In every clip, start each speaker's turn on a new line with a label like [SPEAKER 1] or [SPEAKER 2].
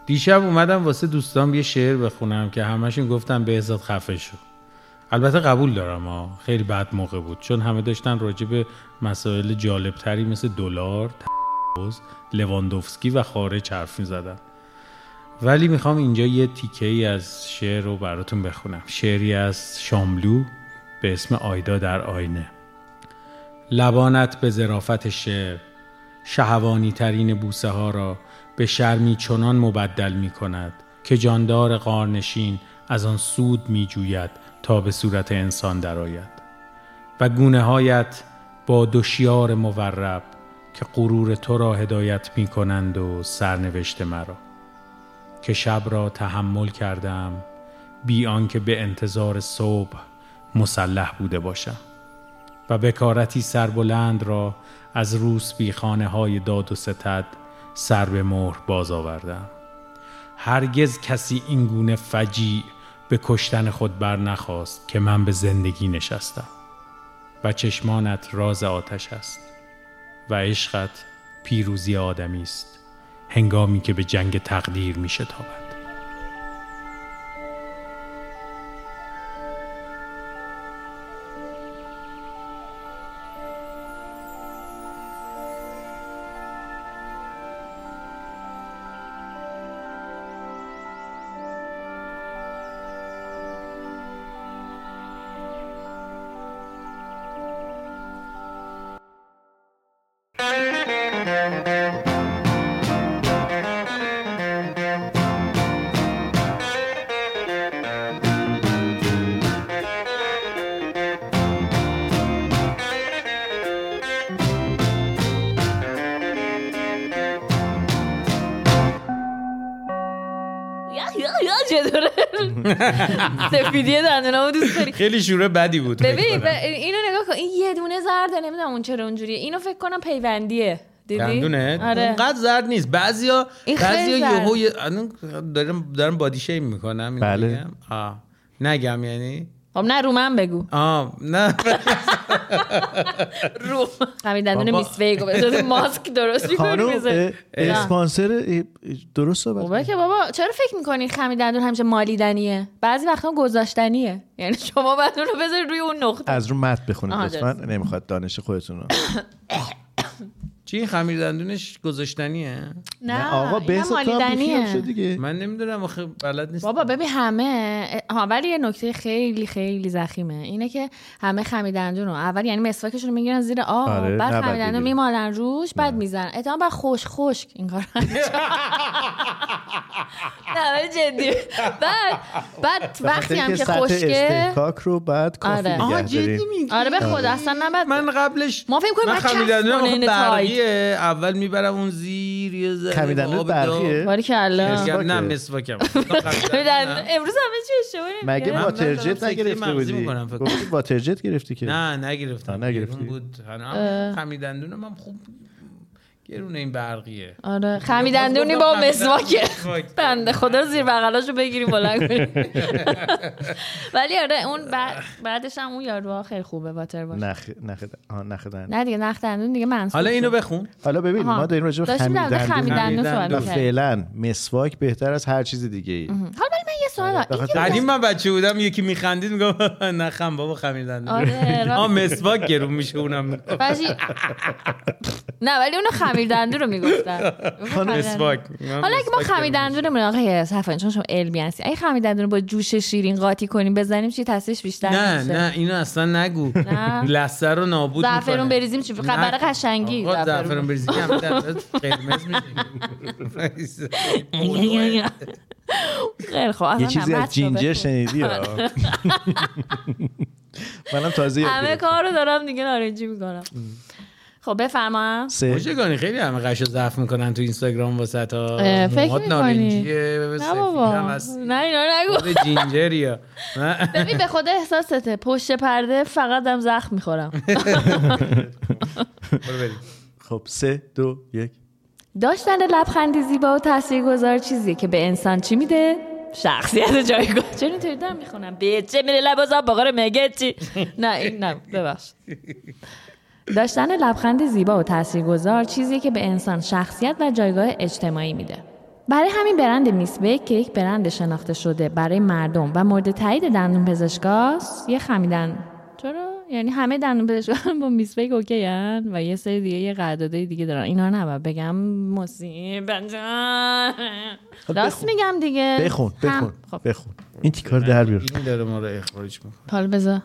[SPEAKER 1] دیشب اومدم واسه دوستام یه شعر بخونم که همشون گفتن بهزاد خفه شو. البته قبول دارم خیلی بد موقع بود، چون همه داشتن راجع به مسائل جالبتری مثل دلار، لواندوفسکی و خارج حرف می‌زدن. ولی میخوام اینجا یه تیکه‌ای از شعر رو براتون بخونم. شعری از شاملو به اسم آیدا در آینه. لبانت به ظرافت شعر شهوانی ترین بوسه ها را به شرمی چنان مبدل می کند که جاندار غارنشین از آن سود می جوید تا به صورت انسان درآید و گونه هایت با دو شیار مورب که غرور تو را هدایت می کنند و سرنوشت مرا که شب را تحمل کردم بی آنکه به انتظار صبح مسلح بوده باشم و بکارتی سربلند را از روسبی خانه های داد و ستد سر به مهر باز آوردم. هرگز کسی این گونه فجیع به کشتن خود بر نخواست که من به زندگی نشستم و چشمانت راز آتش است و عشقت پیروزی آدمی است هنگامی که به جنگ تقدیر می شتابد.
[SPEAKER 2] سفیدی دندونامو دوست داری؟
[SPEAKER 1] خیلی شوره بدی بود.
[SPEAKER 2] ببین اینو نگاه کن، این یه دونه زرده، نمیدونم اون چرا اونجوریه. اینو فکر کنم پیوندیه. دیدی؟
[SPEAKER 1] دندونه؟
[SPEAKER 2] آره.
[SPEAKER 1] اونقدر زرد نیست. بعضیا یهو دارن بادی شیم میکنن.
[SPEAKER 3] بله.
[SPEAKER 1] نگم یعنی؟
[SPEAKER 2] خب نه رو من بگو.
[SPEAKER 1] نه
[SPEAKER 2] رو همین دندون میسویگو بذار ماسک درست می‌کنی بذار.
[SPEAKER 3] اسپانسر درست صحبت.
[SPEAKER 2] بابا که بابا چرا فکر می‌کنین خمیر دندون همیشه مالیدنیه؟ بعضی وقتا گذاشتنیه. یعنی شما بعد اون رو بذارید روی اون نقطه.
[SPEAKER 3] از رو متن بخونید لطفاً. نمیخواد دانش خودتون رو.
[SPEAKER 1] چی این خمیر دندونش گذاشتنیه؟
[SPEAKER 2] نه
[SPEAKER 3] آقا بهزاد
[SPEAKER 2] مالیدنیه
[SPEAKER 1] دیگه. من نمیدونم آخه بلد نیستم.
[SPEAKER 2] بابا ببین همه ولی یه نکته خیلی خیلی ضخیمه اینه که همه خمیر دندون رو اول یعنی مسواکشون رو میگیرن زیر آب، بعد خمیر دندون میمالن روش، بعد میزنن. اتفاقا بعد خشک این کارو نه جدی. بعد وقتی هم که خشکه
[SPEAKER 3] استنکاک رو بعد کافی
[SPEAKER 1] جدی میگی؟
[SPEAKER 2] آره به خدا اصلا نباید.
[SPEAKER 1] من قبلش
[SPEAKER 2] ما فکر کنیم
[SPEAKER 1] خمیر دندونم برقیه، اول میبرم اون زیر یه ذره
[SPEAKER 3] خمیر دندون برقیه.
[SPEAKER 2] باریکلا.
[SPEAKER 1] نه مسواکم.
[SPEAKER 2] امروز همه چی اشتباهه.
[SPEAKER 3] مگه واترجت نگرفته بودی؟ گفتی واترجت گرفتی که؟
[SPEAKER 1] نه نگرفتم. بود. خمیر دندونم هم خوب گرونه این برقیه.
[SPEAKER 2] آره خمیر دندونی با مسواک بنده خدا رو زیر بغلاشو بگیریم بلند کنیم. ولی آره اون بعدش هم اون یارو خیلی خوبه واتر باش.
[SPEAKER 3] نخ دندون.
[SPEAKER 2] نه دیگه نخ دندون دیگه منسوخ.
[SPEAKER 1] حالا اینو بخون.
[SPEAKER 3] حالا ببین ما داریم راجع به خمیر
[SPEAKER 2] دندون صحبت می‌کنیم.
[SPEAKER 3] فعلا مسواک بهتر از هر چیز دیگه ای.
[SPEAKER 2] حالا من یه سوال دارم.
[SPEAKER 1] قدیم من بچه بودم یکی میخندید میگم نخم بابا خمیر دندون. آره مسواک گرون میشه اونم.
[SPEAKER 2] نه ولی اونو خمیر دندون رو میگفتن.
[SPEAKER 1] مسواک.
[SPEAKER 2] حالا اگه ما خمیر دندونمون آقای صفایی چون شما علمی هستی، اگه خمیر دندون رو با جوش شیرین قاطی کنیم بزنیم چی تاثیرش بیشتر میشه؟
[SPEAKER 1] نه اینو اصلا نگو. لثه رو نابود میکنه.
[SPEAKER 2] زعفرون بریزیم چی برای قشنگی؟
[SPEAKER 1] زعفرون بریزیم هم قرمز میشه.
[SPEAKER 2] خیلی خوب.
[SPEAKER 3] یه چیزی از جینجر شنیدی ها؟ منم تازه
[SPEAKER 2] همه کارو دارم دیگه نارنجی میکنم. خب بفرما.
[SPEAKER 1] موجگانی خیلی همه قشو ضعف میکنن تو اینستاگرام واسه تا
[SPEAKER 2] فکر میکنی؟
[SPEAKER 1] نه بابا
[SPEAKER 2] نه اینا نگو.
[SPEAKER 1] جینجریه.
[SPEAKER 2] ببین به خدا احساسته پشت پرده فقط هم زخم میخورم.
[SPEAKER 3] خب 3 2 1.
[SPEAKER 2] داشتن لبخندی زیبا و تاثیرگذار چیزیه که به انسان چی میده؟ شخصیت جایگاه. چرا اینطوری دارم میخونم؟ بیچه میره لباسا بقاره مگه چی؟ نه این نه ببخش. داشتن لبخند زیبا و تاثیرگذار چیزیه که به انسان شخصیت و جایگاه اجتماعی میده. برای همین برند میسویک که یک برند شناخته شده برای مردم و مورد تایید دندون پزشکاست، یه خمیدن چرا؟ یعنی همه دندون پزشکان با میسویک اوکی ان و یه سری دیگه یه قراردادای دیگه دارن. اینا رو نباید بگم مصیبت. راست میگم دیگه.
[SPEAKER 3] بخون این تیکار در بیار.
[SPEAKER 1] این داره ما رو اخراج میکنه.
[SPEAKER 2] حالا بذار.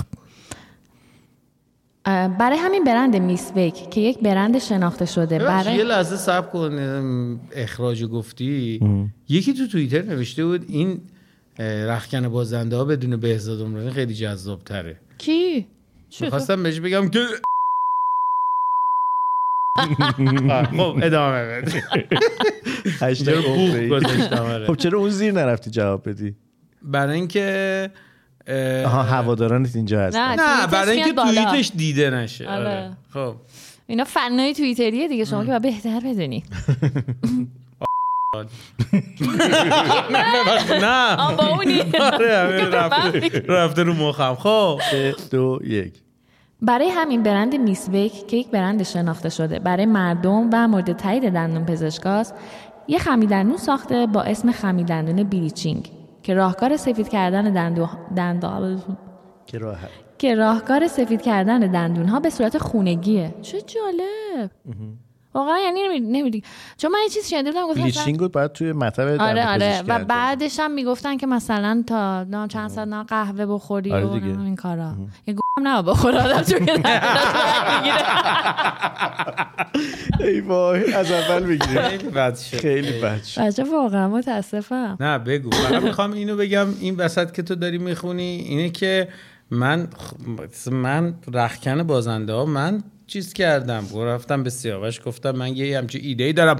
[SPEAKER 2] برای همین برند میسویک که یک برند شناخته شده برای
[SPEAKER 1] یه لحظه صبر کن، اخراج گفتی یکی تو توییتر نوشته بود این رختکن بازنده ها بدون بهزاد عمرانی خیلی جذاب تره.
[SPEAKER 2] کی؟
[SPEAKER 1] میخواستم بهش بگم که خب ادامه بده.
[SPEAKER 3] خب چرا اون زیر نرفتی جواب بدی؟
[SPEAKER 1] برای اینکه
[SPEAKER 3] هوادارانت اینجا هست.
[SPEAKER 1] نه برای اینکه توییتش دیده نشه.
[SPEAKER 2] آره.
[SPEAKER 1] خب
[SPEAKER 2] اینا فنای توییتریه دیگه، شما که باید بهتر بدونی.
[SPEAKER 1] نه
[SPEAKER 2] با اونی
[SPEAKER 1] رفته رو مخم. خب
[SPEAKER 3] 2 1.
[SPEAKER 2] برای همین برند میسویک که یک برند شناخته شده برای مردم و مورد تایید دندون پزشکاست، یه خمیدندون ساخته با اسم خمیدندون بلیچینگ که راهکار سفید کردن راهکار سفید کردن دندون ها به صورت خونگیه. چه جالب. واقعا یعنی نمیدونی، چون من یه چیز شنیده بودم گفتن
[SPEAKER 3] بلیچینگ بعد توی مطب
[SPEAKER 2] آره و بعدش هم میگفتن که مثلا تا چند ساعت نه قهوه بخوری و این کارا. یه گوهم نه بخور آدم چون که
[SPEAKER 3] ای وای از اول بگیریم.
[SPEAKER 1] خیلی بد شد.
[SPEAKER 2] بچه واقعا متاسفم.
[SPEAKER 1] نه بگو. من میخوام اینو بگم این وسط که تو داری میخونی اینه که من رختکن بازنده ها من چیز کردم، رفتم به سیاوش گفتم من یه همچین ایده‌ای دارم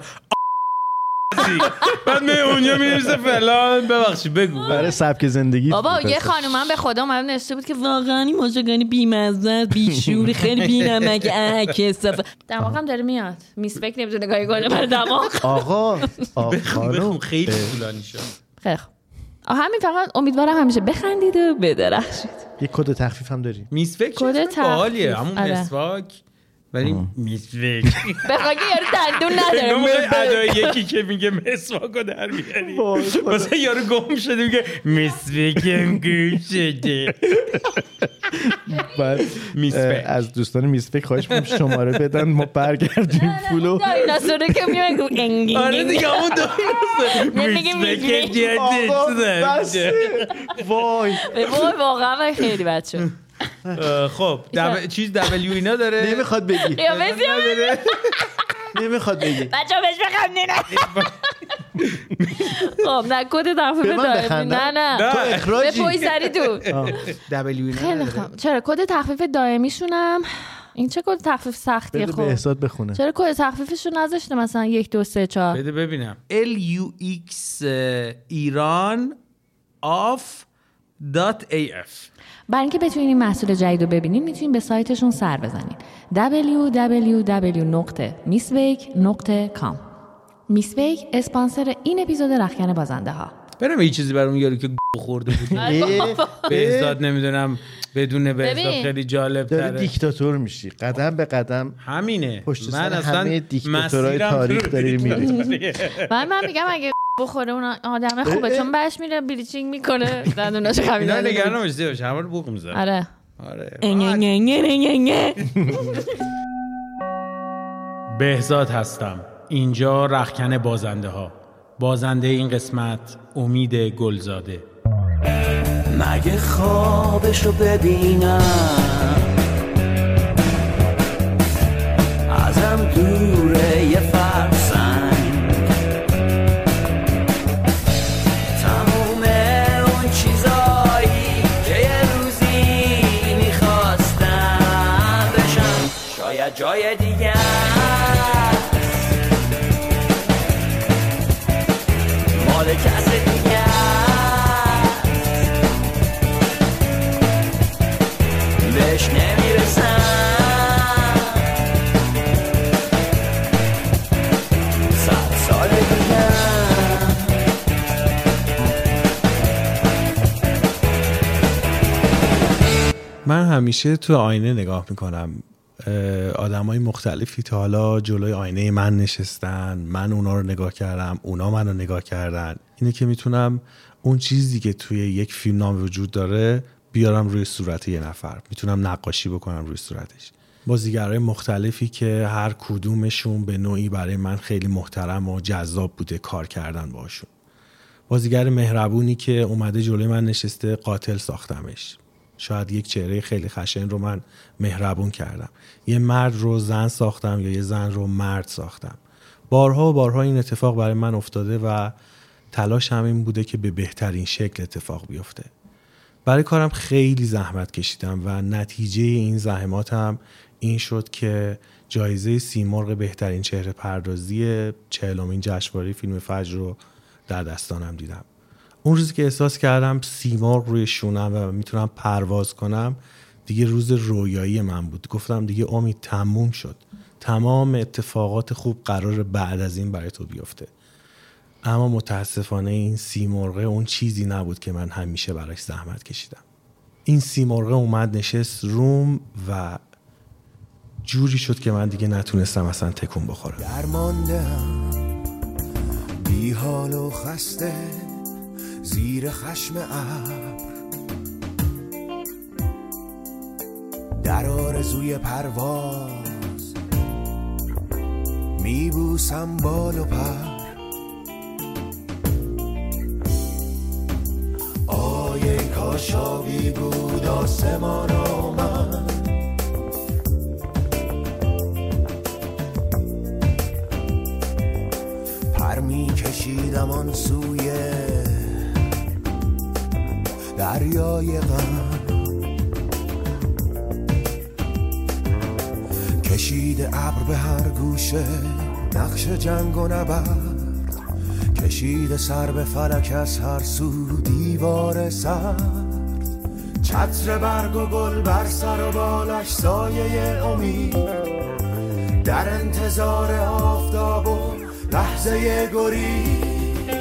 [SPEAKER 1] بعد می اونجا می‌نویسه فلان. ببخشید بگو.
[SPEAKER 3] برای سبک زندگی
[SPEAKER 2] بابا یه خانومم به خدا اومد نوشته بود که واقعا این ماژگانی بی‌مزه بیشوری خیلی بی‌نمک کثافت. دماغم داره میاد. میسویک نمیتونه کاری کنه برای دماغ.
[SPEAKER 3] آقا
[SPEAKER 1] خانم خیلی طولانی شد.
[SPEAKER 2] خیلی همین، فقط امیدوارم همیشه بخندید و بدرخشید.
[SPEAKER 3] یه کد تخفیف هم داری؟
[SPEAKER 1] میسویک چه باحالیه، همون مسواک ولی میسویک
[SPEAKER 2] بخوای یارو دندون نداره
[SPEAKER 1] ادای یکی که میگه مسواکو در میاری واسه یارو گم شده میگه مسواکم گم شده.
[SPEAKER 3] بعد از دوستان میسویک خواهش می‌کنم شماره بدن ما برگردیم پولو.
[SPEAKER 2] دایناسوره که میگه انگی
[SPEAKER 1] آره دیگه همون دایناسور میسویک جدید.
[SPEAKER 3] وای
[SPEAKER 2] واقعا خیلی بد شد.
[SPEAKER 1] خب چیز دبلیو اینا داره
[SPEAKER 3] نمیخواد بگی. نمیخواد بگی.
[SPEAKER 2] بچه‌ها بهش بخندین. خب نه کد تخفیف دائمی نه
[SPEAKER 3] تو اخراجی.
[SPEAKER 2] به پوی سری تو
[SPEAKER 1] دبلیو اینا داره.
[SPEAKER 2] چرا کد تخفیف دائمیشونم این چه کد تخفیف سختیه. خب
[SPEAKER 3] به حساب بخونه.
[SPEAKER 2] چرا کد تخفیفشون نذاشته مثلا 1 2 3 4
[SPEAKER 1] بده ببینم LUX ایران off.af.
[SPEAKER 2] برای اینکه بتونین این محصول جدید رو ببینین میتونین به سایتشون سر بزنین www.miswake.com. میسویک اسپانسر این اپیزود رختکن بازنده ها.
[SPEAKER 1] برام یه چیزی برام یارو که خورده بود بهزاد نمیدونم بدون بهزاد خیلی جالب تره.
[SPEAKER 3] داری دیکتاتور میشی قدم به قدم.
[SPEAKER 1] همینه
[SPEAKER 3] من اصلا همه دیکتاتورهای تاریخ داری میری.
[SPEAKER 2] من میگم اگه بخوره اون آدم خوبه چون بهش میره بلیچینگ میکنه دندوناش خمیده.
[SPEAKER 1] اینا نگران نباش زیادش همه رو بوق میزنه.
[SPEAKER 2] آره
[SPEAKER 1] بهزاد هستم، اینجا رختکن بازنده ها. بازنده این قسمت امید گلزاده.
[SPEAKER 4] مگه خوابشو ببینم ازم دوره یه فرسنگ تموم اون چیزایی که یه روزی میخواستم بشم شاید جای دیگه مال کس دیگه بهش نمیرسم.
[SPEAKER 5] من همیشه تو آینه نگاه میکنم
[SPEAKER 3] آدمای مختلفی تا حالا جلوی آینه من نشستن، من اونا رو نگاه کردم، اونا منو نگاه کردن. اینه که میتونم اون چیزی که توی یک فیلمنامه وجود داره بیارم روی صورت یه نفر، میتونم نقاشی بکنم روی صورتش. بازیگرای مختلفی که هر کدومشون به نوعی برای من خیلی محترم و جذاب بوده کار کردن باشون. بازیگر مهربونی که اومده جلوی من نشسته، قاتل ساختمش. شاید یک چهره خیلی خشن رو من مهربون کردم. یه مرد رو زن ساختم یا یه زن رو مرد ساختم. بارها و بارها این اتفاق برای من افتاده و تلاش هم این بوده که به بهترین شکل اتفاق بیفته. برای کارم خیلی زحمت کشیدم و نتیجه این زحماتم این شد که جایزه سیمرغ بهترین چهره پردازی 40مین جشنواره فیلم فجر رو در دستانم دیدم. اون روزی که احساس کردم سیمرغ روی شونم و میتونم پرواز کنم، دیگه روز رویایی من بود. گفتم دیگه امید تموم شد، تمام اتفاقات خوب قرار بعد از این برای تو بیفته. اما متاسفانه این سیمرغ اون چیزی نبود که من همیشه براش زحمت کشیدم. این سیمرغ اومد نشست روم و جوری شد که من دیگه نتونستم اصلا تکون بخورم.
[SPEAKER 5] درماندم بی حال و خسته زیر خشم ابر، در آرزوی پرواز میبوسم بال و پر. آیه کاشابی بود آسمان و من، پر میکشیدم آن سوی دریای غم. کشیده ابر به هر گوشه نقش جنگ و نبرد، کشیده سر به فلک از هر سو دیوار سرد. چتر برگ و گل بر سر و بالش سایه امید، در انتظار آفتاب و لحظه گریز.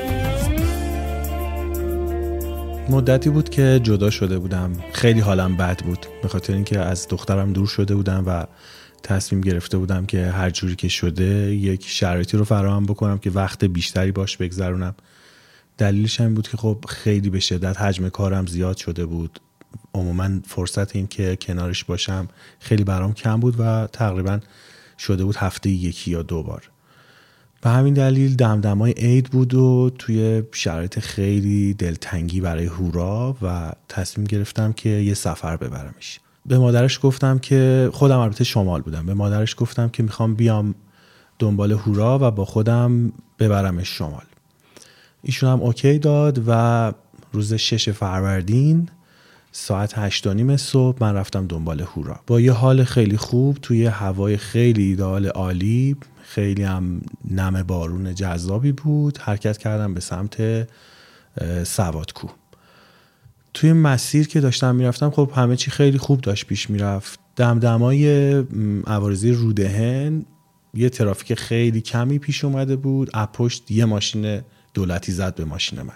[SPEAKER 3] مدتی بود که جدا شده بودم، خیلی حالم بد بود به خاطر اینکه از دخترم دور شده بودم و تصمیم گرفته بودم که هر جوری که شده یک شرایطی رو فراهم بکنم که وقت بیشتری باش بگذرونم. دلیلش هم بود که خب خیلی به شدت حجم کارم زیاد شده بود. عموما فرصت این که کنارش باشم خیلی برام کم بود و تقریبا شده بود هفته 1 یا 2 بار. به همین دلیل دمدمای عید بود و توی شرایط خیلی دلتنگی برای هورا و تصمیم گرفتم که یه سفر ببرمش. به مادرش گفتم که خودم البته شمال بودم، به مادرش گفتم که میخوام بیام دنبال هورا و با خودم ببرمش شمال. ایشون هم اوکی داد و روز 6 فروردین ساعت 8:30 صبح من رفتم دنبال هورا با یه حال خیلی خوب توی هوای خیلی ایدئال عالی. خیلی هم نم بارون جذابی بود. حرکت کردم به سمت سوادکوه. توی مسیر که داشتم میرفتم خب همه چی خیلی خوب داشت پیش میرفت. دمدمای عوارضی رودهن یه ترافیک خیلی کمی پیش اومده بود. از پشت یه ماشین دولتی زد به ماشین من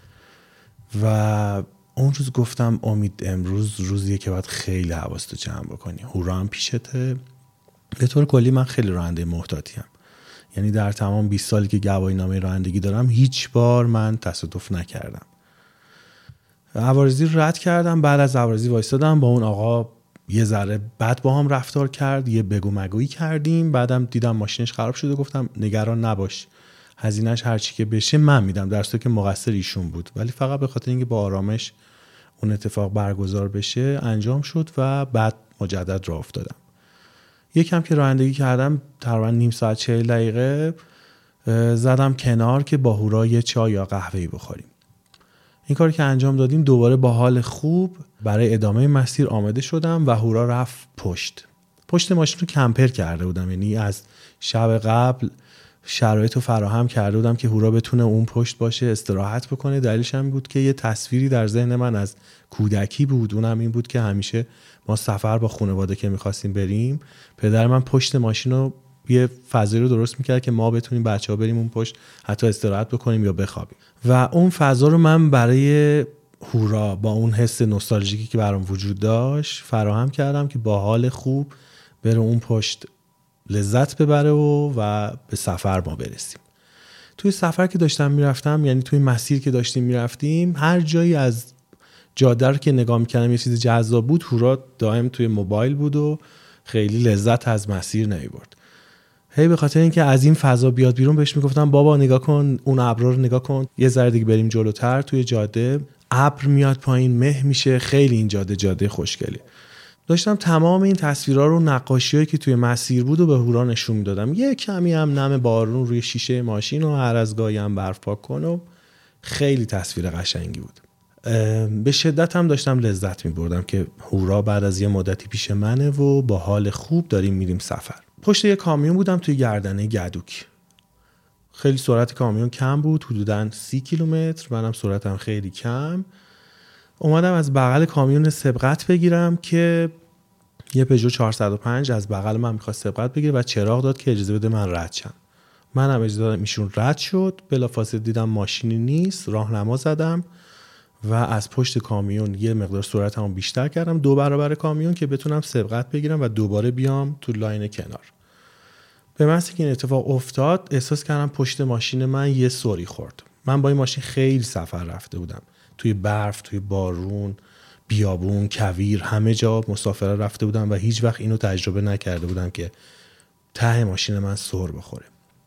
[SPEAKER 3] و اون روز گفتم امید امروز روزیه که باید خیلی حواستو جمع بکنی. هورا هم پیشته. به طور کلی من خیلی راننده محتاطیم، یعنی در تمام 20 سالی که گواهی نامه رانندگی دارم هیچ بار من تصادف نکردم. عوارضی رد کردم. بعد از عوارضی وایسادم، با اون آقا یه ذره بد با هم رفتار کرد، یه بگو مگویی کردیم. بعدم دیدم ماشینش خراب شده، گفتم نگران نباش، هزینه‌اش هر چی که بشه من میدم، در صورتی که مقصر ایشون بود، ولی فقط به خاطر اینکه با آرامش اون اتفاق برگزار بشه انجام شد و بعد مجدد راه افتادم. یکم که رانندگی کردم تقریبا نیم ساعت 40 دقیقه زدم کنار که با هورا یه چای یا قهوه‌ای بخوریم. این کاری که انجام دادیم دوباره با حال خوب برای ادامه مسیر آماده شدم و هورا رفت پشت ماشین رو کمپر کرده بودم، یعنی از شب قبل شرایط رو فراهم کرده بودم که هورا بتونه اون پشت باشه استراحت بکنه. دلیلش هم بود که یه تصویری در ذهن من از کودکی بود، اونم این بود که همیشه ما سفر با خانواده که می‌خواستیم بریم، پدر من پشت ماشین رو یه فضایی رو درست می‌کرد که ما بتونیم بچه‌ها بریم اون پشت حتی استراحت بکنیم یا بخوابیم. و اون فضا رو من برای هورا با اون حس نوستالژیکی که برام وجود داشت فراهم کردم که با حال خوب بره اون پشت لذت ببره و به سفر ما برسیم. توی سفر که داشتم میرفتم، یعنی توی مسیر که داشتیم میرفتیم، هر جایی از جاده رو که نگاه میکردم یه چیز جذاب بود، هورا دائم توی موبایل بود و خیلی لذت از مسیر نمیبرد. به خاطر اینکه از این فضا بیاد بیرون بهش میگفتم بابا نگاه کن اون ابرا رو نگاه کن، یه ذره دیگه بریم جلوتر توی جاده ابر میاد پایین، مه میشه، خیلی این جاده خوشگلی. داشتم تمام این تصویرها رو، نقاشیایی که توی مسیر بود و به هورا نشون میدادم. یه کمی هم نم بارون روی شیشه ماشین و هر از گاهی هم برف پاک کن و خیلی تصویر قشنگی بود. به شدت هم داشتم لذت میبردم که هورا بعد از یه مدتی پیش منه و با حال خوب داریم میریم سفر. پشت یه کامیون بودم توی گردنه گدوک. خیلی سرعت کامیون کم بود، حدوداً 30 کیلومتر. منم سرعتم خیلی کم. اومدم از بغل کامیون سبقت بگیرم که یه پژو 405 از بغل من میخواست سبقت بگیره و چراغ داد که اجازه بده من رد شم. منم اجازه دادم ایشون رد شد. بلافاصله دیدم ماشینی نیست، راهنما زدم و از پشت کامیون یه مقدار سرعتمو بیشتر کردم، 2 برابر کامیون، که بتونم سبقت بگیرم و دوباره بیام تو لاین کنار. به محض اینکه این اتفاق افتاد احساس کردم پشت ماشین من یه سوری خورد. من با این ماشین خیلی سفر رفته بودم، توی برف، توی بارون، بیابون، کویر، همه جا مسافرت رفته بودم و هیچ وقت اینو تجربه نکرده بودم که ته ماشین من سر بخوره.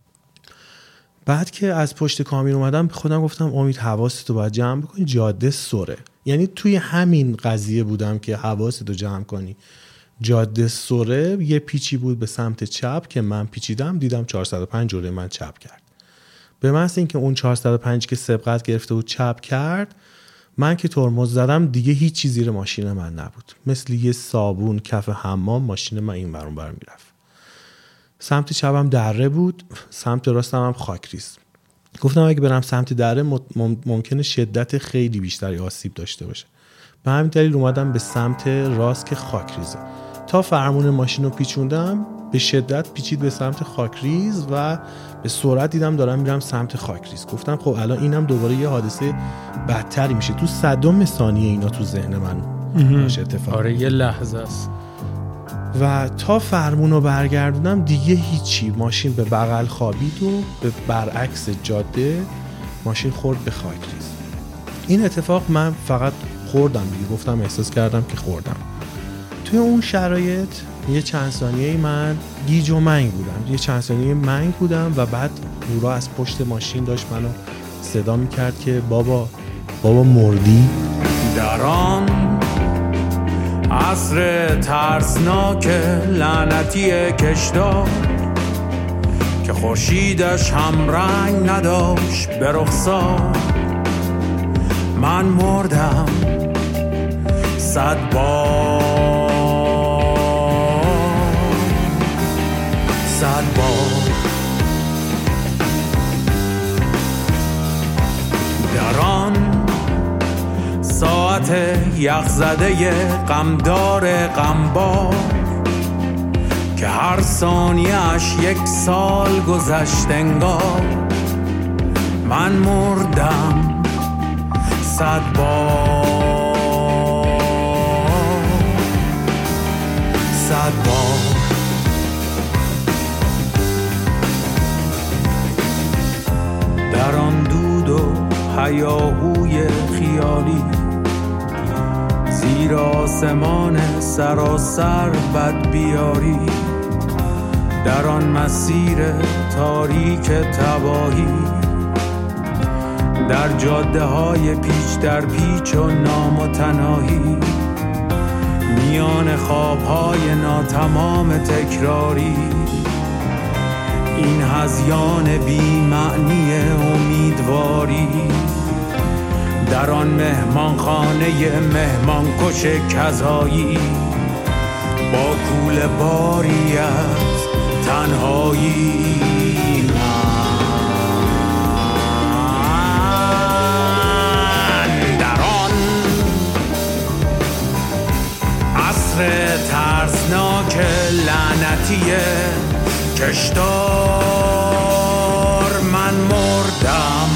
[SPEAKER 3] بعد که از پشت کامیون اومدم به خودم گفتم امید حواستو باید جمع بکنی، جاده سره. یعنی توی همین قضیه بودم که حواستو جمع کنی، جاده سره. یه پیچی بود به سمت چپ که من پیچیدم، دیدم 405 جلوی من چپ کرد. به محض اینکه اون 405 که سبقت گرفته بود چپ کرد، من که ترمز زدم دیگه هیچ چیزی زیر ماشین من نبود. مثل یه صابون کف حمام ماشین من این ور اون ور میرفت. سمت چپم دره بود، سمت راستم هم خاکریز. گفتم اگه برم سمت دره ممکنه شدت خیلی بیشتری آسیب داشته باشه. به همین دلیل اومدم به سمت راست که خاکریزه. تا فرمون ماشین رو پیچوندم به شدت پیچید به سمت خاکریز و به سرعت دیدم دارم میرم سمت خاکریز. گفتم خب الان اینم دوباره یه حادثه بدتری میشه. تو صدم ثانیه اینا تو ذهن من باشه اتفاق.
[SPEAKER 1] آره یه لحظه است.
[SPEAKER 3] و تا فرمون رو برگردونم دیگه هیچی، ماشین به بغل خوابید و به برعکس جاده ماشین خورد به خاکریز. این اتفاق من فقط خوردم دیگه، گفتم احساس کردم که خوردم. توی اون شرایط یه چند ثانیه من گیج و منگ بودم، یه چند ثانیه منگ بودم و بعد هورا از پشت ماشین داشت منو صدا میکرد که بابا مردی.
[SPEAKER 6] در آن عصر ترسناک لعنتی کشدار که خورشیدش هم رنگ نداشت به رخسار، من مردم 100 بار 100 بار. در آن ساعت یخزده غمدار غمبار که هر ثانیه‌اش 1 سال گذشت انگار، من مردم 100 بار 100 بار. در آن دود و هیاهوی خیالی زیر آسمان سراسر بد بیاری، در آن مسیر تاریک تباهی، در جاده های پیچ در پیچ و نامتناهی، میان خواب های ناتمام تکراری، این هذیان بی معنی امیدواری، در آن مهمانخانه مهمانکش کذایی، با کوله باری از تنهایی، من در آن عصر ترسناک لعنتی کشدار، من مردم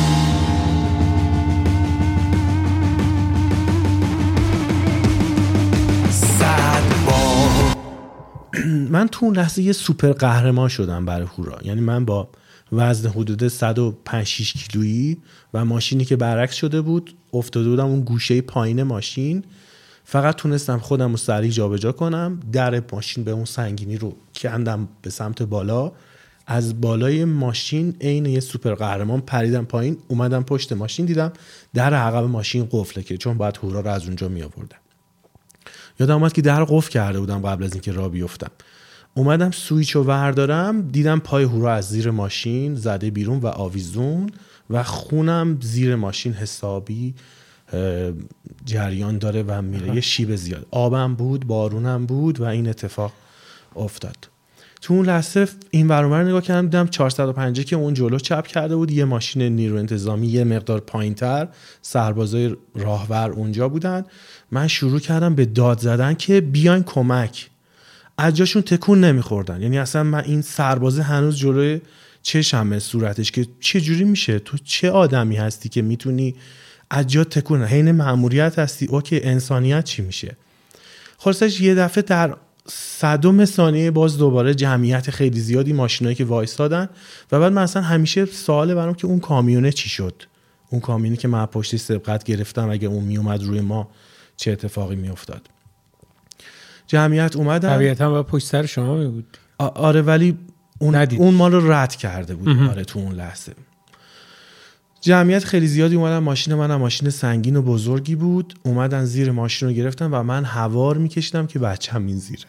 [SPEAKER 6] 100 بار.
[SPEAKER 3] من تو اون لحظه یه سوپر قهرمان شدم برای هورا. یعنی من با وزن حدود 105-6 کیلویی و ماشینی که برعکس شده بود افتاده بودم اون گوشه پایین ماشین، فقط تونستم خودم رو سریع جابجا کنم، در ماشین به اون سنگینی رو کندم به سمت بالا، از بالای ماشین عین یه سوپر قهرمان پریدم پایین، اومدم پشت ماشین، دیدم در عقب ماشین قفله که چون باید هورا رو از اونجا می آوردم. یادم اومد که در قفل کرده بودم قبل از اینکه راه بیفتم. اومدم سویچ رو وردارم، دیدم پای هورا از زیر ماشین زده بیرون و آویزون و خونم زیر ماشین حسابی جریان داره و میره، یه شیب زیاد، آبم بود، بارونم بود و این اتفاق افتاد. تو اون لحظه این ور اون ور نگاه کردم، دیدم 450 که اون جلو چپ کرده بود، یه ماشین نیرو انتظامی یه مقدار پایینتر، سربازای راهور اونجا بودن. من شروع کردم به داد زدن که بیاین کمک. از جاشون تکون نمیخوردن. یعنی اصلا من این سربازه هنوز جلوی چشمه صورتش که چه جوری میشه، تو چه آدمی هستی که میتونی از جا تکون، حین مأموریت هستی، اوکی انسانیت چی میشه؟ خلاصش یه دفعه در 100 ثانیه باز دوباره جمعیت خیلی زیادی، ماشینایی که وایسادن و بعد من اصلا همیشه سواله برام که اون کامیونه چی شد، اون کامیونی که من پشتش سبقت گرفتم اگه اون میومد روی ما چه اتفاقی میافتاد. جمعیت اومدن،
[SPEAKER 1] طبیعتا با پشت سر شما می بود.
[SPEAKER 3] آره ولی اون ما رو رد کرده بود. آره تو اون لحظه جمعیت خیلی زیادی اومدن، ماشین من هم ماشین سنگین و بزرگی بود، اومدن زیر ماشین رو گرفتن و من هوار میکشیدم که بچه‌م این زیره.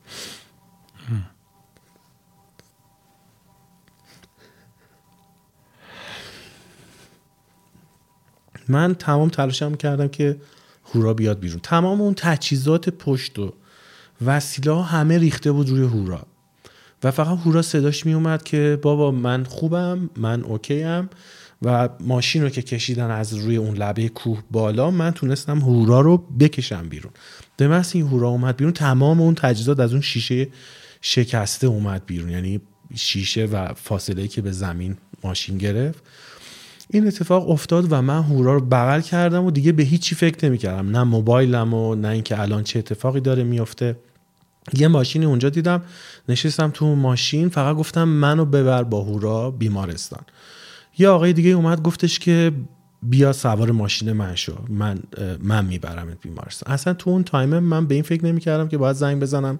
[SPEAKER 3] من تمام تلاشم کردم که هورا بیاد بیرون. تمام اون تجهیزات پشت و وسیله ها همه ریخته بود روی هورا و فقط هورا صداش می اومد که بابا من خوبم، من اوکیم. و ماشین رو که کشیدن از روی اون لبه کوه بالا، من تونستم هورا رو بکشم بیرون. به محض این هورا اومد بیرون، تمام اون تجهیزات از اون شیشه شکسته اومد بیرون، یعنی شیشه و فاصله‌ای که به زمین ماشین گرفت. این اتفاق افتاد و من هورا رو بغل کردم و دیگه به هیچی فکر نمی‌کردم، نه موبایلم و نه اینکه الان چه اتفاقی داره میفته. یه ماشینی اونجا دیدم، نشستم تو ماشین، فقط گفتم منو ببر با هورا بیمارستان. یه آقای دیگه اومد گفتش که بیا سوار ماشین من شو، من میبرمت بیمارستان. اصلا تو اون تایم من به این فکر نمی‌کردم که باید زنگ بزنم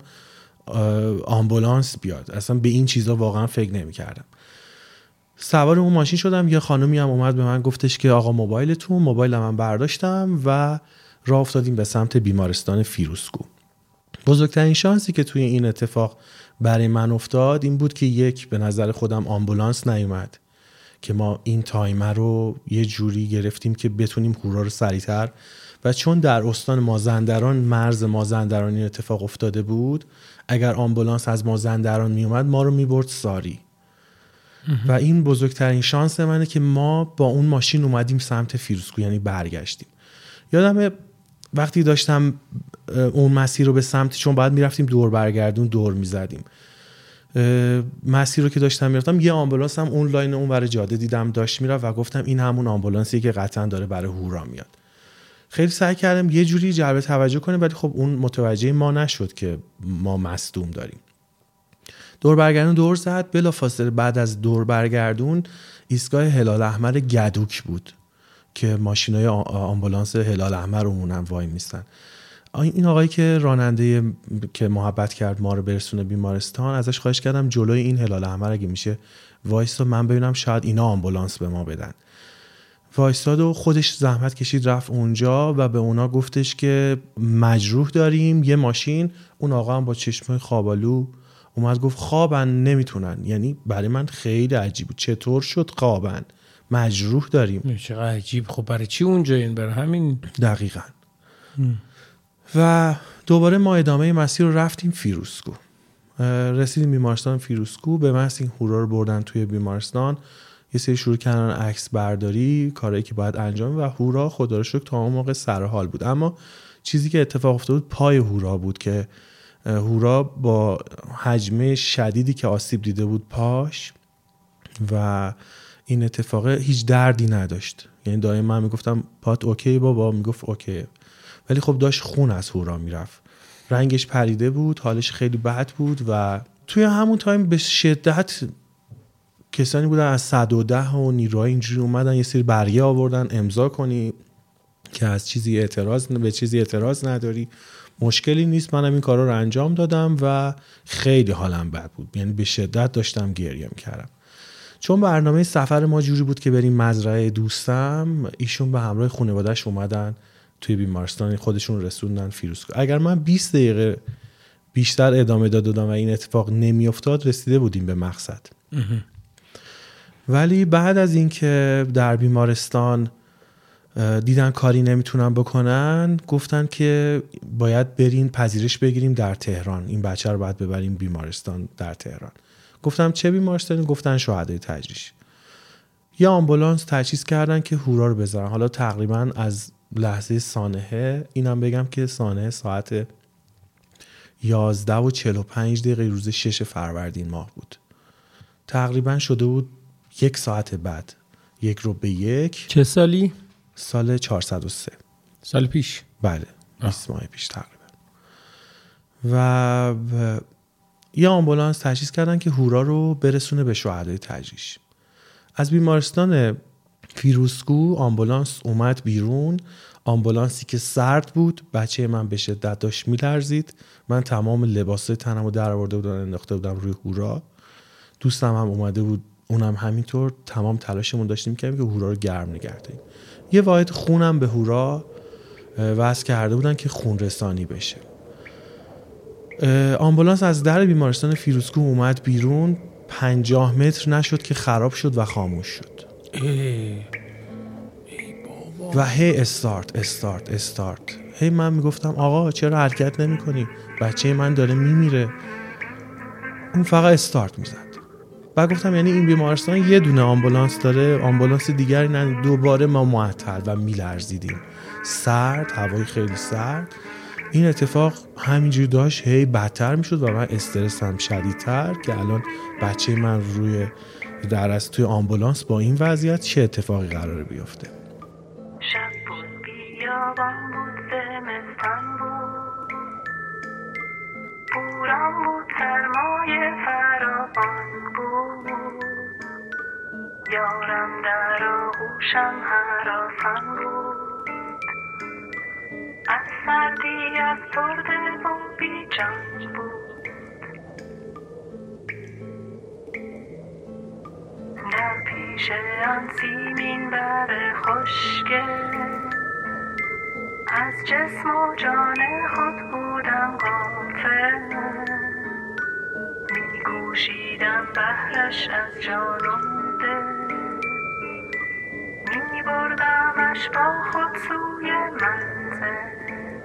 [SPEAKER 3] آمبولانس بیاد، اصلا به این چیزا واقعا فکر نمی‌کردم. سوار اون ماشین شدم، یه خانومی هم اومد به من گفتش که آقا موبایل من برداشتم و راه افتادیم به سمت بیمارستان فیروزکوه. بزرگترین شانسی که توی این اتفاق برای من افتاد این بود که یک، به نظر خودم آمبولانس نیومد که ما این تایمر رو یه جوری گرفتیم که بتونیم هورا رو سریعتر، و چون در استان مازندران، مرز مازندران این اتفاق افتاده بود، اگر آمبولانس از مازندران میومد ما رو میبرد ساری. و این بزرگترین شانس منه که ما با اون ماشین اومدیم سمت فیروزکوه، یعنی برگشتیم. یادمه وقتی داشتم اون مسیر رو به سمت، چون باید میرفتیم دور برگردون دور میزدیم، مسیر رو که داشتم میرفتم یه آمبولانس هم اون لاین اون ور جاده دیدم داشت میرفت و گفتم این همون آمبولانسیه که قطعا داره برای هورا میاد. خیلی سعی کردم یه جوری جلب توجه کنم، ولی خب اون متوجه ما نشد که ما مصدوم داریم. دور برگردون دور زد، بلافاصله بعد از دور برگردون ایستگاه هلال احمر گدوک بود که ماشینای آمبولانس هلال احمر اونم وای میستن. این آقایی که راننده که محبت کرد ما رو برسونه بیمارستان، ازش خواهش کردم جلوی این هلال احمر اگه میشه وایستا، من ببینم شاید اینا آمبولانس به ما بدن. وایستاد و خودش زحمت کشید رفت اونجا و به اونا گفتش که مجروح داریم یه ماشین. اون آقا هم با چشمای خوابالو اومد گفت خوابن نمیتونن. یعنی برای من خیلی عجیب بود، چطور شد خوابن، مجروح داریم.
[SPEAKER 1] چقدر عجیب. خب برای چی اونجا این؟ برای همین.
[SPEAKER 3] دقیقاً. و دوباره ما ادامه مسیر رو رفتیم فیروزکوه. رسیدیم بیمارستان فیروزکوه، به محض این هورا رو بردن توی بیمارستان، یه سری شروع کردن عکس برداری، کارهایی که باید انجام، و هورا خدا رو شکر تا اون موقع سر حال بود. اما چیزی که اتفاق افتاد بود پای هورا بود که هورا با حجمه شدیدی که آسیب دیده بود پاش و این اتفاق هیچ دردی نداشت. یعنی دائما من میگفتم پات اوکی بابا، میگفت اوکی، ولی خب داشت خون از هورا میرفت رنگش پریده بود، حالش خیلی بد بود و توی همون تایم به شدت کسانی بودن از 110 و نیروهای اینجوری اومدن یه سری برگه آوردن امضا کنی که از چیزی اعتراض نداری، مشکلی نیست. منم این کارا رو انجام دادم و خیلی حالم بد بود، یعنی به شدت داشتم گریه می‌کردم. چون برنامه سفر ما جوری بود که بریم مزرعه دوستم، ایشون به همراه خانواده‌اش اومدن توی بیمارستان، خودشون رسوندن فیروزکو. اگر من 20 دقیقه بیشتر ادامه دادم و این اتفاق نمیافتاد رسیده بودیم به مقصد. ولی بعد از اینکه در بیمارستان دیدن کاری نمیتونن بکنن، گفتن که باید برین پذیرش بگیریم در تهران، این بچه رو باید ببریم بیمارستان در تهران. گفتم چه بیمارستانی؟ گفتن شهدای تجریش. یه آمبولانس تجهیز کردن که هورا رو بذارن. حالا تقریبا از لحظه سانحه، اینم بگم که سانحه ساعت 11:45 روز 6 فروردین ماه بود. تقریبا شده بود 1 ساعت بعد، 1:01.
[SPEAKER 1] چه سالی؟
[SPEAKER 3] سال 403.
[SPEAKER 1] سال پیش؟
[SPEAKER 3] بله، 20 ماه پیش تقریبا. و یه آمبولانس تجهیز کردن که هورا رو برسونه به شهدای تجریش. از بیمارستان فیروزکو آمبولانس اومد بیرون، آمبولانسی که سرد بود، بچه من به شدت داشت میلرزید. من تمام لباسای تنمو در آورده بودم انداخته بودم روی هورا. دوستم هم اومده بود، اونم همینطور. تمام تلاشمون داشتیم می‌کردیم که هورا رو گرم نگه داریم. یه واحد خونم به هورا وصل کرده بودن که خون رسانی بشه. آمبولانس از در بیمارستان فیروزکو اومد بیرون، 50 متر نشد که خراب شد و خاموش شد. و هی استارت. هی من میگفتم آقا چرا حرکت نمی کنی؟ بچه من داره میمیره. اون فقط استارت میزد. بعد گفتم یعنی این بیمارستان یه دونه آمبولانس داره، آمبولانس دیگری نه؟ دوباره ما معطل و میلرزیدیم، سرد، هوای خیلی سرد. این اتفاق همینجوری داشت هی بدتر میشد و من استرسم شدیدتر که الان بچه من روی درست توی آمبولانس با این وضعیت چه اتفاقی قراره بیفته.
[SPEAKER 7] شب بود بیابان بود زمستان بود، بوران بود سرمای فراوان بود، یارم در آغوشم هراسان بود، از سردی از برده و بیجان بود. در پیش آن سیمین بر خشکه، از جسم و جان خود بودم غافل، می‌کوشیدم بهرش از جان و دل، می‌بردمش با خود سوی منزل.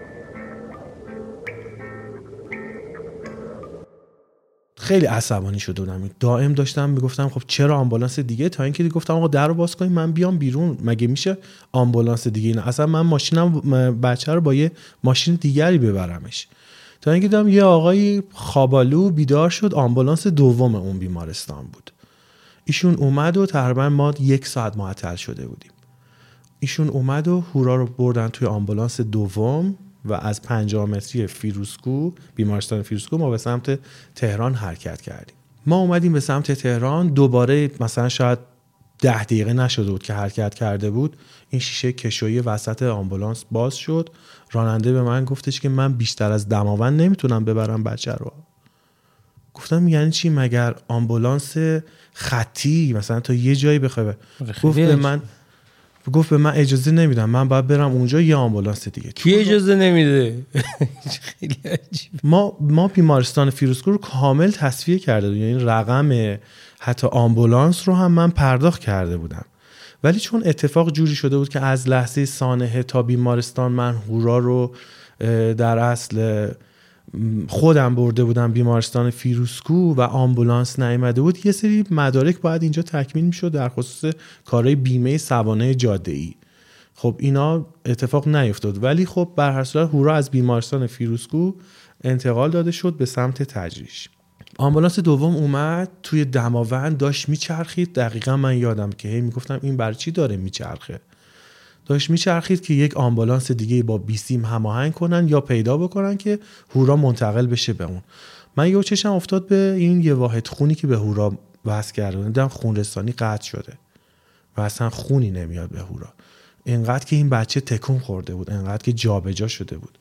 [SPEAKER 3] خیلی عصبانی شده بودم، دائم داشتم میگفتم خب چرا آمبولانس دیگه، تا اینکه گفتم آقا در رو باز کنیم من بیام بیرون، مگه میشه آمبولانس دیگه؟ نه اصلا من ماشینم بچه رو با یه ماشین دیگری ببرمش. تا اینکه دیدم یه آقای خوابالو بیدار شد، آمبولانس دوم اون بیمارستان بود. ایشون اومد و تقریبا ما 1 ساعت معطل شده بودیم. ایشون اومد و هورا رو بردن توی آمبولانس دوم و از 50 متری فیروزکو، بیمارستان فیروزکو، ما به سمت تهران حرکت کردیم. ما اومدیم به سمت تهران، دوباره مثلا شاید 10 دقیقه نشده بود که حرکت کرده بود، این شیشه کشویی وسط آمبولانس باز شد. راننده به من گفتش که من بیشتر از دماوند نمیتونم ببرم بچه رو. گفتم یعنی چی؟ مگر آمبولانس خطی مثلا تا یه جایی بخواه؟ گفت به من اجازه نمیدم، من باید برم اونجا یه آمبولانس دیگه.
[SPEAKER 1] کی اجازه نمیده؟ خیلی عجیب.
[SPEAKER 3] ما بیمارستان فیروزکو رو کامل تصفیه کرده بودیم، یعنی رقم حتی آمبولانس رو هم من پرداخت کرده بودم. ولی چون اتفاق جوری شده بود که از لحظه سانحه تا بیمارستان من هورا رو در اصل خودم برده بودم بیمارستان فیروزکو و آمبولانس نیامده بود، یه سری مدارک باید اینجا تکمیل میشد در خصوص کارهای بیمه سوانح جاده‌ای. خب اینا اتفاق نیفتاد، ولی خب به هر صورت هورا از بیمارستان فیروزکو انتقال داده شد به سمت تجریش. آمبولانس دوم اومد توی دماوند، داشت میچرخید. دقیقا من یادم که هی میگفتم این برای چی داره میچرخه، داشت میچرخید که یک آمبولانس دیگه با بیسیم هماهنگ کنن یا پیدا بکنن که هورا منتقل بشه به اون. من یه چشم افتاد به این یه واحد خونی که به هورا وصل کرده، دیدم خونرسانی قطع شده و اصلا خونی نمیاد به هورا. اینقدر که این بچه تکون خورده بود، اینقدر که جابجا شده بود.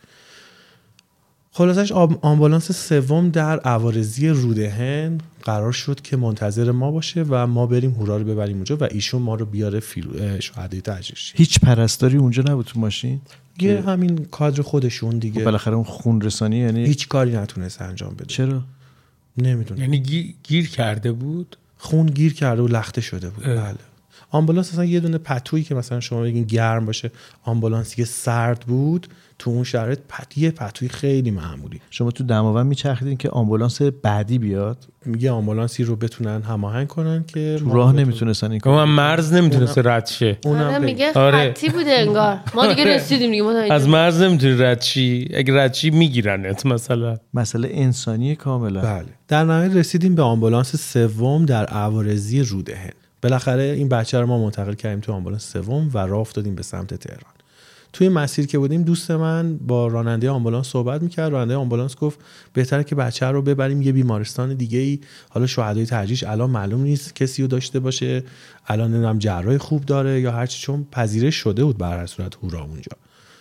[SPEAKER 3] خلاصش آمبولانس سوم در عوارضی رودهن قرار شد که منتظر ما باشه و ما بریم هورا رو ببریم اونجا و ایشون ما رو بیاره شهدای تجریش.
[SPEAKER 8] هیچ پرستاری اونجا نبود تو ماشین؟
[SPEAKER 3] یه همین کادر خودشون دیگه.
[SPEAKER 8] بالاخره اون خون رسانی یعنی
[SPEAKER 3] هیچ کاری نتونست انجام بده.
[SPEAKER 8] چرا؟
[SPEAKER 3] نمیدونم.
[SPEAKER 1] یعنی گیر کرده بود؟
[SPEAKER 3] خون گیر کرده و لخته شده بود. بله. آمبولانس اصلا یه دونه پتویی که مثلا شما بگین گرم باشه، آمبولانسی که سرد بود تو اون شرایط یه پتوی خیلی معمولی.
[SPEAKER 8] شما تو دماوند میچرخیدین که آمبولانس بعدی بیاد؟
[SPEAKER 3] میگه آمبولانسی رو بتونن هماهنگ کنن که
[SPEAKER 8] تو راه نمیتونستن این
[SPEAKER 1] کارو. مرز نمیتونست رد شه.
[SPEAKER 2] اونم میگه خطی بوده انگار. ما دیگه رسیدیم دیگه.
[SPEAKER 1] از مرز نمیتونی رد شی، اگه رد شی میگیرنت مثلا.
[SPEAKER 8] مسئله انسانی کاملا.
[SPEAKER 3] بله. در نهایت رسیدیم به آمبولانس سوم در عوارضی رودهن. بالاخره این بچه رو ما منتقل کردیم تو آمبولانس سوم و راه افتادیم به سمت تهران. توی مسیر که بودیم دوست من با راننده آمبولانس صحبت میکرد. راننده آمبولانس گفت بهتره که بچه رو ببریم یه بیمارستان دیگه ای، حالا شهدای تجریش الان معلوم نیست کسی رو داشته باشه، الان نمیدونم جراح خوب داره یا هرچی، چون پذیرش شده بود بر هر صورت هورا اونجا.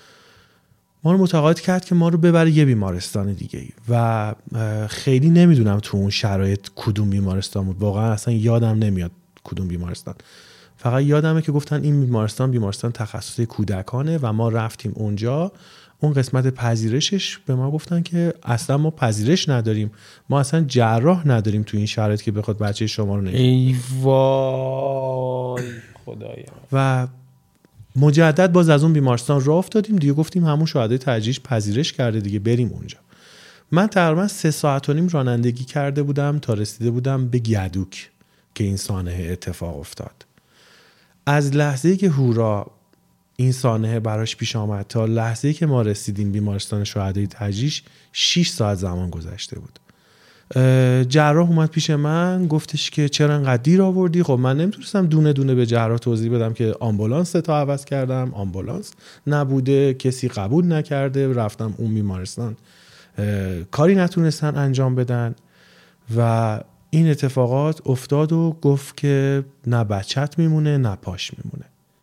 [SPEAKER 3] ما رو متقاعد کرد که ما رو ببره یه بیمارستان دیگه ای و خیلی نمیدونم تو اون شرایط کدوم بیمارستان بود، واقعا اصلا یادم نمیاد کدوم بیمارستان. فقط یادمه که گفتن این بیمارستان تخصصی کودکانه و ما رفتیم اونجا. اون قسمت پذیرشش به ما گفتن که اصلا ما پذیرش نداریم، ما اصلا جراح نداریم تو این شرایط که بخواد بچه شما رو نگیره.
[SPEAKER 1] ای وای خدایا.
[SPEAKER 3] و مجدد باز از اون بیمارستان راه افتادیم دیگه، گفتیم همون شهدای تجریش پذیرش کرده دیگه بریم اونجا. من تقریبا 3.5 ساعت رانندگی کرده بودم تا رسیده بودم به گدوک که این سانحه اتفاق افتاد. از لحظه‌ای که هورا این سانحه براش پیش آمد تا لحظه‌ای که ما رسیدیم بیمارستان شهدای تجریش 6 ساعت زمان گذشته بود. جراح اومد پیش من گفتش که چرا انقدر دیر آوردی؟ خب من نمیتونستم دونه دونه به جراح توضیح بدم که آمبولانس تا عوض کردم، آمبولانس نبوده، کسی قبول نکرده، رفتم اون بیمارستان کاری نتونستن انجام بدن و این اتفاقات افتاد و گفت که نه بچت میمونه نه پاش میمونه.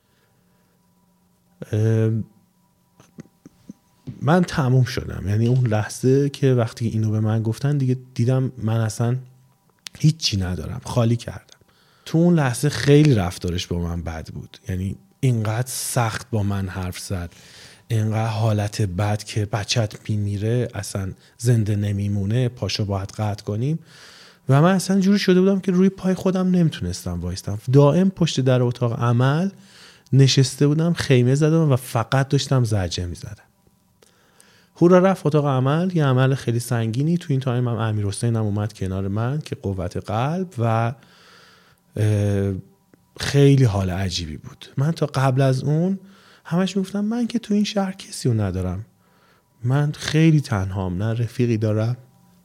[SPEAKER 3] من تموم شدم. یعنی اون لحظه که وقتی اینو به من گفتن دیگه دیدم من اصلا هیچی ندارم، خالی کردم. تو اون لحظه خیلی رفتارش با من بد بود. یعنی اینقدر سخت با من حرف زد، اینقدر حالت بد که بچت میمیره، اصلا زنده نمیمونه، پاشو باید قطع کنیم. و من اصلا جوری شده بودم که روی پای خودم نمیتونستم وایستم. دائم پشت در اتاق عمل نشسته بودم، خیمه زدم و فقط داشتم زجه میزدم. هورا رفت اتاق عمل، یه عمل خیلی سنگینی. تو این تایم هم امیرحسین هم اومد کنار من که قوت قلب و خیلی حال عجیبی بود. من تا قبل از اون همش میگفتم من که تو این شهر کسی رو ندارم، من خیلی تنهام، نه رفیقی دارم.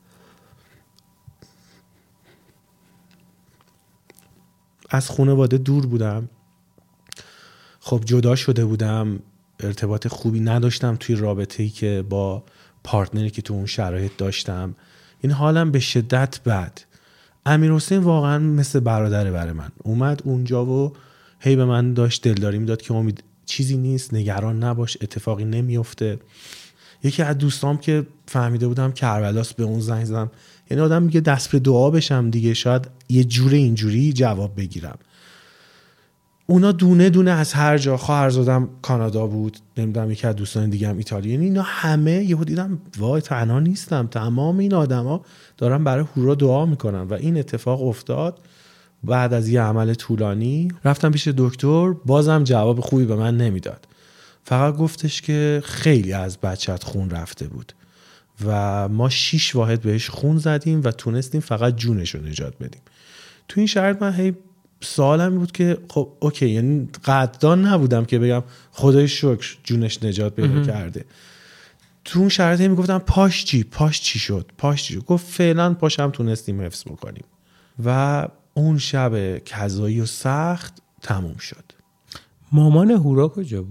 [SPEAKER 3] از خانواده دور بودم، خب جدا شده بودم، ارتباط خوبی نداشتم توی رابطه‌ای که با پارتنری که تو اون شرایط داشتم. این حالم به شدت بد. امیرحسین واقعا مثل برادره برای من. اومد اونجا و هی به من داشت دلداری میداد که امید چیزی نیست، نگران نباش، اتفاقی نمیفته. یکی از دوستام که فهمیده بودم کربلاست به اون زنگ زدم. یعنی آدم میگه دست به دعا بشم دیگه، شاید یه جور اینجوری جواب بگیرم. اونا دونه دونه از هر جا، خواهرزادم کانادا بود، نمیدونم یکی از دوستان دیگه هم ایتالیا، یعنی اینا همه یهو دیدم وای تنها نیستم، تمام این آدما دارن برای هورا دعا میکنن. و این اتفاق افتاد. بعد از یه عمل طولانی رفتم پیش دکتر، بازم جواب خوبی به من نمیداد. فقط گفتش که خیلی از بچت خون رفته بود و ما 6 واحد بهش خون زدیم و تونستیم فقط جونش رو نجات بدیم. تو این شرایط من هی سوالم بود که خب اوکی، یعنی قدردان نبودم که بگم خدای شکر جونش نجات پیدا کرده. تو اون شرایط میگفتم پاش چی شد. گفت فعلا پاشم تونستیم حفظ بکنیم. و اون شب کذایی و سخت تموم شد.
[SPEAKER 1] مامان هورا کجا بود؟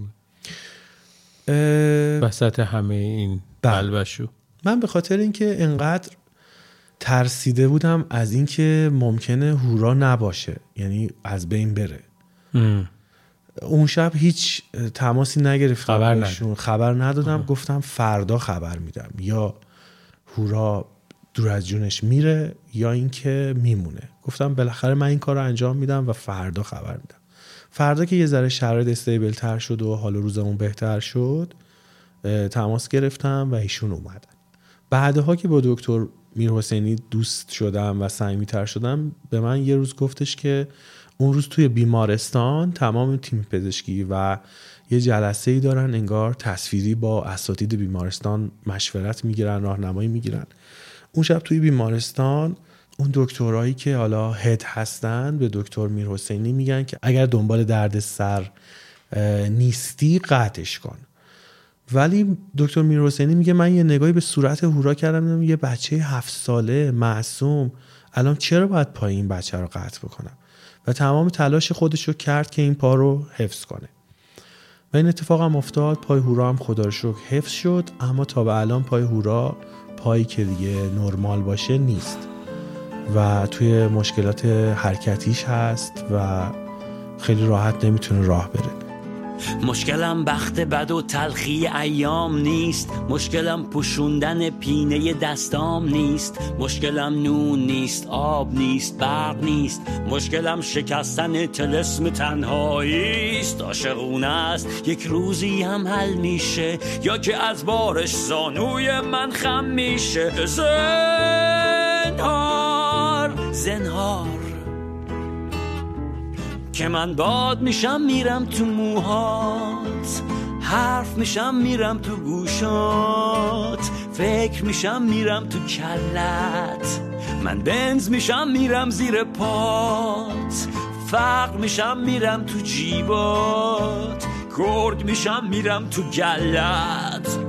[SPEAKER 1] وسط همه این بلبشو؟
[SPEAKER 3] من به خاطر اینکه انقدر ترسیده بودم از اینکه ممکنه هورا نباشه، یعنی از بین بره. اون شب هیچ تماسی نگرفتم، خبر ندادم. گفتم فردا خبر میدم، یا هورا دور از جونش میره یا اینکه میمونه. گفتم بالاخره من این کار رو انجام میدم و فردا خبر میدم. فردا که یه ذره شرایط استیبل تر شد و حال روزمون بهتر شد، تماس گرفتم و ایشون اومدن. بعدها که با دکتر میرحسینی دوست شدم و صمیمی‌تر شدم، به من یه روز گفتش که اون روز توی بیمارستان تمام تیم پزشکی و یه جلسه‌ای دارن انگار تصویری با اساتید بیمارستان مشورت میگیرن، راهنمایی میگیرن. اون شب توی بیمارستان اون دکترایی که حالا هد هستن به دکتر میرحسینی میگن که اگر دنبال درد سر نیستی قطعش کن. ولی دکتر میرحسینی میگه من یه نگاهی به صورت هورا کردم، یه بچه 7 ساله معصوم، الان چرا باید پای این بچه رو قطع بکنم؟ و تمام تلاش خودش رو کرد که این پا رو حفظ کنه و این اتفاق هم افتاد. پای هورا هم خدا رو شکر حفظ شد، اما تا به الان پای هورا پایی که دیگه نرمال باشه نیست و توی مشکلات حرکتیش هست و خیلی راحت نمیتونه راه بره.
[SPEAKER 4] مشکلم بخت بد و تلخی ایام نیست، مشکلم پوشوندن پینه دستام نیست، مشکلم نون نیست، آب نیست، برق نیست، مشکلم شکستن طلسم تنهاییست. عاشقونه است یک روزی هم حل میشه، یا که از بارش زانوی من خم میشه. زنهار که من باد میشم میرم تو موهات، حرف میشم میرم تو گوشات، فکر میشم میرم تو کلت، من بنز میشم میرم زیر پات، فقر میشم میرم تو جیبات، گرگ میشم میرم تو گلت.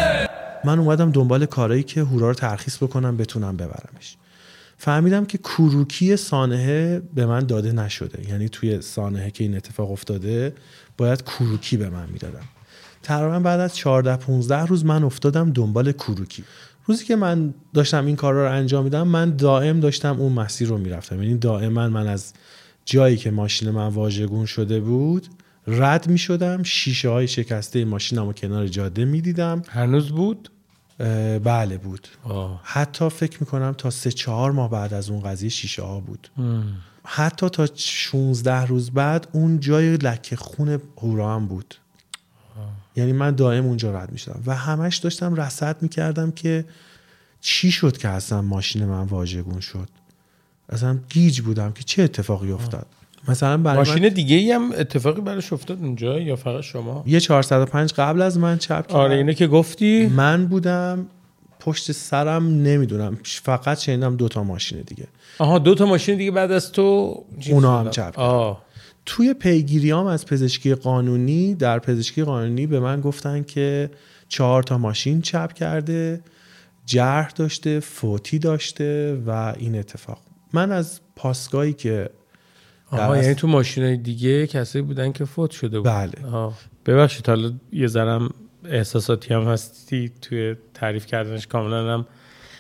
[SPEAKER 3] من اومدم دنبال کارهایی که هورا رو ترخیص بکنم بتونم ببرمش. فهمیدم که کروکی سانحه به من داده نشده، یعنی توی سانحه که این اتفاق افتاده باید کروکی به من میدادم. تقریبا بعد از 14-15 روز من افتادم دنبال کروکی. روزی که من داشتم این کارا رو انجام میدم، من دائم داشتم اون مسیر رو میرفتم، یعنی دائما من از جایی که ماشین من واژگون شده بود رد میشدم، شیشه های شکسته ماشینم رو کنار جاده میدیدم.
[SPEAKER 1] هنوز بود؟
[SPEAKER 3] بله بود. حتی فکر میکنم تا 3-4 ماه بعد از اون قضیه شیشه ها بود. حتی تا 16 روز بعد اون جای لکه خون هورا هم بود. یعنی من دائم اونجا رد میشدم و همش داشتم رصد میکردم که چی شد که اصلا ماشین من واژگون شد. اصلا گیج بودم که چه اتفاقی افتاد. مثلا برای
[SPEAKER 1] ماشین دیگه ای هم اتفاقی براش افتاد اونجا یا فقط شما؟
[SPEAKER 3] یه 405 قبل از من چپ کرد.
[SPEAKER 1] آره اینه که گفتی.
[SPEAKER 3] من بودم پشت سرم، نمیدونم، فقط شنیدم 2 ماشین دیگه.
[SPEAKER 1] 2 ماشین دیگه بعد از تو
[SPEAKER 3] اونا هم چپ کرد. توی پیگیریام از پزشکی قانونی، در پزشکی قانونی به من گفتن که 4 ماشین چپ کرده، جرح داشته، فوتی داشته و این اتفاق. من از پاسگاهی که
[SPEAKER 1] یعنی تو ماشینای دیگه کسایی بودن که فوت شده بود.
[SPEAKER 3] بله.
[SPEAKER 1] ببخشید حالا یه ذرم احساساتی هم هستی توی تعریف کردنش، کاملا هم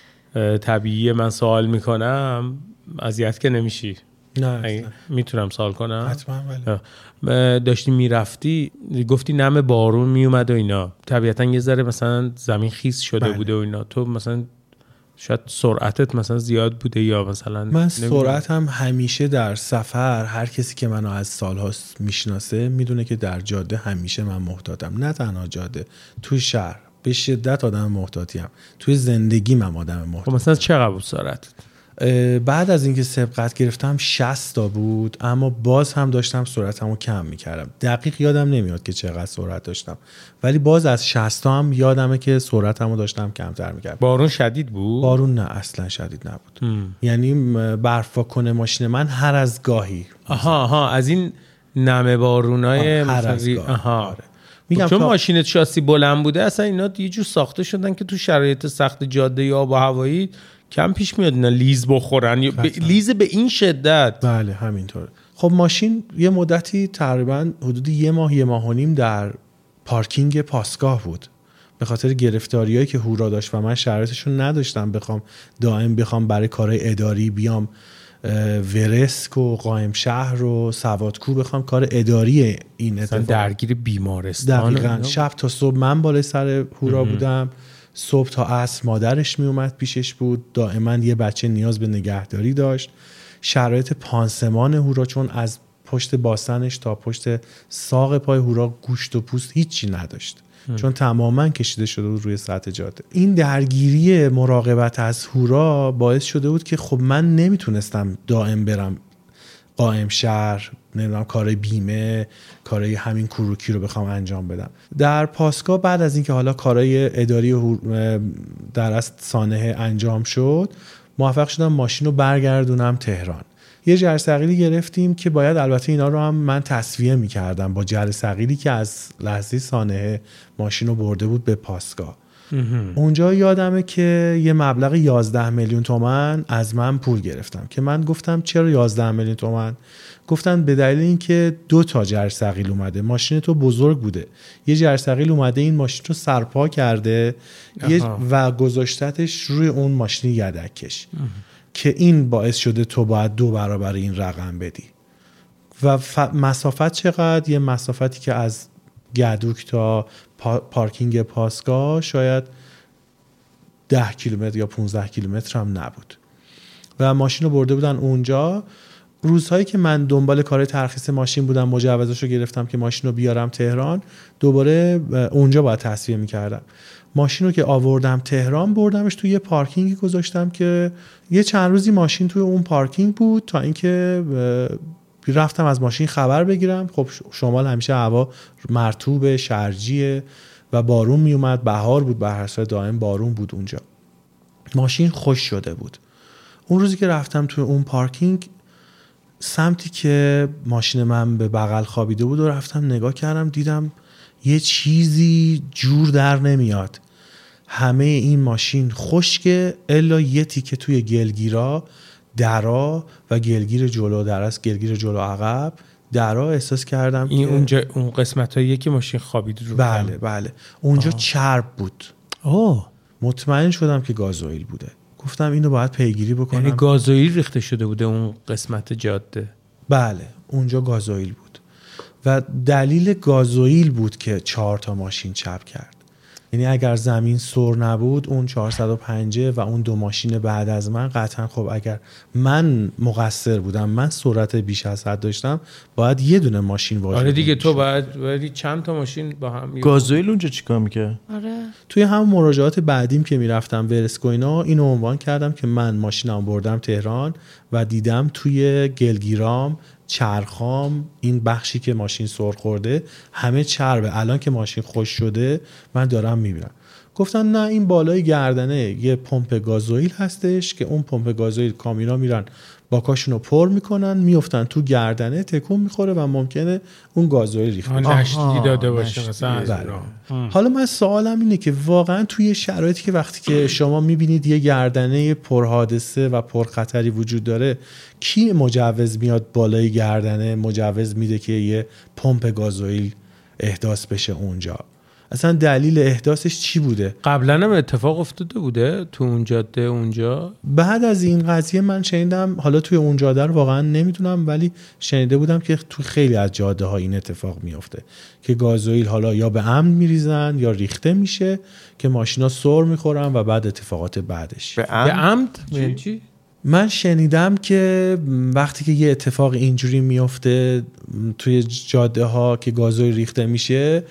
[SPEAKER 1] طبیعیه. من سوال میکنم، اذیت که نمیشی؟
[SPEAKER 3] نه
[SPEAKER 1] میتونم سوال کنم؟
[SPEAKER 3] حتما. بله.
[SPEAKER 1] داشتی میرفتی گفتی نم بارون میومد و اینا، طبیعتا یه ذره مثلا زمین خیس شده
[SPEAKER 3] بله.
[SPEAKER 1] بوده و اینا، تو مثلا شاید سرعتت مثلا زیاد بوده یا مثلا
[SPEAKER 3] من سرعتم همیشه در سفر، هر کسی که منو از سالهاست میشناسه میدونه که در جاده همیشه من محتاطم. نه تنها جاده، توی شهر به شدت آدم محتاطیم، توی زندگیم هم آدم محتاطم.
[SPEAKER 1] مثلا چقدر بود سرعتت؟
[SPEAKER 3] بعد از اینکه سبقت گرفتم 60 بود، اما باز هم داشتم سرعتمو کم میکردم. دقیق یادم نمیاد که چقدر سرعت داشتم، ولی باز از 60 هم یادمه که سرعتمو داشتم کمتر میکردم.
[SPEAKER 1] بارون شدید بود؟
[SPEAKER 3] بارون نه، اصلا شدید نبود. یعنی برفاکن ماشین من هر از گاهی.
[SPEAKER 1] از این نمه بارونای
[SPEAKER 3] هر از گاهی.
[SPEAKER 1] آره. میگم چون ماشینت شاسی بلند بوده، اصلا اینا یه جور ساخته شدن که تو شرایط سخت جاده یا آب و هوایی کم پیش میاد اینا لیز بخورن، لیز به این شدت.
[SPEAKER 3] بله همینطوره. خب ماشین یه مدتی تقریبا حدود 1 ماه 1.5 ماه در پارکینگ پاسگاه بود. به خاطر گرفتاریایی که هورا داشت و من شرایطشون نداشتم بخوام برای کارهای اداری بیام ورسک و قائم شهر و سوادکو بخوام کار اداری این اتفاق
[SPEAKER 1] درگیر بیمارستان.
[SPEAKER 3] دقیقاً شب تا صبح من بالای سر هورا بودم، صبح تا عصر مادرش می اومد پیشش بود، دائما یه بچه نیاز به نگهداری داشت. شرایط پانسمان هورا چون از پشت باسنش تا پشت ساق پای هورا گوشت و پوست هیچی نداشت چون تماما کشیده شده بود روی سطح جاده. این درگیری مراقبت از هورا باعث شده بود که خب من نمیتونستم دائم برم قائم شهر، نمیدونم کارهای بیمه، کارهای همین کروکی رو بخوام انجام بدم. در پاسگاه بعد از اینکه حالا کارهای اداری در اصل سانحه انجام شد، موفق شدم ماشین رو برگردونم تهران. یه جرثقیلی گرفتیم که باید البته اینا رو هم من تصفیه می‌کردم با جرثقیلی که از لحظه سانحه ماشین رو برده بود به پاسگاه. اونجا یادمه که یه مبلغ 11 میلیون تومان از من پول گرفتم که من گفتم چرا 11 میلیون تومان؟ گفتن به دلیل اینکه 2 تا جرثقیل اومده، ماشین تو بزرگ بوده، یه جرثقیل اومده این ماشین رو سرپا کرده و گذاشتتش روی اون ماشین یدکش که این باعث شده تو باید 2 برابر این رقم بدی. و مسافت چقدر؟ یه مسافتی که از گدوک تا پارکینگ پاسگاه شاید 10 کیلومتر یا 15 کیلومتر هم نبود و ماشین رو برده بودن اونجا. روزهایی که من دنبال کار ترخیص ماشین بودم، مجوزش رو گرفتم که ماشین رو بیارم تهران، دوباره اونجا باید تصفیه میکردم. ماشین رو که آوردم تهران بردمش توی یه پارکینگی گذاشتم که یه چند روزی ماشین توی اون پارکینگ بود تا اینکه رفتم از ماشین خبر بگیرم. خب شمال همیشه هوا مرطوب شرجیه و بارون می اومد، بهار بود، به هر صورت دائم بارون بود اونجا. ماشین خوش شده بود. اون روزی که رفتم توی اون پارکینگ، سمتی که ماشین من به بغل خوابیده بود و رفتم نگاه کردم، دیدم یه چیزی جور در نمیاد. همه این ماشین خشکه الا یه تیکه توی گلگیرا درا و گلگیر جلو درست، گلگیر جلو عقب درا احساس کردم
[SPEAKER 1] این
[SPEAKER 3] که
[SPEAKER 1] اونجا اون قسمتایی که ماشین خوابید رو.
[SPEAKER 3] بله اونجا چرب بود. مطمئن شدم که گازوئیل بوده. گفتم اینو باید پیگیری بکنم.
[SPEAKER 1] یعنی گازوئیل ریخته شده بوده اون قسمت جاده.
[SPEAKER 3] بله اونجا گازوئیل بود و دلیل گازوئیل بود که 4 تا ماشین چپ کرد. یعنی اگر زمین سر نبود اون 405 و اون 2 ماشین بعد از من قطعا، خب اگر من مقصر بودم، من سرعت بیش از حد داشتم، باید یه دونه ماشین واجد.
[SPEAKER 1] آره دیگه تو باید چند تا ماشین با هم.
[SPEAKER 8] گازوئیل اونجا چیکار میکرد؟
[SPEAKER 2] آره
[SPEAKER 3] توی همون مراجعات بعدیم که میرفتم ورسک و اینا، اینو عنوان کردم که من ماشینم بردم تهران و دیدم توی گلگیرام چرخام این بخشی که ماشین سر خورده همه چربه. الان که ماشین خوش شده من دارم میبینم. گفتن نه، این بالای گردنه یه پمپ گازوئیل هستش که اون پمپ گازوئیل کامینا میرن باکاشونو پر میکنن، میافتن تو گردنه، تکون میخوره و ممکنه اون گازوئیل ریخته
[SPEAKER 1] نشتی داده باشه مثلا.
[SPEAKER 3] حالا من سوالم اینه که واقعا توی شرایطی که وقتی که شما میبینید یه گردنه پرحادثه و پرخطری وجود داره، کی مجوز میاد بالای گردنه مجوز میده که یه پمپ گازوئیل احداث بشه اونجا؟ اصلا دلیل احداثش چی بوده؟
[SPEAKER 1] قبلا هم اتفاق افتاده بوده تو اون جاده اونجا؟
[SPEAKER 3] بعد از این قضیه من شنیدم، حالا توی اون جاده رو واقعا نمیدونم ولی شنیده بودم که تو خیلی از جاده ها این اتفاق میفته که گازوئیل حالا یا به عمد میریزن یا ریخته میشه که ماشینا سر میخورن و بعد اتفاقات بعدش.
[SPEAKER 1] به عمد؟ چی؟
[SPEAKER 3] من شنیدم که وقتی که یه اتفاق اینجوری میفته توی جاده ها که گازوئیل ریخته میشه،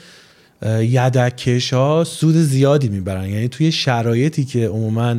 [SPEAKER 3] یدک‌کش ها سود زیادی میبرن. یعنی توی شرایطی که عموما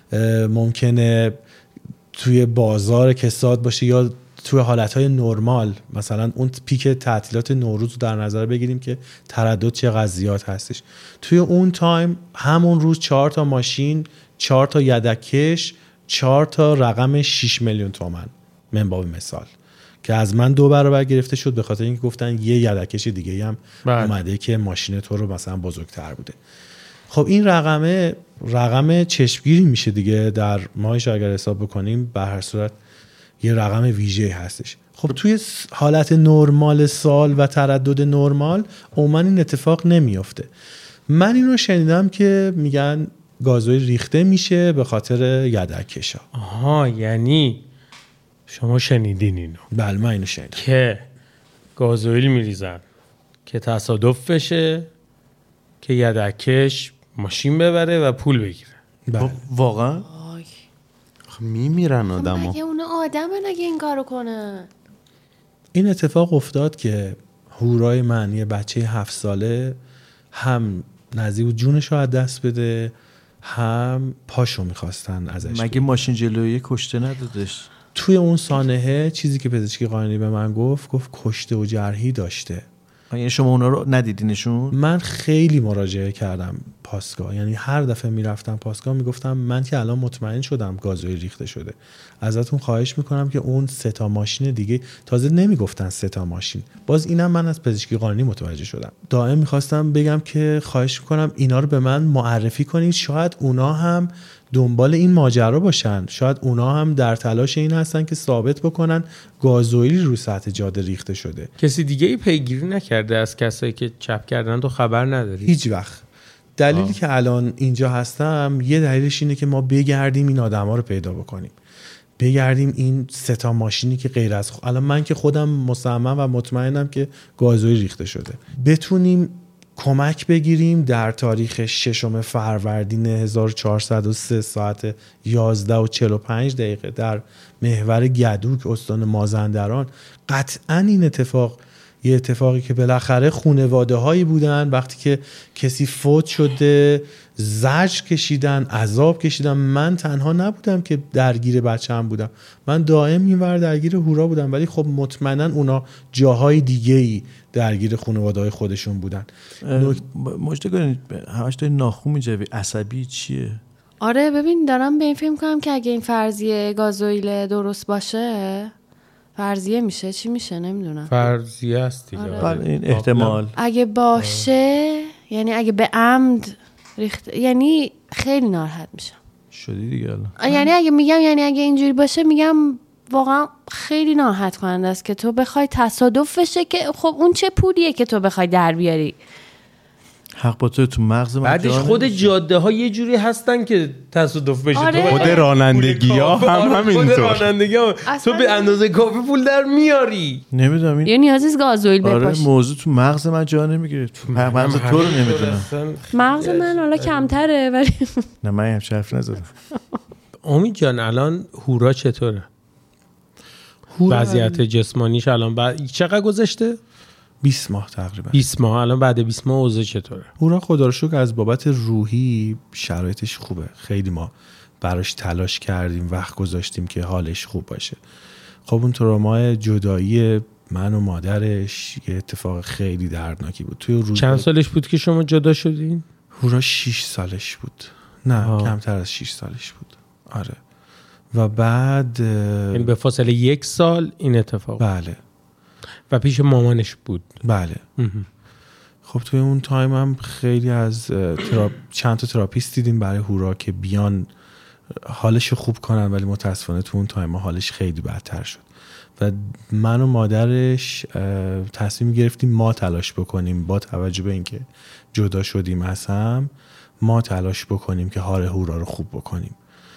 [SPEAKER 3] ممکنه توی بازار کساد باشه یا توی حالتهای نرمال، مثلا اون پیک تعطیلات نوروز رو در نظر بگیریم که تردد چقدر زیاد هستش، توی اون تایم همون روز 4 تا ماشین، 4 تا یدک‌کش، 4 تا رقم 6 میلیون تومان من باب مثال که از من 2 برابر گرفته شد به خاطر اینکه گفتن یه یدکش دیگه هم اومده که ماشین تو رو مثلا بزرگتر بوده. خب این رقم چشمگیری میشه دیگه در ماهش اگر حساب بکنیم. به هر صورت یه رقم ویژه هستش. خب توی حالت نرمال سال و تردد نرمال عموما این اتفاق نمیفته. من اینو شنیدم که میگن گازوئیل ریخته میشه به خاطر یدک‌کشا.
[SPEAKER 9] آها، یعنی شما شنیدین اینو؟
[SPEAKER 3] بله من اینو شنیدم
[SPEAKER 9] که گازوئیل میریزن که تصادف بشه که یدک‌کش ماشین ببره و پول بگیره.
[SPEAKER 3] بله.
[SPEAKER 8] واقعا میمیرن آدم ها.
[SPEAKER 2] مگه اون آدمه نگه این کارو کنه؟
[SPEAKER 3] این اتفاق افتاد که هورای من یه بچه 7 ساله هم نزدیک بود جونشو از دست بده، هم پاشو میخواستن ازش.
[SPEAKER 8] مگه ماشین جلویی کشته ندادش؟
[SPEAKER 3] توی اون سانحه چیزی که پزشکی قانونی به من گفت کشته و جرحی داشته.
[SPEAKER 8] یعنی شما اونا رو ندیدینشون؟
[SPEAKER 3] من خیلی مراجعه کردم پاسگاه، یعنی هر دفعه میرفتم پاسگاه میگفتم من که الان مطمئن شدم گازوئیل ریخته شده، ازتون خواهش میکنم که اون 3 ماشین دیگه، تازه نمیگفتن 3 ماشین، باز اینم من از پزشکی قانونی متوجه شدم. دائم میخواستم بگم که خواهش میکنم اینا رو به من معرفی کنید، شاید اونا هم دنبال این ماجرا باشن، شاید اونا هم در تلاش این هستن که ثابت بکنن گازوئیل رو سطح جاده ریخته شده.
[SPEAKER 9] کسی دیگه ای پیگیری نکرده از کسایی که چپ کردن؟ تو خبر نداری؟
[SPEAKER 3] هیچ وقت. دلیلی که الان اینجا هستم یه دلیلش اینه که ما بگردیم این آدما رو پیدا بکنیم، بگردیم این 3 ماشینی که غیر از الان من که خودم مصمم و مطمئنم که گازوئیل ریخته شده، بتونیم کمک بگیریم در تاریخ 6 فروردین 1403 ساعت 11:45 در محور گدوک استان مازندران. قطعاً این اتفاق یه اتفاقی که بالاخره خانواده هایی بودن وقتی که کسی فوت شده زجر کشیدن، عذاب کشیدن. من تنها نبودم که درگیر بچه‌ام بودم، من دائم اینور درگیر هورا بودم، ولی خب مطمئنا اونا جاهای دیگه‌ای درگیر خانواده‌های خودشون بودن.
[SPEAKER 8] مجدد همش داری ناخون می‌جوی، عصبی چیه؟
[SPEAKER 2] آره ببین دارم به این فکر می‌کنم که اگه این فرضیه گازوئیل درست باشه، فرضیه میشه چی میشه نمیدونم.
[SPEAKER 9] فرضیه است دیگه.
[SPEAKER 2] آره.
[SPEAKER 8] این احتمال
[SPEAKER 2] اگه باشه یعنی اگه به عمد ریخت، یعنی خیلی ناراحت میشم.
[SPEAKER 8] شدی دیگه الان.
[SPEAKER 2] یعنی اگه اینجوری باشه میگم واقعا خیلی ناراحت کننده است که تو بخوای تصادف بشه که خب اون چه پولیه که تو بخوای در بیاری.
[SPEAKER 8] حق با تو مغز من.
[SPEAKER 9] بعدش خود جاده ها یه جوری هستن که تصادف بشه.
[SPEAKER 2] آره.
[SPEAKER 9] تو
[SPEAKER 8] خود رانندگی ها هم همینطور.
[SPEAKER 9] خود رانندگی ها تو به اندازه کافی پول در میاری.
[SPEAKER 8] نمیدونم این
[SPEAKER 2] یه نیازی است گازوئیل بپاشه.
[SPEAKER 8] آره موضوع تو مغز من جا نمیگیره. تو مغز تو رو نمیدونم.
[SPEAKER 2] مغز من حالا کمتره ولی
[SPEAKER 8] نه من هم حرف نزدم.
[SPEAKER 9] امید جان الان هورا چطوره؟ وضعیت جسمانیش الان چقدر گذشته؟
[SPEAKER 3] 20 ماه تقریبا.
[SPEAKER 9] 20 ماه. الان بعد 20 ماه اوضاع چطوره؟
[SPEAKER 3] هورا خدا رو شکر از بابت روحی شرایطش خوبه. خیلی ما براش تلاش کردیم، وقت گذاشتیم که حالش خوب باشه. خب اون ترومای جدایی من و مادرش یه اتفاق خیلی دردناکی بود. توی روز
[SPEAKER 9] چند سالش بود که شما جدا شدین؟
[SPEAKER 3] هورا 6 سالش بود. نه کمتر از 6 سالش بود. آره. و بعد
[SPEAKER 9] یعنی به فاصله 1 سال این اتفاق.
[SPEAKER 3] بله.
[SPEAKER 9] و پیش مامانش بود.
[SPEAKER 3] بله. خب توی اون تایم هم خیلی از چند تا تراپیست دیدیم برای هورا که بیان حالش خوب کنن، ولی متاسفانه تو اون تایم حالش خیلی بدتر شد و من و مادرش تصمیم گرفتیم ما تلاش بکنیم، با توجه به اینکه جدا شدیم از هم، ما تلاش بکنیم که حال هورا رو خوب بکنیم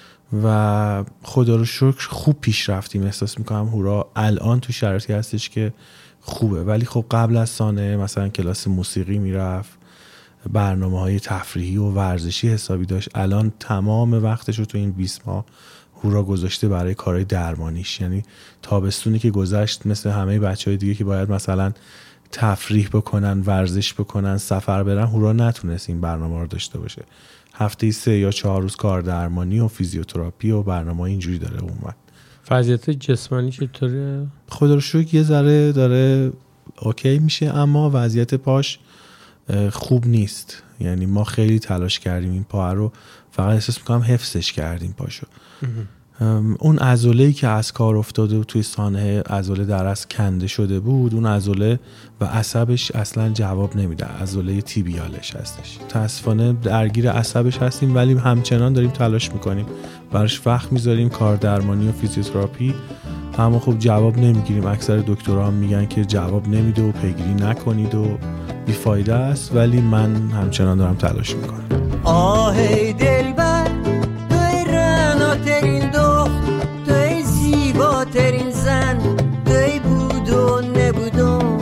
[SPEAKER 3] و خدا رو شکر خوب پیش رفتیم. احساس میکنم هورا الان تو شرایطی هستش که خوبه، ولی خب قبل از سانحه مثلا کلاس موسیقی میرفت، برنامه‌های تفریحی و ورزشی حسابی داشت. الان تمام وقتش رو تو این 20 ماه هورا گذاشته برای کارهای درمانیش. یعنی تابستونی که گذشت مثل همه بچه‌های دیگه که باید مثلا تفریح بکنن، ورزش بکنن، سفر برن، هورا نتونست این برنامه رو داشته باشه. هفته 3 یا 4 روز کار درمانی و فیزیوتراپی و برنامه اینجوری داره اونور.
[SPEAKER 9] وضعیت جسمانی چطوره؟
[SPEAKER 3] خدا رو شکر یه ذره داره اوکی میشه، اما وضعیت پاش خوب نیست. یعنی ما خیلی تلاش کردیم این پا رو، فقط احساس میکنم حفظش کردیم پاشو. اون عضله‌ای که از کار افتاده و توی سانحه عضله درس کنده شده بود، اون عضله و عصبش اصلا جواب نمیده. عضله تیبیالش هستش. متأسفانه درگیر عصبش هستیم، ولی همچنان داریم تلاش میکنیم، براش وقت میذاریم، کار درمانی و فیزیوتراپی، اما خب جواب نمیگیریم. اکثر دکترها هم میگن که جواب نمیده و پیگیری نکنید و بیفایده است، ولی من همچنان دارم تلاش میکنم.
[SPEAKER 10] آهی دلبر توی رناترین دخت، توی زیباترین زن، توی بود و نبودم.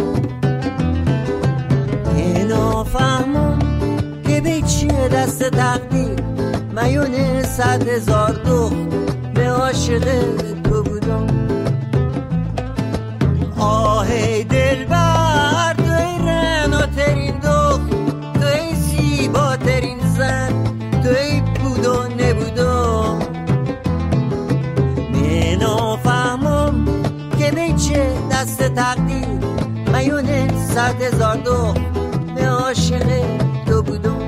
[SPEAKER 10] اینا فهمم که به چیه دست تقدیر، میونه 100,000 دخت به عاشق تو بودم. آهی دلبر توی رناترین دخت، توی زیباترین زن، توی بود و نبودم. مینا فهمم که میچه دست تقدیر، میونه 100,000 دخت به عاشق تو بودم.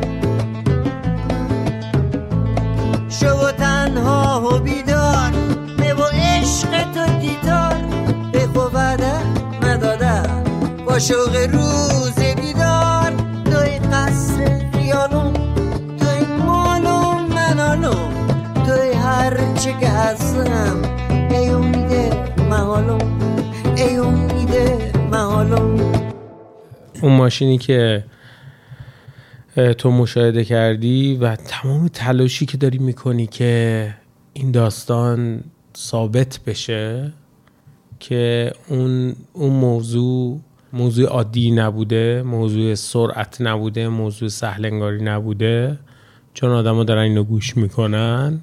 [SPEAKER 10] شو تنها و بیدار به و عشق تو گیتار، به خوبده مداده با شوق روز بیدار. توی قصر خیالم، توی مالم منالم، توی هر چه که هستم، ای امیده محالم، ای امیده محالم.
[SPEAKER 1] اون ماشینی که تو مشاهده کردی و تمام تلاشی که داری میکنی که این داستان ثابت بشه که اون موضوع عادی نبوده، موضوع سرعت نبوده، موضوع سهلنگاری نبوده، چون آدم ها دارن اینو گوش میکنن.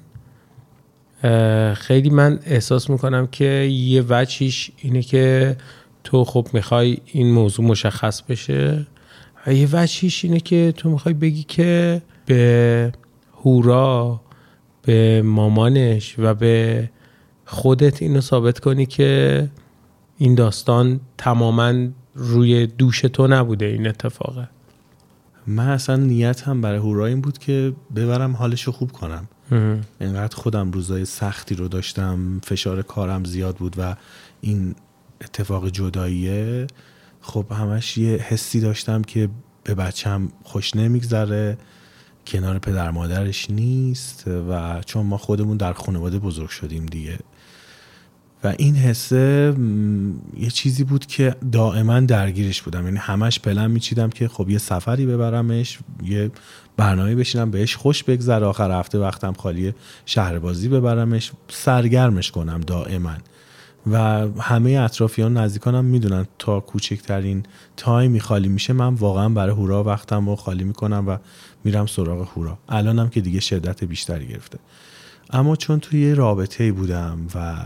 [SPEAKER 1] خیلی من احساس میکنم که یه وجهش اینه که تو خب میخوای این موضوع مشخص بشه، و یه وجهش اینه که تو میخوای بگی که به هورا، به مامانش و به خودت اینو ثابت کنی که این داستان تماما روی دوش تو نبوده این اتفاقه.
[SPEAKER 3] من اصلا نیتم برای هورا این بود که ببرم حالشو خوب کنم. اینقدر خودم روزای سختی رو داشتم، فشار کارم زیاد بود و این اتفاق جداییه، خب همش یه حسی داشتم که به بچم خوش نمیگذره، کنار پدر مادرش نیست، و چون ما خودمون در خانواده بزرگ شدیم دیگه، و این حسه یه چیزی بود که دائما درگیرش بودم. یعنی همش پلن میچیدم که خب یه سفری ببرمش، یه برنامه بشینم بهش خوش بگذره، آخر هفته وقتم خالی شهر بازی ببرمش، سرگرمش کنم دائما. و همه اطرافیان نزدیکانم میدونن تا کوچکترین تایمی خالی میشه من واقعا برای هورا وقتم رو خالی میکنم و میرم سراغ هورا. الانم که دیگه شدت بیشتری گرفته، اما چون توی رابطه‌ای بودم و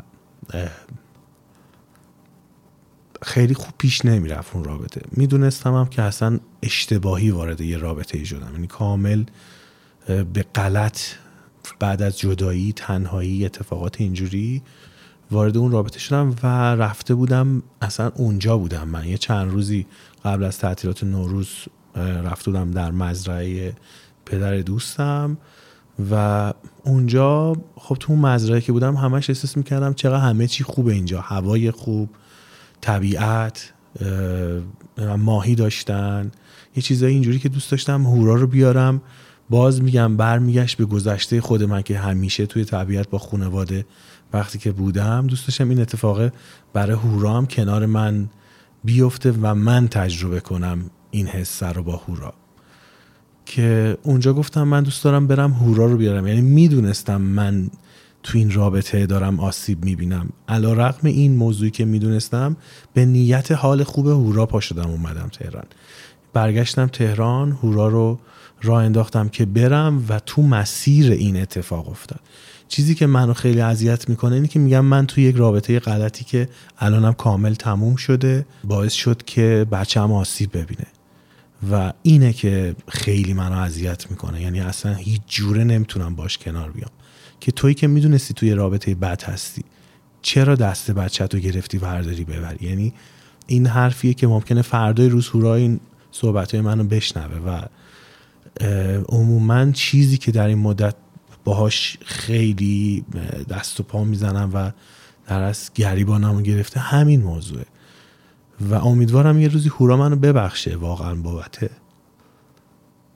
[SPEAKER 3] خیلی خوب پیش نمیرفت اون رابطه، میدونستم هم که اصلا اشتباهی وارد یه رابطه‌ای شدم، یعنی کامل به غلط بعد از جدایی، تنهایی، اتفاقات اینجوری وارد اون رابطه شدم و رفته بودم اصلا اونجا بودم. من یه چند روزی قبل از تعطیلات نوروز رفته بودم در مزرعه پدر دوستم و اونجا خب تو اون مزرعه که بودم همش احساس میکردم چقدر همه چی خوبه اینجا، هوای خوب، طبیعت، ماهی داشتن، یه چیزای اینجوری که دوست داشتم هورا رو بیارم. باز میگم برمیگشت به گذشته خود من که همیشه توی طبیعت با خانواده وقتی که بودم دوست داشتم این اتفاق برای هورا هم کنار من بیفته و من تجربه کنم این حس رو با هورا. که اونجا گفتم من دوست دارم برم هورا رو بیارم. یعنی میدونستم من تو این رابطه دارم آسیب میبینم، علی رغم این موضوعی که میدونستم به نیت حال خوب هورا پا شدم اومدم تهران. برگشتم تهران، هورا رو راه انداختم که برم و تو مسیر این اتفاق افتاد. چیزی که منو خیلی اذیت میکنه اینه که میگم من توی یک رابطه غلطی که الانم کامل تموم شده باعث شد که بچه‌م آسیب ببینه و اینه که خیلی منو اذیت میکنه. یعنی اصلا هیچ جوره نمیتونم باش کنار بیام که تویی که میدونستی توی رابطه بد هستی چرا دست بچه‌تو گرفتی برداری ببری. یعنی این حرفیه که ممکنه فردای روز هورا این صحبتای منو بشنوه و عموما چیزی که در این مدت باهاش خیلی دست و پا میزنم و در از گریبانمو گرفته همین موضوعه و امیدوارم یه روزی هورا منو ببخشه واقعا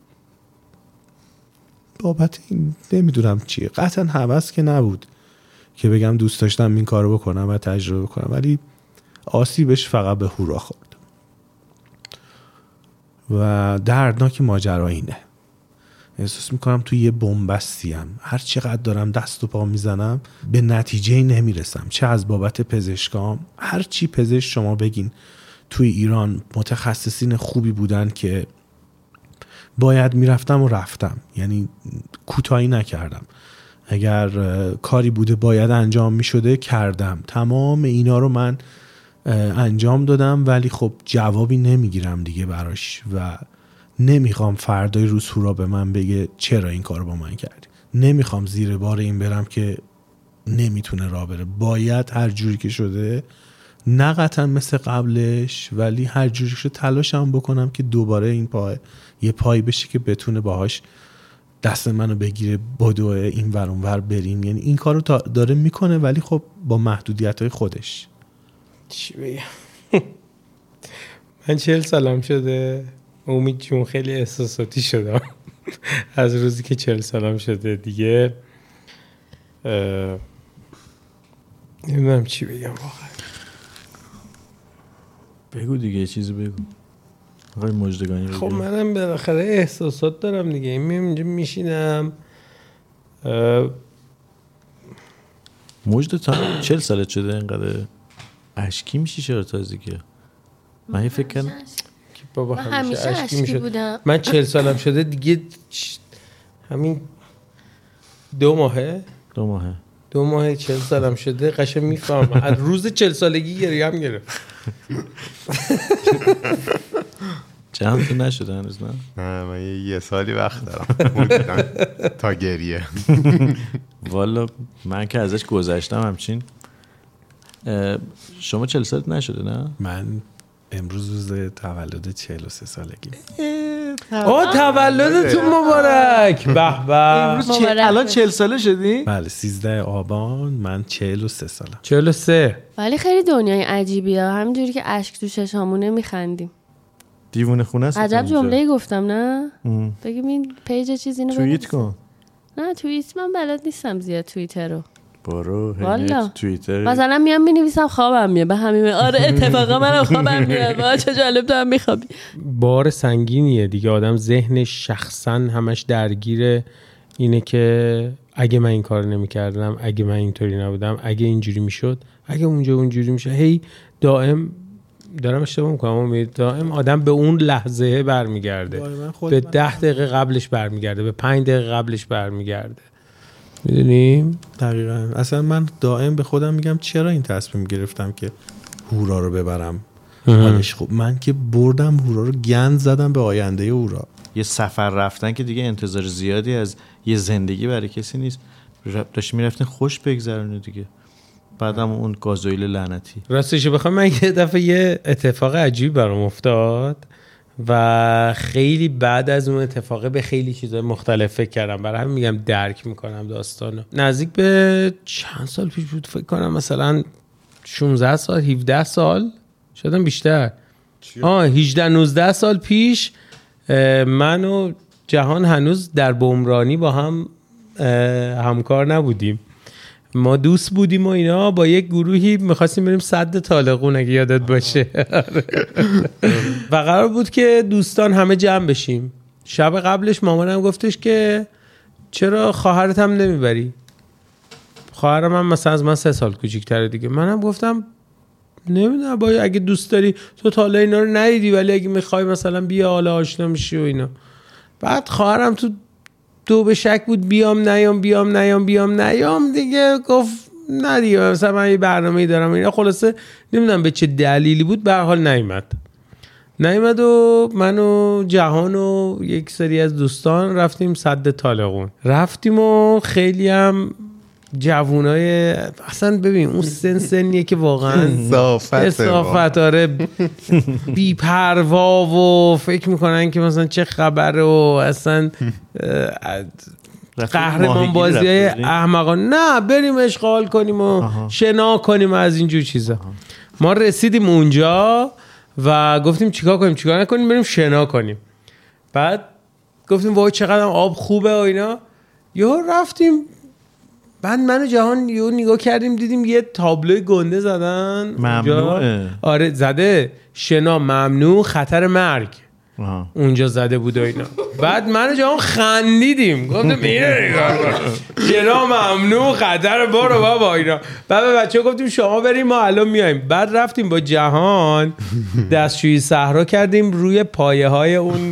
[SPEAKER 3] بابت این نمیدونم چیه، قطعا هوس که نبود که بگم دوست داشتم این کارو بکنم و تجربه کنم، ولی آسیبش فقط به هورا خورد و دردناک ماجرا اینه. احساس میکنم توی یه بن‌بستیم، هر چقدر دارم دست و پا میزنم به نتیجه نمیرسم، چه از بابت پزشکام، هر چی پزشک شما بگین توی ایران متخصصین خوبی بودن که باید میرفتم و رفتم، یعنی کوتاهی نکردم، اگر کاری بوده باید انجام میشده کردم، تمام اینا رو من انجام دادم، ولی خب جوابی نمیگیرم دیگه براش و نمیخوام فردای روز هورا به من بگه چرا این کار با من کردی. نمیخوام زیر بار این برم که نمیتونه راه بره. باید هر جوری که شده، نه قطعا مثل قبلش، ولی هر جوری که تلاشم بکنم که دوباره این یه پای بشه که بتونه باهاش دست منو بگیره بدوه این ور اون ور بریم. یعنی این کارو داره میکنه، ولی خب با محدودیت‌های خودش.
[SPEAKER 1] چی بگم؟ من 40 سالم شده. امید جون خیلی احساساتی شدم از روزی که 40 سالم شده دیگه. نمیدونم چی بگم واقعا.
[SPEAKER 8] بگو دیگه، چیزی بگو. آقای مژدگانی بگو.
[SPEAKER 1] خب منم بالاخره احساسات دارم دیگه. اینجا میشینم.
[SPEAKER 8] مژده تا 40 سالت شده اینقدر اشکی میشی چرا تازگی؟ من فکر کنم
[SPEAKER 2] بابا همیشه اشکی بودم.
[SPEAKER 1] من 40 سالم شده دیگه، همین 2 ماهه 40 سالم شده. قشنگ میفهمم از روز 40 سالگی گریم گرفت.
[SPEAKER 8] جمع تو نشده هنوز؟
[SPEAKER 11] نه من یه سالی وقت دارم تا گریه.
[SPEAKER 8] والا من که ازش گذشتم همچین. شما 40 سالت نشده نه؟
[SPEAKER 3] من امروز روز تولد 43 سالگی.
[SPEAKER 1] تولدتون مبارک. به به.
[SPEAKER 8] امروز الان 40 ساله شدی؟
[SPEAKER 3] بله 13 آبان من 43 سالم.
[SPEAKER 1] 43.
[SPEAKER 2] ولی خیلی دنیای عجیبیه، همینجوری که اشک تو چشامونه میخندیم.
[SPEAKER 8] دیوونه خونه است.
[SPEAKER 2] عجب جمله‌ای گفتم نه؟ بگیم این پیج چیزی اینو
[SPEAKER 8] توییت کن.
[SPEAKER 2] نه توییت من بلد نیستم زیاد توییتر رو.
[SPEAKER 8] برو توییتر
[SPEAKER 2] مثلا میام مینویسم خوابم میاد به همین. آره اتفاقا من خوابم میاد. چه جالب تو هم میخوابی.
[SPEAKER 1] بار سنگینیه دیگه. آدم ذهنش شخصا همش درگیر اینه که اگه من این کار نمی‌کردم، اگه من اینطوری نبودم، اگه اینجوری میشد، اگه اونجا اونجوری میشه. هی دائم دارم اشتباه میکنم، دائم آدم به اون لحظه برمیگرده، به 10 دقیقه قبلش برمیگرده، به 5 دقیقه قبلش برمیگرده. میدونیم؟
[SPEAKER 3] دقیقاً. اصلا من دائم به خودم میگم چرا این تصمیم گرفتم که هورا رو ببرم. حالش خوب. من که بردم هورا رو، گند زدم به آینده هورا.
[SPEAKER 8] یه سفر رفتن که دیگه انتظار زیادی از یه زندگی برای کسی نیست. داشتی میرفتین خوش بگذرونی دیگه. بعدم اون گازوئیل لعنتی.
[SPEAKER 1] راستش بخوام من یه دفعه یه اتفاق عجیبی برام افتاد و خیلی بعد از اون اتفاقه به خیلی چیزای مختلف فکر کردم. برای همین میگم درک میکنم داستانو. نزدیک به چند سال پیش بود فکر کنم، مثلا 16 سال 17 سال شدم بیشتر. 18-19 سال پیش من و جهان هنوز در بمرانی با هم همکار نبودیم. ما دوست بودیم و اینا، با یک گروهی میخواستیم بریم سد طالقون اگه یادت باشه. و قرار بود که دوستان همه جمع بشیم. شب قبلش مامانم گفتش که چرا خواهرت هم نمیبری؟ خواهرم هم مثلا از من 3 سال کوچیک‌تره دیگه. منم گفتم نمیدونم، باید اگه دوست داری، تو تا حالا اینا رو ندیدی ولی اگه میخوای مثلا بیا حالا آشنا میشی و اینا. بعد خواهرم تو دو به شک بود، بیام نیام دیگه. گفت نه دیگه مثلا من یه برنامه‌ای دارم اینا. خلاصه نمیدونم به چه دلیلی بود، به هر حال نیامد و من و جهان و یک سری از دوستان رفتیم سد طالقون. رفتیم و خیلی هم جوونای اصلا ببین اون سنیه که واقعا صافت آره بی پروا و فکر میکنن که مثلا چه خبره و اصلا قهرمان بازیای احمقانه. نه بریم اشغال کنیم و شنا کنیم از اینجور چیزا. ما رسیدیم اونجا و گفتیم چیکار کنیم چیکار نکنیم، بریم شنا کنیم. بعد گفتیم وای چقدر آب خوبه و اینا. یهو رفتیم بعد من و جهان یه نگاه کردیم دیدیم یه تابلوی گنده زدن
[SPEAKER 8] ممنوعه.
[SPEAKER 1] آره زده شنا ممنوع خطر مرگ اونجا زده بود و اینا. بعد من و جهان خندیدیم گفتم اینه شنا ممنوع خطر برو بابا اینا. بعد به بچه‌ها گفتیم شما بریم ما الان میایم. بعد رفتیم با جهان دستشویی صحرا کردیم روی پایه های اون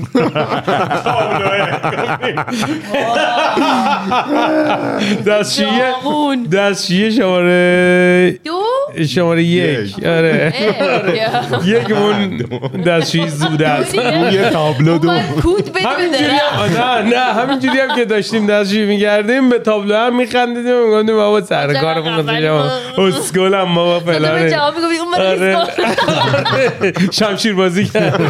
[SPEAKER 1] دستشویی شماره 1 آره یک اون دستشویی زود است
[SPEAKER 11] یه تابلو دو
[SPEAKER 1] نه همینجوری هم که داشتیم دستشویی می‌کردیم به تابلو هم می‌خندیدیم میگفتیم بابا سرکارمون گذاشتم اسکلم بابا فلان شمشیر بازی کرد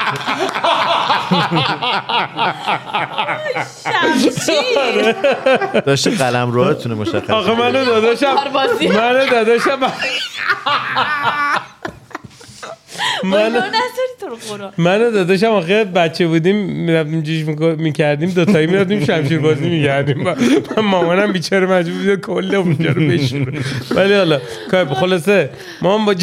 [SPEAKER 8] داشته قلم روهاتونه مشخص.
[SPEAKER 1] آخه منو داداشم منو داداشم آخه بچه بودیم میرفتیم جیش میکردیم دوتایی میرفتیم شمشیر بازی میکردیم. من مامانم بیچاره مجبور بود کل اونجا رو بشونه. ولی حالا خلاصه ما هم با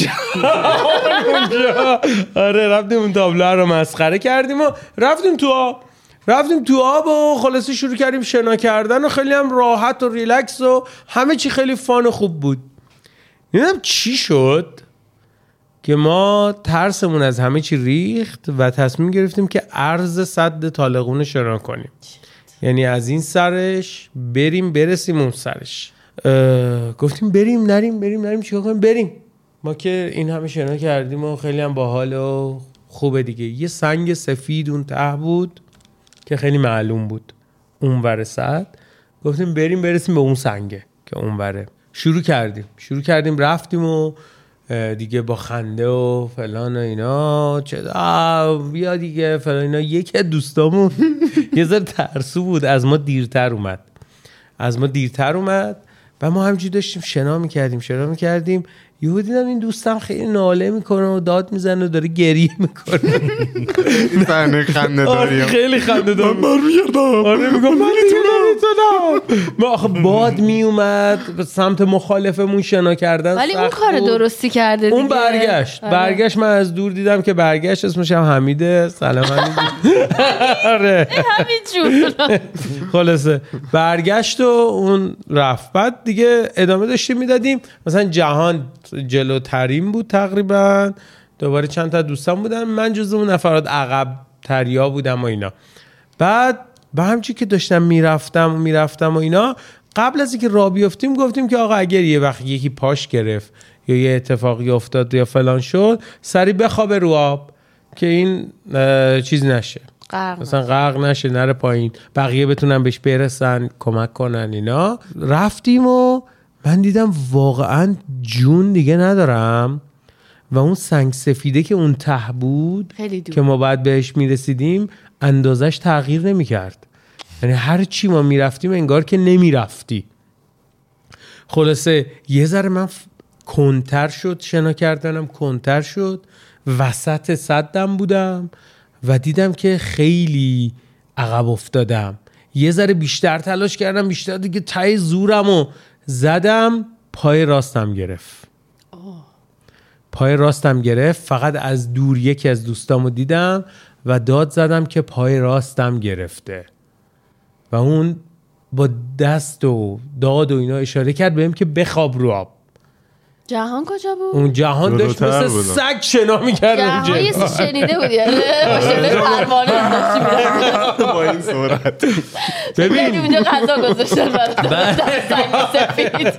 [SPEAKER 1] اونجا آره رفتیم اون تابلو رو مسخره کردیم و رفتیم تو آب و خلاصه شروع کردیم شنا کردن و خیلی هم راحت و ریلکس و همه چی خیلی فان و خوب بود. نمیدونم چی شد که ما ترسمون از همه چی ریخت و تصمیم گرفتیم که عرض سد طالقون شنا کنیم. یعنی از این سرش برسیم اون سرش. گفتیم بریم نریم چیکار کنیم بریم. ما که این همه شنا کردیم و خیلی هم باحال و خوبه دیگه. یه سنگ سفید اون ته بود که خیلی معلوم بود اون ور سد. گفتیم برسیم به اون سنگه که اون وره. شروع کردیم رفتیم و دیگه با خنده و فلان و اینا بیا دیگه فلان اینا. یکی از دوستامون یه ذره ترسو بود از ما دیرتر اومد و ما همینجوری داشتیم شنا میکردیم یهو دیدم این دوستم خیلی ناله میکنه و داد میزنه و داره گریه میکنه.
[SPEAKER 11] این صحنه خنده داریم.
[SPEAKER 1] خیلی خنده دارم. من برمیگردم. آره میگم من نمیتونم. ما آخه باد میومد به سمت مخالفمون شنا کردن.
[SPEAKER 2] ولی اون کار درستی کرده دیگه.
[SPEAKER 1] اون برگشت من از دور دیدم که برگشت اسمش هم حمیده. سلام حمید. آره
[SPEAKER 2] همینجور.
[SPEAKER 1] خلاصه برگشت و اون رفت. بعد دیگه ادامه داشتیم میدادیم. مثلا جهان جلوترین بود تقریبا. دوباره چند تا دوستان بودن. من جزو اون نفرات عقب تریا بودم و اینا. بعد با همچی که داشتم میرفتم و اینا قبل از اینکه راه بیافتیم گفتیم که آقا اگر یه وقت یکی پاش گرفت یا یه اتفاقی افتاد یا فلان شد سری بخوابه رو آب که این چیز نشه مثلا غرق نشه نره پایین بقیه بتونن بهش برسن کمک کنن اینا. رفتیم و من دیدم واقعا جون دیگه ندارم و اون سنگ سفیده که اون ته بود که ما بعد بهش میرسیدیم اندازش تغییر نمیکرد. یعنی هر چی ما میرفتیم انگار که نمیرفتی. خلاصه یه ذره من کنتر شد شنا کردنم کنتر شد وسط سدم بودم و دیدم که خیلی عقب افتادم. یه ذره بیشتر تلاش کردم بیشتر دیگه ته زورمو زدم پای راستم گرفت. فقط از دور یکی از دوستامو دیدم و داد زدم که پای راستم گرفته و اون با دست و داد و اینا اشاره کرد بهم که بخواب رو آب.
[SPEAKER 2] جهان کجا بود؟
[SPEAKER 1] اون جهان داشت مثل سگ شنا میکرد اونجا.
[SPEAKER 2] جهان یه سی شنیده بود یعنی پروانه داشتی میرفت
[SPEAKER 11] با این سرعت.
[SPEAKER 2] ببین اونجا غذا گذاشتن برای سنگ سفید.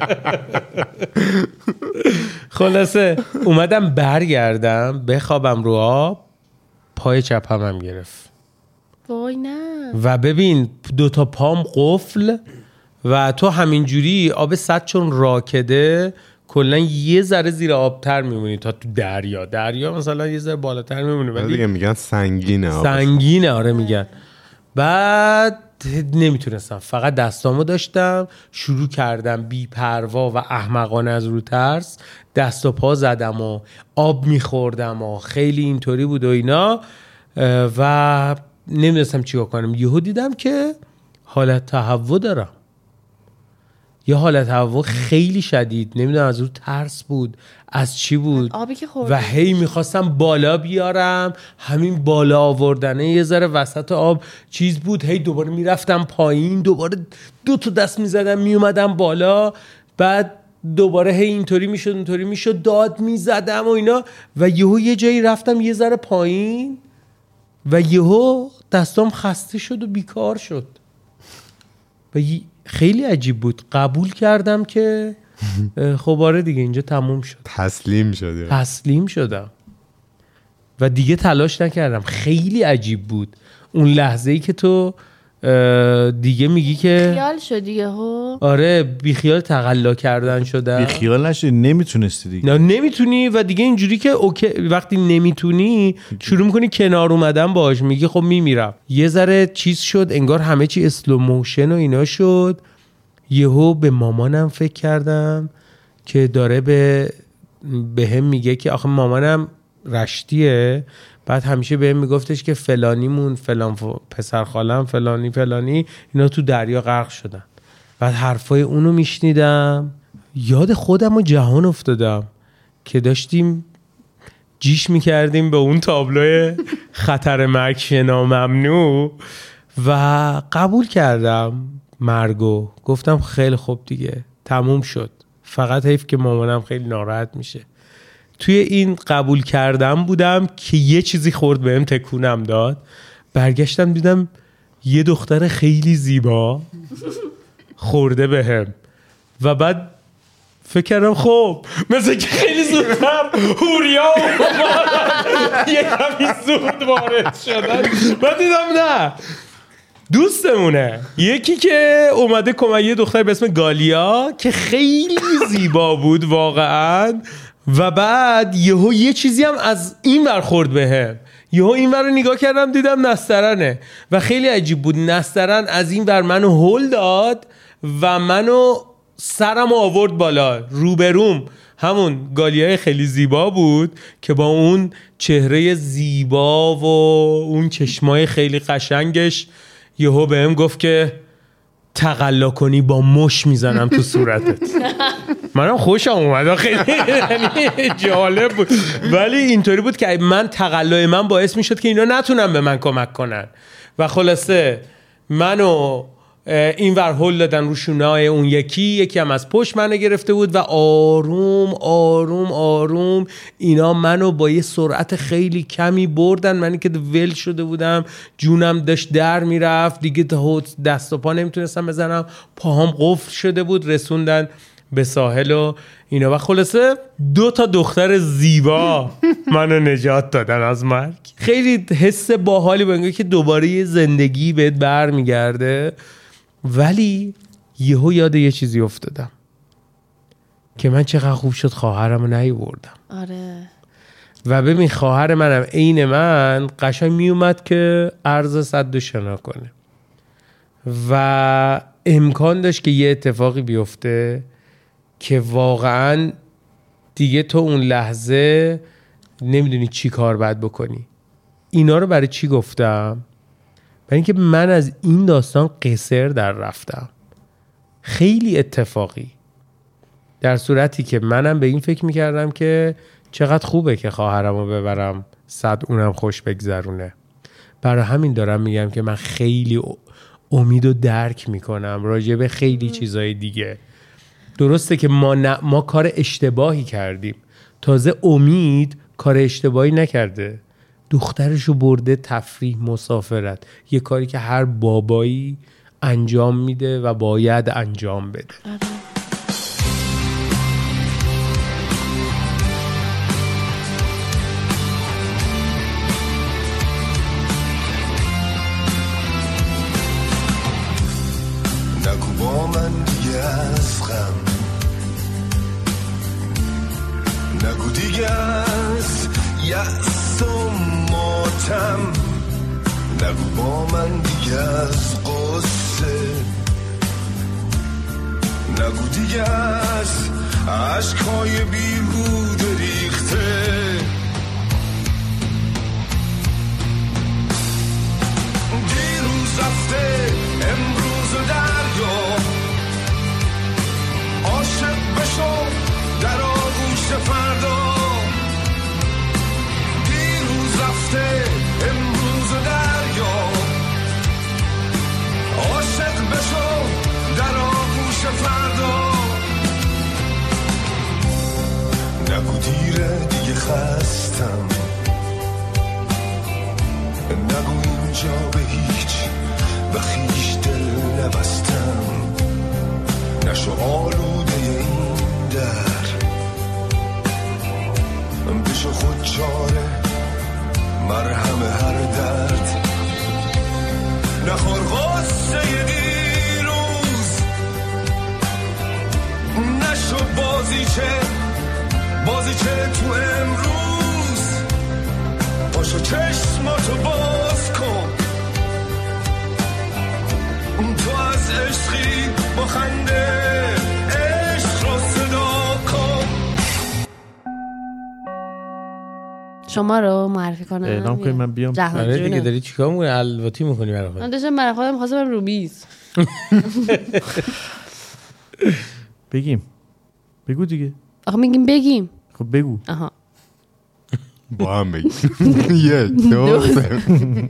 [SPEAKER 1] خلاصه اومدم برگردم بخوابم رو آب پای چپم هم گرفت.
[SPEAKER 2] وای نه.
[SPEAKER 1] و ببین 2 تا پام قفل و تو همینجوری آب سد چون راکده کلا یه ذره زیر آبتر میمونی تا تو دریا مثلا یه ذره بالاتر میمونی ولی
[SPEAKER 11] دیگه میگن
[SPEAKER 1] سنگینه آره میگن. بعد نمیتونستم فقط دستامو داشتم شروع کردم بی پروا و احمقانه از رو ترس دست و پا زدم و آب میخوردم و خیلی اینطوری بود و اینا و نمیدونستم چیکار کنم. یهو دیدم که حالت تهوع دارم.
[SPEAKER 9] یه حالت هوا خیلی شدید، نمیدونم از اون ترس بود از چی بود
[SPEAKER 2] آبی که
[SPEAKER 9] و هی میخواستم بالا بیارم، همین بالا آوردنه یه ذره وسط آب چیز بود، هی دوباره میرفتم پایین، دوباره 2 تا دست میزدم میومدم بالا، بعد دوباره هی اینطوری میشد داد میزدم و اینا و یهو یه جایی رفتم یه ذره پایین و یهو دستام خسته شد و بیکار شد و خیلی عجیب بود. قبول کردم که خب آره دیگه اینجا تموم شد. تسلیم شدم و دیگه تلاش نکردم. خیلی عجیب بود اون لحظه‌ای که تو دیگه میگی که
[SPEAKER 2] بیخیال شدی یهو.
[SPEAKER 9] آره بیخیال تقلا کردن شدم.
[SPEAKER 8] بیخیال نشدی، نمیتونستی دیگه.
[SPEAKER 9] نه نمیتونی و دیگه اینجوری که اوکی وقتی نمیتونی شروع میکنی کنار اومدن باش، میگی خب میمیرم. یه ذره چیز شد انگار همه چی اسلو موشن و اینا شد. یهو به مامانم فکر کردم که داره به هم میگه که آخه مامانم رشتیه، بعد همیشه بهم میگفتش که فلانیمون فلان پسر خالم فلانی اینا تو دریا غرق شدن. بعد حرفای اونو میشنیدم، یاد خودم و جهان افتادم که داشتیم جیش میکردیم به اون تابلوی خطر مرگ شنا ممنوع و قبول کردم مرگو. گفتم خیلی خوب دیگه تموم شد، فقط حیف که مامانم خیلی ناراحت میشه. توی این قبول کردم بودم که یه چیزی خورد بهم تکونم داد. برگشتم دیدم یه دختر خیلی زیبا خورده بهم و بعد فکر کردم خب مثل که خیلی زودتر هوریا یه کمی زود وارد شدن. بعد دیدم نه دوستمونه، یکی که اومده کمک، یه دختر به اسم گالیا که خیلی زیبا بود واقعا و بعد یهو یه چیزی هم از این ور خورد بهم. یهو این ور رو نگاه کردم دیدم نسترنه و خیلی عجیب بود. نسترن از این ور منو هل داد و منو سرم آورد بالا. روبروم همون گالیای خیلی زیبا بود که با اون چهره زیبا و اون چشمای خیلی قشنگش یهو بهم گفت که تقلا کنی با مش میزنم تو صورتت. منم خوشم اومد، خیلی جالب بود، ولی اینطوری بود که من تقلای من باعث میشد که اینا نتونن به من کمک کنن و خلاصه منو این ور هل دادن رو شونه‌های اون یکی هم از پشت منو گرفته بود و آروم آروم آروم اینا منو با یه سرعت خیلی کمی بردن. منی که ول شده بودم، جونم داشت در میرفت دیگه، دست و پا نمیتونستم بزنم، پاهام قفل شده بود، رسوندن به ساحل و اینا و خلاصه 2 تا دختر زیبا منو نجات دادن از مرگ. خیلی حس باحالی بود، انگار که دوباره یه زندگی بهت برمیگرده. ولی یهو یاد یه چیزی افتادم که من چقدر خوب شد خواهرمو نیاوردم.
[SPEAKER 2] آره.
[SPEAKER 9] و ببین خواهر منم عین من قشنگ میومد که عرض سد شنا کنه و امکان داشت که یه اتفاقی بیفته که واقعا دیگه تو اون لحظه نمیدونی چی کار باید بکنی. اینا رو برای چی گفتم؟ برای اینکه من از این داستان قصر در رفتم، خیلی اتفاقی، در صورتی که منم به این فکر میکردم که چقدر خوبه که خواهرمو ببرم صد اونم خوش بگذرونه. برای همین دارم میگم که من خیلی امید و درک میکنم راجع به خیلی چیزای دیگه. درسته که ما کار اشتباهی کردیم، تازه امید کار اشتباهی نکرده، دخترشو برده تفریح مسافرت، یه کاری که هر بابایی انجام میده و باید انجام بده.
[SPEAKER 5] نگو با من دیگه از غم، نگو دیگه از یأس و ماتم، نگو با من دیگه از قصه، نگو دیگه از عشقای بیهوده ریخته. دیروز رفته امروز دریا، نگو دیره دیگه خستم، نگو اینجا به هیچ به خیش دل نبستم، نشو آلوده این در، بشو خود چاره مرهم هر درد، نخور غصه دیروز، نشو بازیچه تو امروز، پاشو چشماتو باز کن، تو از عشقی با خنده عشق رو صدا کن.
[SPEAKER 2] شما رو معرفی کنم
[SPEAKER 8] اعلام کنیم من بیام.
[SPEAKER 9] آره دیگه داری چیکار می‌کنی؟ الواتی می‌کنی برای خودت؟
[SPEAKER 2] من داشتم برای خودم می‌خواستم روبیز.
[SPEAKER 8] بگو دیگه.
[SPEAKER 2] آخه میگیم بگیم.
[SPEAKER 8] خب بگو.
[SPEAKER 2] آها.
[SPEAKER 11] با هم بگیم. یک دو سه.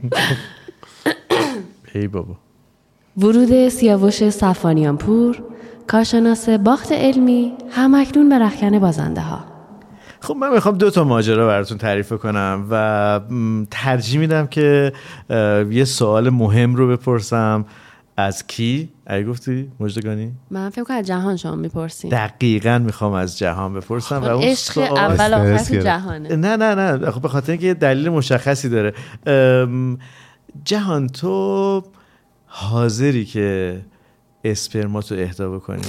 [SPEAKER 8] ای بابا.
[SPEAKER 2] ورود سیاوش صفانیانپور، کارشناس باخت علمی، همکنون به رختکن بازنده ها.
[SPEAKER 8] خب من میخوام 2 ماجرا براتون تعریف کنم و ترجیح میدم که یه سوال مهم رو بپرسم. از کی؟ اگه گفتی مژدگانی؟
[SPEAKER 2] من فکر کنم از جهان شما میپرسین.
[SPEAKER 8] دقیقاً میخوام از جهان بپرسم. و اون
[SPEAKER 2] عشق اول آخر جهانه.
[SPEAKER 8] نه خب به خاطر اینکه دلیل مشخصی داره. جهان تو حاضری که اسپرماتو اهدا بکنی؟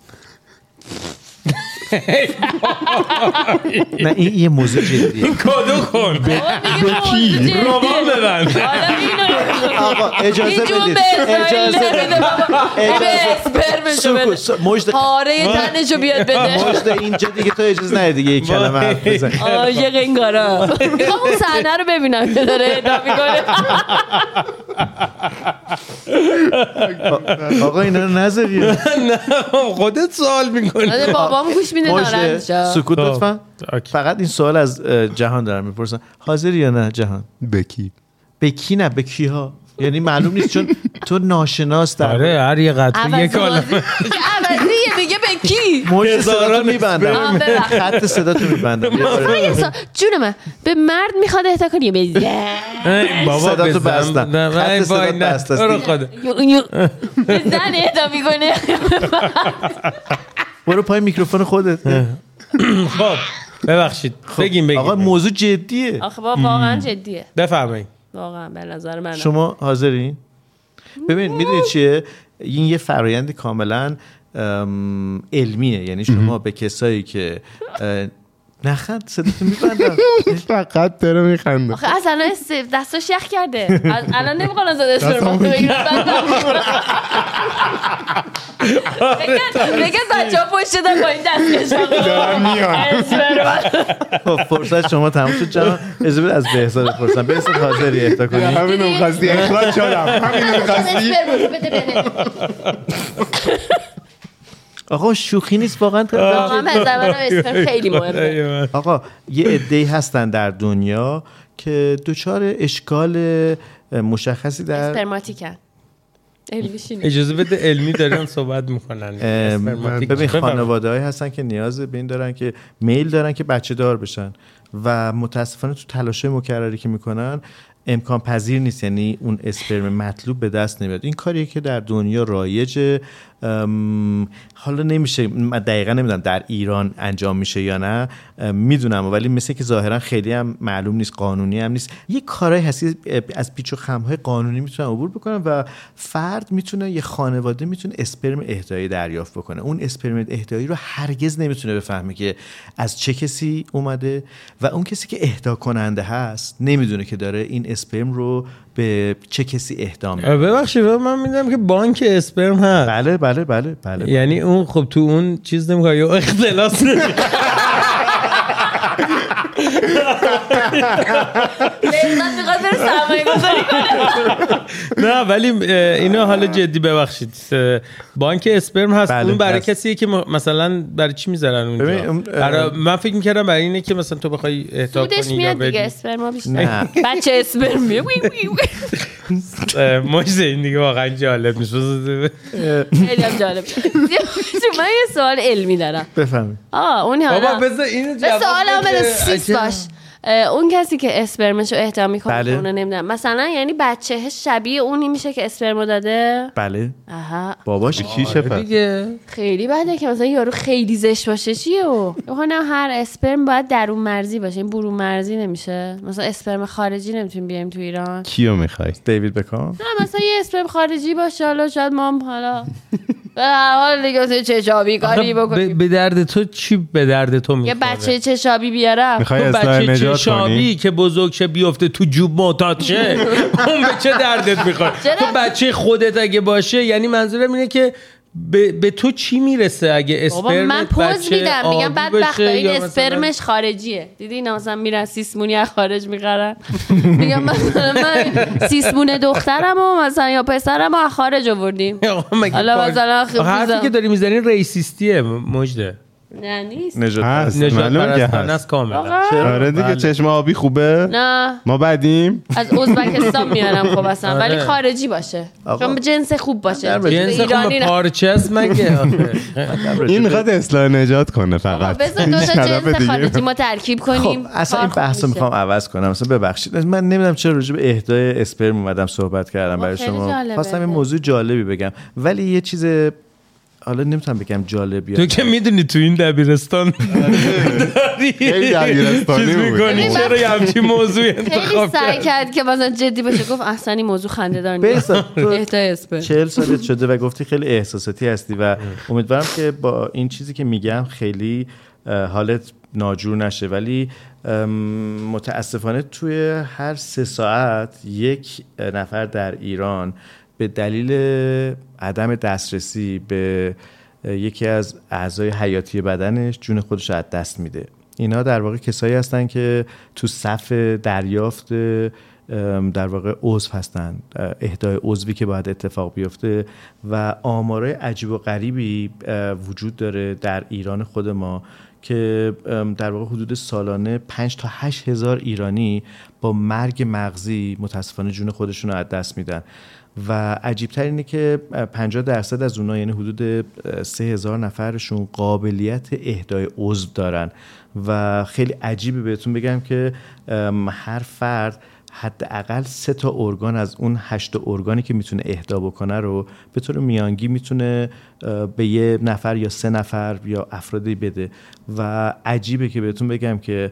[SPEAKER 8] نه این یه موضوع جدیه.
[SPEAKER 9] این کادو کن به
[SPEAKER 2] کی؟
[SPEAKER 9] رومان ببند.
[SPEAKER 8] آقا اجازه بدید.
[SPEAKER 2] پاره تنشو بیاد بده.
[SPEAKER 8] مجد اینجا دیگه تو اجازه نده دیگه یک کلمه حرف بزن.
[SPEAKER 2] عاشق این کارا. میخوام اون صحنه رو ببینم که داره اهدا میکنه.
[SPEAKER 8] آقا اینا رو نذاری.
[SPEAKER 9] نه خودت سوال میکنی.
[SPEAKER 2] بابام گوش میده ناراحت میشه.
[SPEAKER 8] سکوت لطفا. فقط این سوال از جهان دارم میپرسم. حاضری یا نه جهان؟ به کی نه به کیها؟ یعنی معلوم نیست چون تو ناشناس در.
[SPEAKER 9] آره هر یه قطعه یک کلمه.
[SPEAKER 2] عوضیه میگه به کی؟
[SPEAKER 8] موج صدا تو میبندم. خط صدا تو میبندم.
[SPEAKER 2] جون من به مرد میخواد اهدا کنی به
[SPEAKER 9] بابا
[SPEAKER 8] صدا تو بستم. خط صدا بست است.
[SPEAKER 2] به زن اهدا میکنه.
[SPEAKER 8] برو پای میکروفون خودت.
[SPEAKER 9] خب ببخشید بگیم.
[SPEAKER 8] آقا موضوع جدیه.
[SPEAKER 2] آخه واقعا جدیه.
[SPEAKER 9] بفرمایید.
[SPEAKER 2] واقعا به نظر من.
[SPEAKER 8] شما حاضرین؟ ببین میدونید چیه؟ این یه فرآیند کاملا علمیه. یعنی شما به کسایی که نخند صداتو میبندم.
[SPEAKER 11] فقط داره میخنده.
[SPEAKER 2] آخه اصلا دستاش یخ کرده. الان نمیخوام از اسپرما بگیرم. بگه بچه ها پشت دارم با این دستکش
[SPEAKER 11] دارم میان.
[SPEAKER 8] خب فرصت شما تموم شد جهان. اجازه از بهزاد بپرسم. بهزاد حاضری اهدا کنی؟
[SPEAKER 11] همینو می‌خواستی اخراج شدم. همینو می‌خواستی.
[SPEAKER 8] آقا شوخی نیست واقعا.
[SPEAKER 2] واقعا به نظر من اسپرم خیلی مهمه.
[SPEAKER 8] آقا یه عده‌ای هستن در دنیا که دچار اشکال مشخصی در
[SPEAKER 2] اسپرماتیکن.
[SPEAKER 9] اجازه بده علمی دارن صحبت میکنن.
[SPEAKER 8] ببین خانواده‌ای هستن که نیاز به این دارن که میل دارن که بچه دار بشن و متاسفانه تو تلاش‌های مکرری که میکنن امکان پذیر نیست. یعنی اون اسپرم مطلوب به دست نمیاد. این کاریه که در دنیا رایجه. حالا نمیشه، من دقیقا نمیدونم در ایران انجام میشه یا نه، میدونم ولی مثل که ظاهرا خیلی هم معلوم نیست، قانونی هم نیست. یه کارهای هستی از پیچ و خم‌های قانونی میتونن عبور بکنن و فرد میتونه، یه خانواده میتونه اسپرم اهدایی دریافت بکنه. اون اسپرم اهدایی رو هرگز نمیتونه بفهمه که از چه کسی اومده و اون کسی که اهدا کننده هست نمیدونه که داره این اسپرم رو به چه کسی اهدا میکنه.
[SPEAKER 9] ببخشید من میدونم که بانک اسپرم هست.
[SPEAKER 8] بله بله بله بله.
[SPEAKER 9] یعنی اون خب تو اون چیز نمیکنه یا اختلاس نه ولی اینو حالا جدی ببخشید بانک اسپرم هست.
[SPEAKER 8] بله
[SPEAKER 9] اون برای کسیه که مثلا برای چی میذارن اونجا؟ من فکر میکردم برای اینه که مثلا تو بخوای اهدا کنی
[SPEAKER 2] یا بدی. دیگه اسپرم بیشتر بچه اسپرم
[SPEAKER 9] مجد این دیگه واقعا جالب میشه.
[SPEAKER 12] خیلی هم جالب. من یه سوال علمی دارم.
[SPEAKER 8] بفهمید.
[SPEAKER 12] اون حالا
[SPEAKER 9] بابا بذار اینو جواب
[SPEAKER 12] سوالم بده سیس باش. اون کسی که اسپرمشو اهدا میکنه
[SPEAKER 8] بله.
[SPEAKER 12] اونو نمیدونم مثلا یعنی بچه شبیه اونی میشه که اسپرمو داده.
[SPEAKER 8] بله.
[SPEAKER 12] آها.
[SPEAKER 8] باباش کیشه پس
[SPEAKER 9] دیگه
[SPEAKER 12] خیلی بده که مثلا یارو خیلی زشت باشه چیه و نه هر اسپرم باید درون مرزی باشه، این برون مرزی نمیشه. مثلا اسپرم خارجی نمیتونیم بیاریم تو ایران.
[SPEAKER 11] کیو میخوای؟
[SPEAKER 8] دیوید بکام؟
[SPEAKER 12] نه مثلا یه اسپرم خارجی باشه، حالا شاید ما حالا به هر حال دیگه چشابی کاری بکنیم.
[SPEAKER 9] به درد تو چی به درد تو میخوره؟
[SPEAKER 12] یه بچه چشابی بیارم.
[SPEAKER 11] میخوای اصلاح نجات کنی؟
[SPEAKER 9] چشابی که بزرگ شه بیفته تو جوب معتاد شه اون به چه دردت میخوره؟ تو بچه خودت اگه باشه، یعنی منظورم اینه که به تو چی میرسه اگه اسپرم
[SPEAKER 12] من پوز میدم میگم بدبخت این اسپرمش خارجیه. دیدی اینا مثلا میرن سیسمونی از خارج میخرن. میگم مثلا من سیسمون دخترم و مثلا یا پسرم از خارج آوردیم. حالا مثلا
[SPEAKER 9] حرفی که داری میزنی ریسیستیه مجده.
[SPEAKER 12] نه نیست.
[SPEAKER 11] نجات
[SPEAKER 9] پرستانه است کاملا.
[SPEAKER 11] آره دیگه چشم آبی خوبه؟
[SPEAKER 12] نه
[SPEAKER 11] ما بدیم؟
[SPEAKER 12] از ازبکستان میارم خب اصلا ولی خارجی باشه. چون جنس خوب باشه.
[SPEAKER 9] جنس خوب پارچه است مگه؟
[SPEAKER 11] این میخواد اصلاح نجات کنه فقط.
[SPEAKER 12] بذار دو تا جنس خارجی ما ترکیب کنیم.
[SPEAKER 8] خب اصلا این بحثو میخوام عوض کنم. مثلا ببخشید من نمیدونم چرا راجع به اهدای اسپرم اومدم صحبت کردم برای شما. خواستم این موضوع جالبی بگم ولی یه چیز حالا نمیتونم بگم جالب یا
[SPEAKER 9] تو که میدونی تو این دبیرستان
[SPEAKER 11] خیلی دبیرستانی
[SPEAKER 9] میکنی چرا یه همچین موضوعی انتخاب
[SPEAKER 12] کرد؟ سعی کرد که مثلا جدی باشه گفت اصلا این موضوع خنده‌دار نیست. اهدای اسپرم
[SPEAKER 8] 40 سالت شده و گفتی خیلی احساساتی هستی و امیدوارم که با این چیزی که میگم خیلی حالت ناجور نشه ولی متاسفانه توی هر 3 ساعت یک نفر در ایران به دلیل عدم دسترسی به یکی از اعضای حیاتی بدنش جون خودش از دست میده. اینا در واقع کسایی هستن که تو صف دریافت در واقع عضو هستن، اهدای عضوی که باید اتفاق بیفته و آمارای عجیب و غریبی وجود داره در ایران خود ما که در واقع حدود سالانه 5 تا 8 هزار ایرانی با مرگ مغزی متاسفانه جون خودشون رو از دست میدن و عجیب‌تر اینه که 50% از اونها یعنی حدود 3000 نفرشون قابلیت اهدای عضو دارن و خیلی عجیبه بهتون بگم که هر فرد حداقل 3 تا ارگان از اون 8 ارگانی که میتونه اهدا بکنه رو به طور میانگی میتونه به 1 نفر یا 3 نفر یا افرادی بده و عجیبه که بهتون بگم که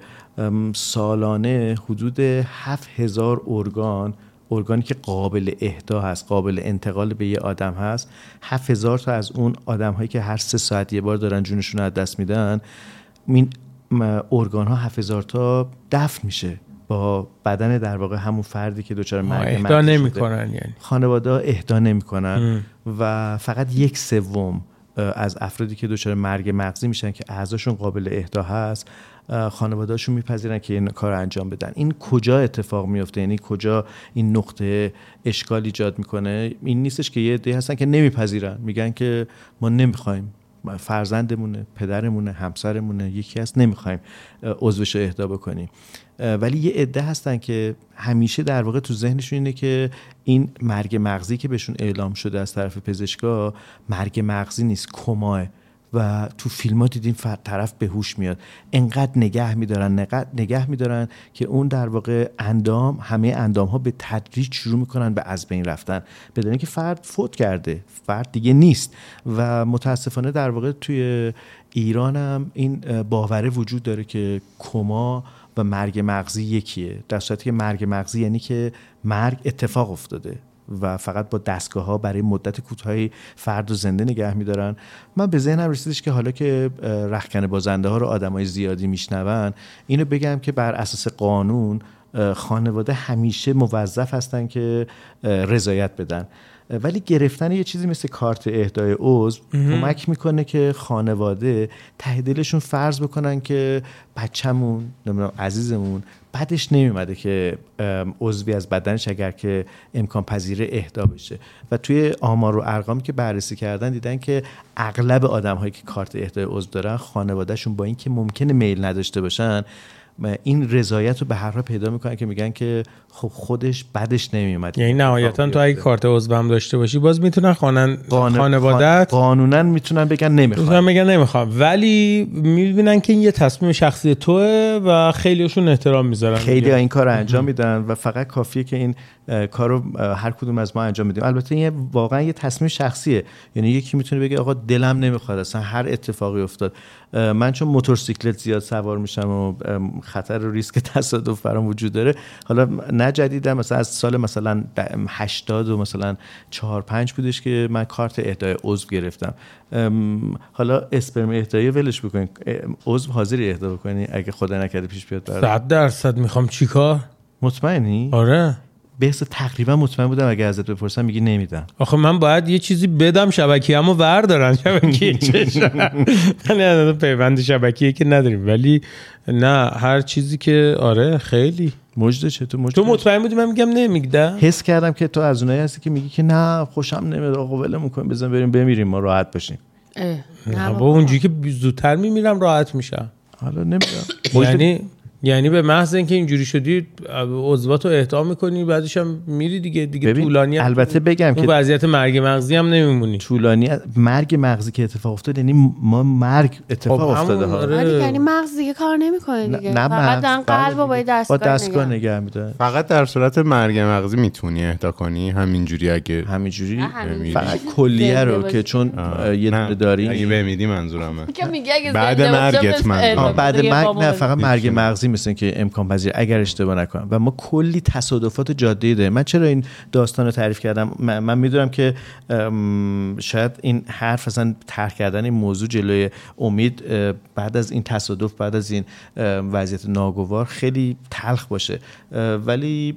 [SPEAKER 8] سالانه حدود 7000 ارگانی که قابل اهدا هست، قابل انتقال به یه آدم هست، 7000 تا از اون آدم هایی که هر 3 ساعت یه بار دارن جونشون رو از دست میدن، این ارگان ها 7000 تا دفن میشه با بدن در واقع همون فردی که دچار مرگ
[SPEAKER 9] اهدا نمیکنن. یعنی
[SPEAKER 8] خانواده ها اهدا نمیکنن و فقط 1/3 از افرادی که دچار مرگ مغزی میشن که اعضاشون قابل اهدا هست خانواده‌هاشون میپذیرن که این کار انجام بدن. این کجا اتفاق میفته؟ یعنی کجا این نقطه اشکال ایجاد میکنه؟ این نیستش که یه عده هستن که نمیپذیرن، میگن که ما نمیخوایم، فرزندمونه، پدرمونه، همسرمونه، یکی هست نمیخوایم عضوش رو اهدا بکنیم. ولی یه عده هستن که همیشه در واقع تو ذهنشون اینه که این مرگ مغزی که بهشون اعلام شده از طرف پزشکا مرگ مغزی نیست، کماه و تو فیلم ها دیدیم طرف به هوش میاد. انقدر نگه میدارن که اون در واقع همه اندام ها به تدریج شروع میکنن به از بین رفتن بدون اینکه فرد فوت کرده، فرد دیگه نیست. و متاسفانه در واقع توی ایران هم این باوره وجود داره که کما و مرگ مغزی یکیه، در صورتی که مرگ مغزی یعنی که مرگ اتفاق افتاده و فقط با دستگاه ها برای مدت کوتاهی فرد رو زنده نگه میدارن. من به ذهنم رسیدش که حالا که رختکن بازنده ها رو آدمای زیادی میشنون اینو بگم که بر اساس قانون خانواده همیشه موظف هستن که رضایت بدن، ولی گرفتن یه چیزی مثل کارت اهدای عضو کمک میکنه که خانواده ته دلشون فرض بکنن که بچه‌مون عزیزمون بعدش نمیومده که عضوی از بدنش اگر که امکان پذیر اهدا بشه. و توی آمار و ارقامی که بررسی کردن دیدن که اغلب آدم‌هایی که کارت اهدای عضو دارن خانوادهشون با اینکه ممکنه میل نداشته باشن این رضایت رو به هر حال پیدا میکنن که میگن که خب خودش بدش نمیومد.
[SPEAKER 9] یعنی نهایتا تو اگه کارت عضوم داشته باشی باز میتونن خانواده‌ات
[SPEAKER 8] قانونا میتونن بگن
[SPEAKER 9] نمیخوام، ولی میبینن که این یه تصمیم شخصی توئه و خیلیشون احترام میذارن.
[SPEAKER 8] خیلی این کارو انجام میدن و فقط کافیه که این کارو هر کدوم از ما انجام بدیم. البته این واقعا یه تصمیم شخصیه، یعنی یکی میتونه بگه آقا دلم نمیخواد اصلا هر اتفاقی افتاد. من چون موتورسیکلت زیاد سوار میشم و خطر و ریسک تصادف برام وجود داره، حالا نه جدیدا مثلا از سال مثلا 80 و مثلا 4-5 بودش که من کارت اهدای عضو گرفتم. حالا اسپرم اهدایی ولش بکنین، عضو حاضری اهدا بکنی اگه خدا نکرده پیش بیاد؟
[SPEAKER 9] 100% میخوام چیکار؟
[SPEAKER 8] مطمئنی؟
[SPEAKER 9] آره
[SPEAKER 8] بهش تقریبا مطمئن بودم اگه ازت بپرسم میگی نمیدم.
[SPEAKER 9] آخه من باید یه چیزی بدم شبکیه‌مو وردارن، شبکیه چشم من پیوند شبکیه که نداریم، ولی نه هر چیزی که آره خیلی
[SPEAKER 8] مجده. تو
[SPEAKER 9] مطمئن بودی من میگم نمیگم؟
[SPEAKER 8] حس کردم که تو از اونایی هستی که میگی که نه خوشم نمیاد آقا ولمون کن بزن بریم بمیریم ما راحت باشیم.
[SPEAKER 9] نه با اونجوری که زودتر میمیرم راحت میشم.
[SPEAKER 8] حالا نمیدونم
[SPEAKER 9] یعنی به محض اینکه اینجوری شدی عضواتو اهدا میکنی بعدش هم میری دیگه طولانی.
[SPEAKER 8] البته بگم
[SPEAKER 9] که وضعیت مرگ مغزی هم نمیمونی.
[SPEAKER 8] طولانی مرگ مغزی که اتفاق افتاد یعنی ما مرگ اتفاق افتاده ها.
[SPEAKER 12] یعنی مغز دیگه کار نمیکنه دیگه. فقط دارن قلبو با
[SPEAKER 8] دستگاه نگه میدن.
[SPEAKER 11] فقط در صورت مرگ مغزی میتونی اهدا کنی همینجوری اگه
[SPEAKER 8] همینجوری فقط کلیه رو که چون یه دونه داری
[SPEAKER 11] اگه بمیری منظورمه
[SPEAKER 12] که میگه اگه
[SPEAKER 11] بعد مرگت
[SPEAKER 8] بعد مرگ نه فقط مرگ مغزی مثل که امکان پذیر اگر اشتباه نکنم. و ما کلی تصادفات جاده‌ای داریم. من چرا این داستان رو تعریف کردم؟ من میدونم که شاید این حرف اصلا ترک کردن این موضوع جلوی امید بعد از این تصادف، بعد از این وضعیت ناگوار خیلی تلخ باشه، ولی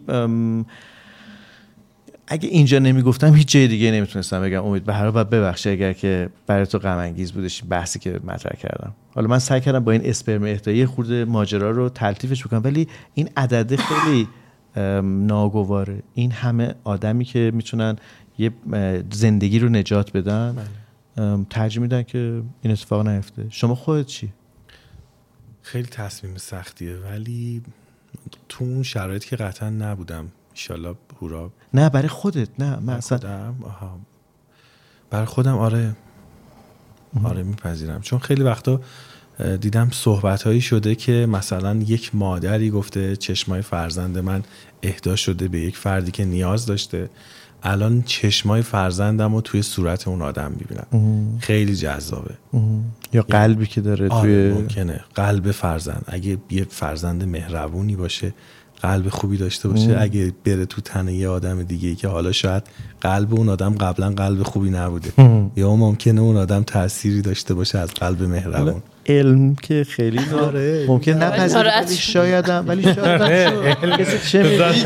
[SPEAKER 8] اگه اینجا نمیگفتم هیچ جای دیگه نمیتونستم بگم امید به هر حال باید ببخشی اگر که برای تو غم انگیز بودش بحثی که مطرح کردم. حالا من سعی کردم با این اسپرم اهدایی خورده ماجرا رو تلطیفش بکنم، ولی این عدد خیلی ناگواره. این همه آدمی که میتونن یه زندگی رو نجات بدن ترجیح میدن که این اتفاق نیفته. شما خودت چی؟
[SPEAKER 3] خیلی تصمیم سختیه، ولی تو اون شرایطی که قطعا نبودم انشالله هورا.
[SPEAKER 8] نه برای خودت؟ نه من اصلا
[SPEAKER 3] برای خودم آره میپذیرم، چون خیلی وقتا دیدم صحبت‌هایی شده که مثلا یک مادری گفته چشمای فرزند من اهدا شده به یک فردی که نیاز داشته، الان چشمای فرزندم رو توی صورت اون آدم میبینم. خیلی جذابه.
[SPEAKER 8] یا قلبی که داره توی
[SPEAKER 3] ممکنه قلب فرزند، اگه یه فرزند مهربونی باشه، قلب خوبی داشته باشه، اگه بره تو تن یه آدم دیگه که حالا شاید قلب اون آدم قبلا قلب خوبی نبوده یا ممکنه اون آدم تأثیری داشته باشه از قلب مهربون.
[SPEAKER 8] علم که خیلی ممکن نپذیره، ولی شاید کسی چه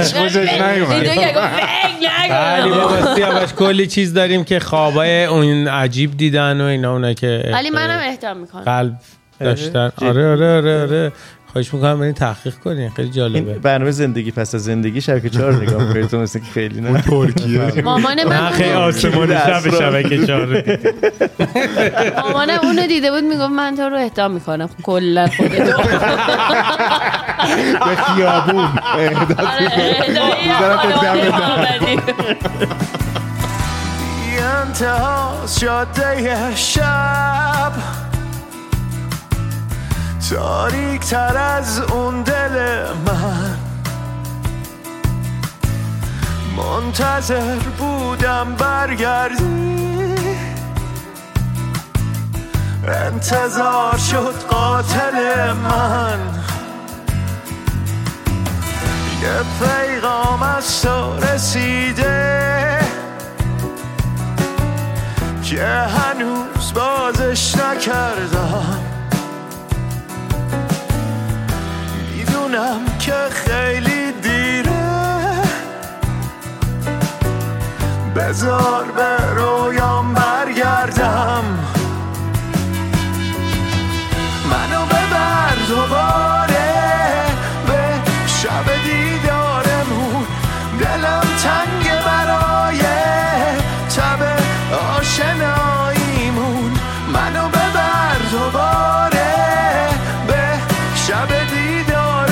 [SPEAKER 9] میگه کلی چیز داریم که خوابای اون عجیب دیدن و اینا، اونا که
[SPEAKER 12] ولی منم احترام میکنم
[SPEAKER 9] قلب داشتن. آره خواهش میکنم برین تحقیق کنین، خیلی جالبه.
[SPEAKER 8] این برنامه زندگی پس از زندگی شبکه 4 نگاه می‌کنید تو مثل که خیلی نه
[SPEAKER 11] ترکیه.
[SPEAKER 12] مامان من
[SPEAKER 9] خیلی آسمون شبکه 4
[SPEAKER 12] مامان اونو دیده بود میگفت من تو رو اهدا میکنم کلا خودت
[SPEAKER 11] به خیابون
[SPEAKER 5] انتها جاده شب تاریک تر از اون دل من، منتظر بودم برگردی، انتظار شد قاتل من. یه پیغام از تو رسیده که هنوز بازش نکردم، میدونم که خیلی دیره، بذار به رویام برگردم، منو ببر دوباره به شب دیدارمون، دلم تنگ برای تب آشناییمون، منو ببر دوباره به شب دیدارمون،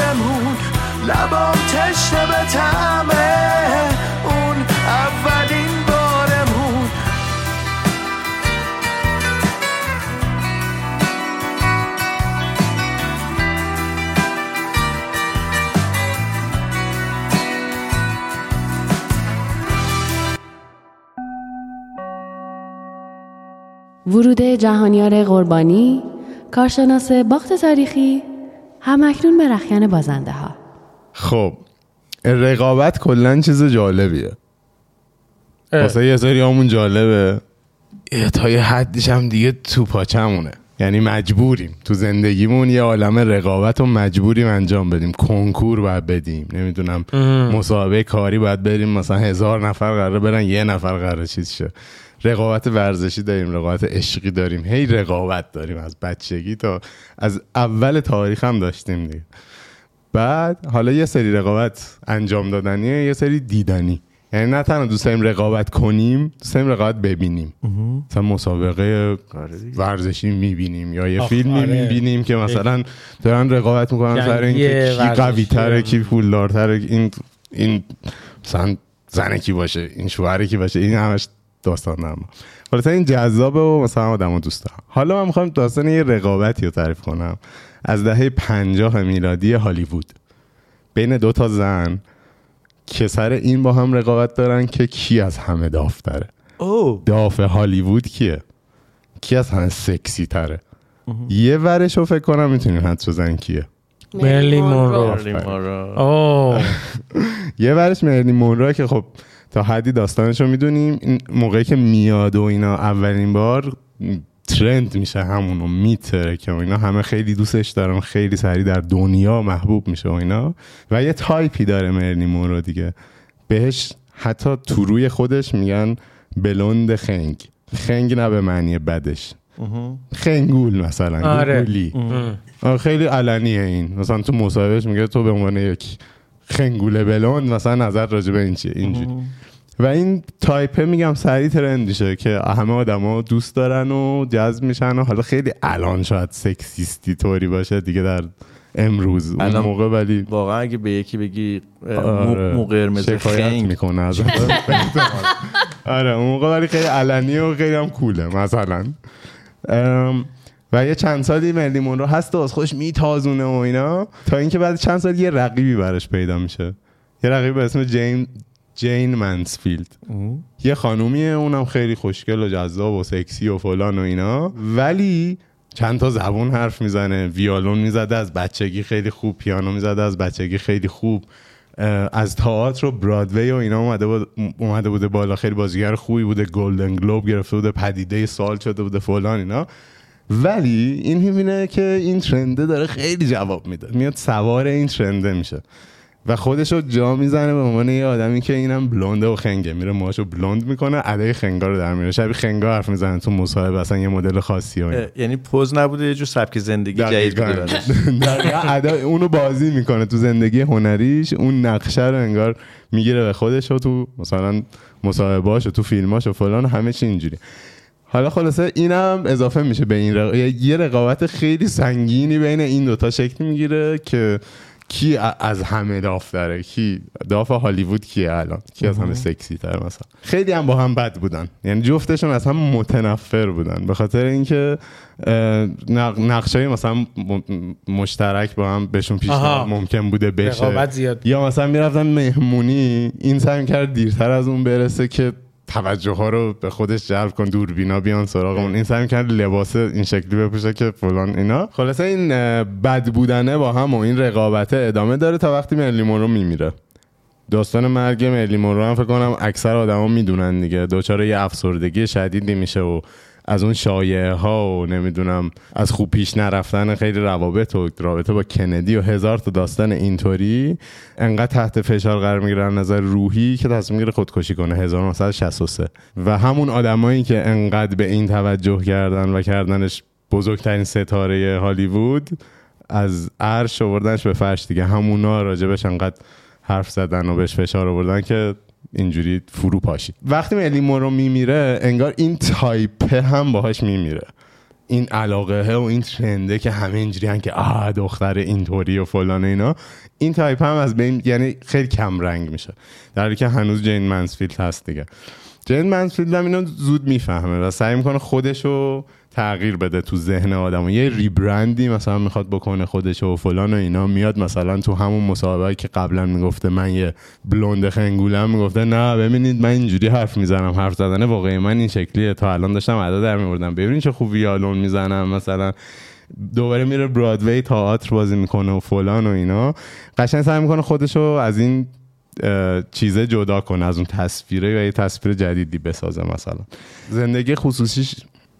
[SPEAKER 12] ورود جهانیار قربانی، کارشناس باخت تاریخی، همکنون به رخکن بازنده ها.
[SPEAKER 13] خب رقابت کلن چیز جالبیه، واسه یه سری همون جالبه، تا یه حدیش هم دیگه تو پاچمونه. یعنی مجبوریم تو زندگیمون یه عالم رقابت رو مجبوریم انجام بدیم. کنکور باید بدیم، نمیدونم مسابقه کاری باید بریم، مثلا 1000 نفر قراره برن، 1 نفر قراره چیز شه. رقابت ورزشی داریم، رقابت عشقی داریم، هی رقابت داریم از بچگی تا از اول تاریخ هم داشتیم دیگه. بعد حالا یه سری رقابت انجام دادنیه، یه سری دیدنی. یعنی نه تنها دوست داریم رقابت کنیم، دوست داریم رقابت ببینیم. مثلا مسابقه ورزشی میبینیم یا یه فیلمی میبینیم که مثلا دارن رقابت میکنن سر اینکه کی قوی تره، کی پولدارتره، این مثلا زنه کی باشه، این شوهره کی باشه. این همش داستان نما. حالا این جذابه و مثلا آدمو دوست دارم. حالا من میخوام داستان یه رقابتی رو تعریف کنم از دهه 50 میلادی هالیوود بین 2 تا زن که سر این با هم رقابت دارن که کی از همه دافتره. داف هالیوود کیه؟ کی از همه سکسی تره؟ یه ورش رو فکر کنم میتونیم حد بزنین کیه؟
[SPEAKER 9] مرلین مونرو.
[SPEAKER 13] یه ورش مرلین مونرو که خب تا حدی داستانشو میدونیم. این موقعی که میاد و اینا اولین بار ترند میشه، همونو میتره که اینا همه خیلی دوستش دارن، خیلی سریع در دنیا محبوب میشه و اینا. و یه تایپی داره مرلین مونرو دیگه، بهش حتی تو روی خودش میگن بلوند خنگ. خنگ نه به معنی بدش، خنگول مثلا. گولی خیلی علنیه این. مثلا تو مصاحبهش میگه تو به عنوان یک خنگول بلوند مثلا نظر راجع به این چیه، اینجوری. و این تایپه میگم سریع ترند میشه که همه آدما دوست دارن و جذب میشن. و حالا خیلی الان شاید سکسیستی طوری باشه دیگه در امروز، اون موقع ولی
[SPEAKER 8] واقعا اگه به یکی بگی مو قرمز خنگ
[SPEAKER 13] میکنه از آره اون موقع ولی خیلی علنی و خیلی هم کوله مثلا. و یه چند سالی مرلین مونرو هست و از خودش میتازونه و اینا، تا اینکه بعد چند سال یه رقیبی براش پیدا میشه، یه رقیب به اسم جین منسفیلد. یه خانومیه، اونم خیلی خوشگل و جذاب و سکسی و فلان و اینا، ولی چند تا زبون حرف میزنه، ویولون میزده از بچگی خیلی خوب، پیانو میزده از بچگی خیلی خوب، از تئاتر و برادوی و اینا اومده بوده بالا، خیلی بازیگر خوبی بوده، گلدن گلوب گرفته بوده، پدیده سال شده بوده فلان اینا. ولی این میبینه که این ترنده داره خیلی جواب میده، میاد سوار این ترنده میشه و خودشو جا میزنه به عنوان یه آدمی که اینم بلونده و خنگه، میره موهاشو بلوند میکنه، ادای خنگا رو در میاره، شبیه خنگا حرف میزنه تو مصاحبه، اصلا یه مدل خاصی اونه.
[SPEAKER 8] یعنی پوز نبوده، یه جور سبک زندگی جدید بوده.
[SPEAKER 13] ادای اونو بازی میکنه تو زندگی هنریش، اون نقشه رو انگار میگیره به خودش و تو مثلا مصاحبه‌اش و تو فیلماش و فلان همه چی اینجوری. حالا خلاصه اینم اضافه میشه به این یه رقابت خیلی سنگینی بین این دوتا شکل میگیره که کی از همه داف داره، کی داف هالیوود کیه الان، کی از همه سکسی تر مثلا. خیلی هم با هم بد بودن، یعنی جفتشون از هم متنفر بودن به خاطر اینکه نقشای مثلا مشترک با هم بهشون پیشنهاد ممکن بوده بشه، یا مثلا میرفتن مهمونی، این سعی کرد دیرتر از اون برسه که توجه ها رو به خودش جلب کن، دوربینا بیان سراغمون، این سعی کرد لباس این شکلی بپوشه که فلان اینا. خلاصه این بد بودنه با هم و این رقابت ادامه داره تا وقتی مرلین مونرو میمیره. داستان مرگ مرلین مونرو هم فکر کنم اکثر آدما میدونن دیگه، دچار یه افسردگی شدیدی میشه و از اون شایعه ها و نمیدونم از خوب پیش نرفتن خیلی روابط و رابطه با کندی و هزار تا داستان اینطوری، انقدر تحت فشار قرار میگیره از نظر روحی که تصمیم میگیره خودکشی کنه 1963. و همون آدمایی که انقدر به این توجه کردن و کردنش بزرگترین ستاره هالیوود، از عرش آوردنش به فرش دیگه، همونا راجبش انقدر حرف زدن و بهش فشار آوردن که اینجوری فرو پاشید. وقتی مرلین مونرو میمیره انگار این تایپه هم باهاش میمیره، این علاقه و این ترنده که همه اینجوری هن که دختر اینطوری و فلان اینا، این تایپ هم از بین یعنی خیلی کم رنگ میشه، در حالی که هنوز جین منسفیلد هست دیگه. جین منسفیلد هم اینو زود میفهمه و سعی میکنه خودشو تغییر بده تو ذهن آدم، یه ریبرندی مثلا میخواد بکنه خودش و فلان و اینا، میاد مثلا تو همون مسابقه که قبلا میگفته من یه بلوند خنگولم، میگفته نه ببینید من اینجوری حرف میزنم، حرف زدن واقعی من این شکلیه، تا الان داشتم ادا در میوردم، ببینید چه خوب ویالون میزنم، مثلا دوباره میره برادوی تئاتر بازی میکنه و فلان و اینا. قشنگ سعی میکنه خودشو از این چیزه جدا کنه، از اون تصویره یا یه تصویر جدیدی بسازه. مثلا زندگی خصوصیش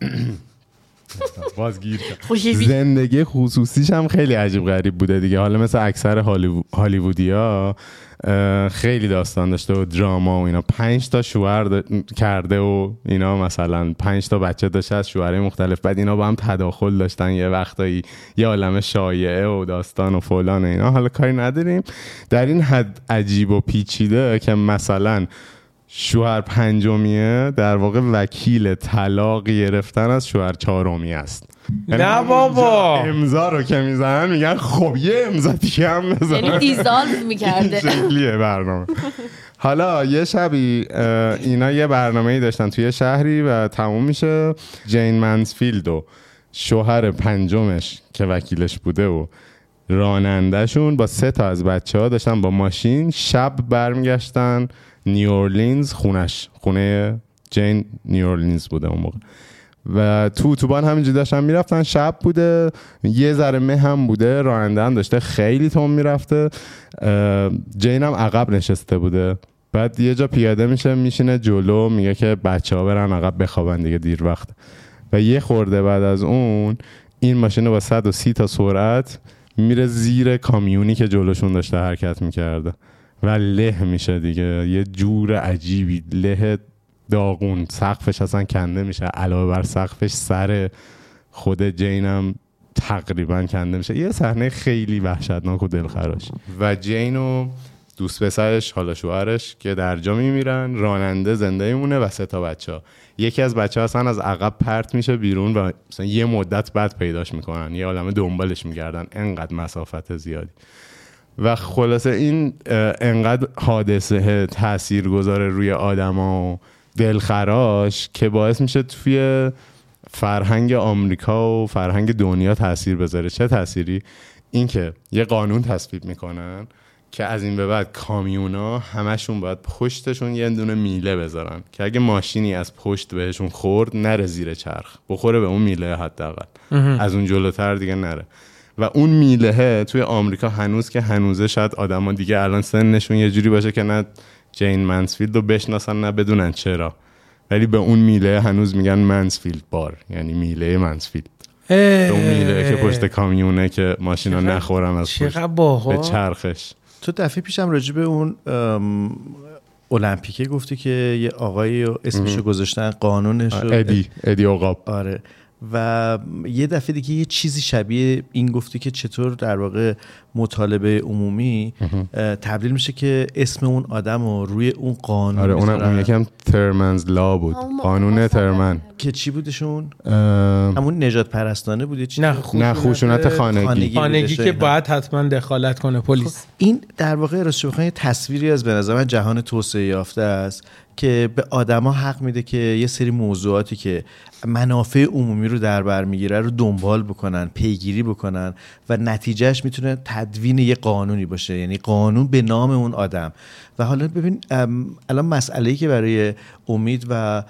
[SPEAKER 13] زندگی خصوصیش هم خیلی عجیب غریب بوده دیگه. حالا مثل اکثر هالیوودیا خیلی داستان داشته و دراما و اینا، 5 تا شوهر کرده و اینا، مثلا 5 تا بچه داشته از شوهرای مختلف، بعد اینا با هم تداخل داشتن، یه وقتایی یه عالمه شایعه و داستان و فلان و اینا. حالا کاری نداریم، در این حد عجیب و پیچیده که مثلا شوهر 5میه در واقع وکیل طلاق گرفتن از شوهر 4می است.
[SPEAKER 9] نه بابا،
[SPEAKER 13] امضا رو که میزنن میگن خب یه امضا دیگه هم بزن،
[SPEAKER 12] یعنی دیزالو میکرده.
[SPEAKER 13] شکلیه برنامه. حالا یه شبی اینا یه برنامه‌ای داشتن توی شهری و تموم میشه، جین منسفیلد و شوهر 5مش که وکیلش بوده و رانندهشون با 3 تا از بچه‌ها داشتن با ماشین شب برمیگشتن نیورلینز، خونه جین نیورلینز بوده اون موقع، و تو اتوبان همینجوری داشتن میرفتن، شب بوده، یه ذره مه هم بوده، راننده هم داشته خیلی تون میرفته، جین هم عقب نشسته بوده. بعد یه جا پیاده میشه میشینه جلو، میگه که بچه‌ها برن عقب بخوابن دیگه دیر وقت، و یه خورده بعد از اون این ماشین با 130 تا سرعت میره زیر کامیونی که جلوشون داشته حرکت میکرده و له میشه دیگه، یه جور عجیبی، له داغون، سقفش اصلا کنده میشه، علاوه بر سقفش سر خود جینم تقریبا کنده میشه. یه صحنه خیلی وحشتناک و دلخراش. و جین و دوست پسرش، حالا شوهرش، که در جا میمیرن، راننده زنده میمونه و 3 تا بچه‌ها. یکی از بچه‌ها اصلا از عقب پرت میشه بیرون و مثلا یه مدت بعد پیداش میکنن، یه عالمه دنبالش میگردن، انقدر مسافت زیادی. و خلاصه این انقدر حادثه تأثیر گذاره روی آدما و دلخراش که باعث میشه توی فرهنگ آمریکا و فرهنگ دنیا تأثیر بذاره. چه تأثیری؟ این که یه قانون تصویب میکنن که از این به بعد کامیونا همشون باید پشتشون یه دونه میله بذارن که اگه ماشینی از پشت بهشون خورد نره زیر چرخ، بخوره به اون میله حداقل، از اون جلوتر دیگه نره. و اون میله توی آمریکا هنوز که هنوزه، شاید آدما دیگه الان سنشون یه جوری باشه که نه جین منسفیلد رو بشناسن نه بدونن چرا، ولی به اون میله هنوز میگن منسفیلد بار، یعنی میله منسفیلد. به اون میله که پشت کامیونه که ماشینا نخورن از پشت به چرخش.
[SPEAKER 8] تو دفعه پیشم راجع به اون المپیکه گفتی که یه آقایی اسمشو گذاشتن، قانونش رو
[SPEAKER 13] ادی عقاب.
[SPEAKER 8] آره. و یه دفعه دیگه یه چیزی شبیه این گفتی که چطور در واقع مطالبه عمومی تبدیل میشه که اسم اون آدم رو روی اون قانون.
[SPEAKER 13] آره اون یکم ترمنز لا بود، قانون ترمن
[SPEAKER 8] که چی بودشون؟ همون نجات پرستانه بود، چی؟
[SPEAKER 13] نه خشونت
[SPEAKER 9] خانگی که باید حتما دخالت کنه پلیس.
[SPEAKER 8] این در واقع راستش بخوام یه تصویری از به نظر من جهان توسعه یافته است که به آدما حق میده که یه سری موضوعاتی که منافع عمومی رو در بر میگیره رو دنبال بکنن، پیگیری بکنن و نتیجهش میتونه تدوین یه قانونی باشه، یعنی قانون به نام اون آدم. و حالا ببین الان مسئله‌ای که برای امید و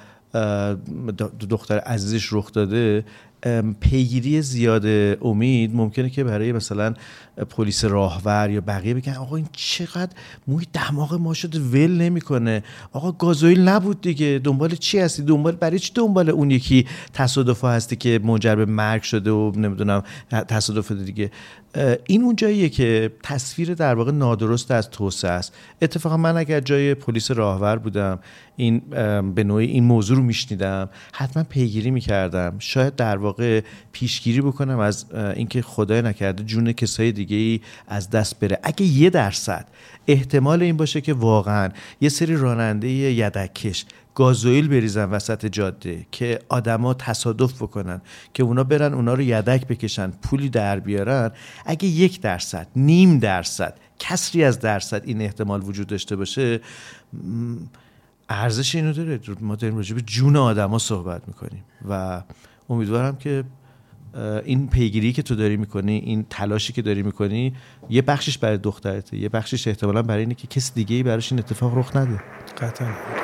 [SPEAKER 8] دختر عزیزش رخ داده، پیگیری زیاد امید ممکنه که برای مثلا پلیس راهور یا بقیه بگن آقا این چقدر موی دماغ ما شده ول نمیکنه، آقا گازوئیل نبود دیگه، دنبال چی هستی؟ دنبال برای چی دنبال اون یکی تصادف هستی که منجر به مرگ شده و نمیدونم تصادف دیگه. این اون جاییه که تصویر در واقع نادرست از توسعه است. اتفاقا من اگر جای پلیس راهور بودم، این به نوعی این موضوع رو میشنیدم، حتما پیگیری میکردم، شاید در واقع پیشگیری بکنم از اینکه خدای نکرده جون کسای دیگه‌ای از دست بره. اگه 1% احتمال این باشه که واقعا یه سری راننده یدک‌کش گازوئیل بریزن وسط جاده که آدما تصادف بکنن، که اونا برن اونا رو یدک بکشن پولی در بیارن، اگه 1%، 0.5%، کسری از درصد این احتمال وجود داشته باشه، ارزش اینو داره. ما داریم راجع به جون آدما صحبت میکنیم و امیدوارم که این پیگیری که تو داری میکنی، این تلاشی که داری میکنی، یه بخشش برای دخترته، یه بخشش احتمالاً برای اینه که کسی دیگه‌ای براش این اتفاق رخ نده.
[SPEAKER 3] قطعاً.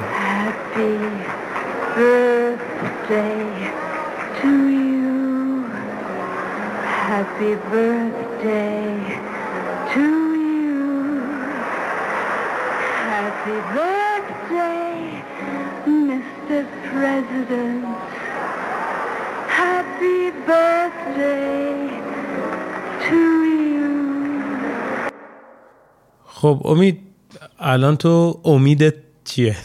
[SPEAKER 7] Happy birthday to you. Happy birthday, Mr. President. Happy birthday to you.
[SPEAKER 9] خب امید، الان تو امیدت چیه؟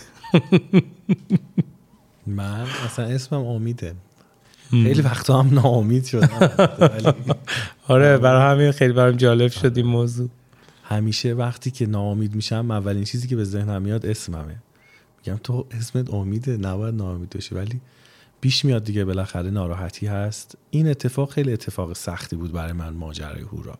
[SPEAKER 3] من اصلا اسمم امیده. خیلی وقتا هم ناامید شدم.
[SPEAKER 9] آره برای همین خیلی برام جالب شد این موضوع.
[SPEAKER 3] همیشه وقتی که ناامید میشم اولین چیزی که به ذهنم میاد اسممه. میگم تو اسمت امیده، نباید ناامید باشی، ولی پیش میاد دیگه، بالاخره ناراحتی هست. این اتفاق خیلی اتفاق سختی بود برای من، ماجرای هورا.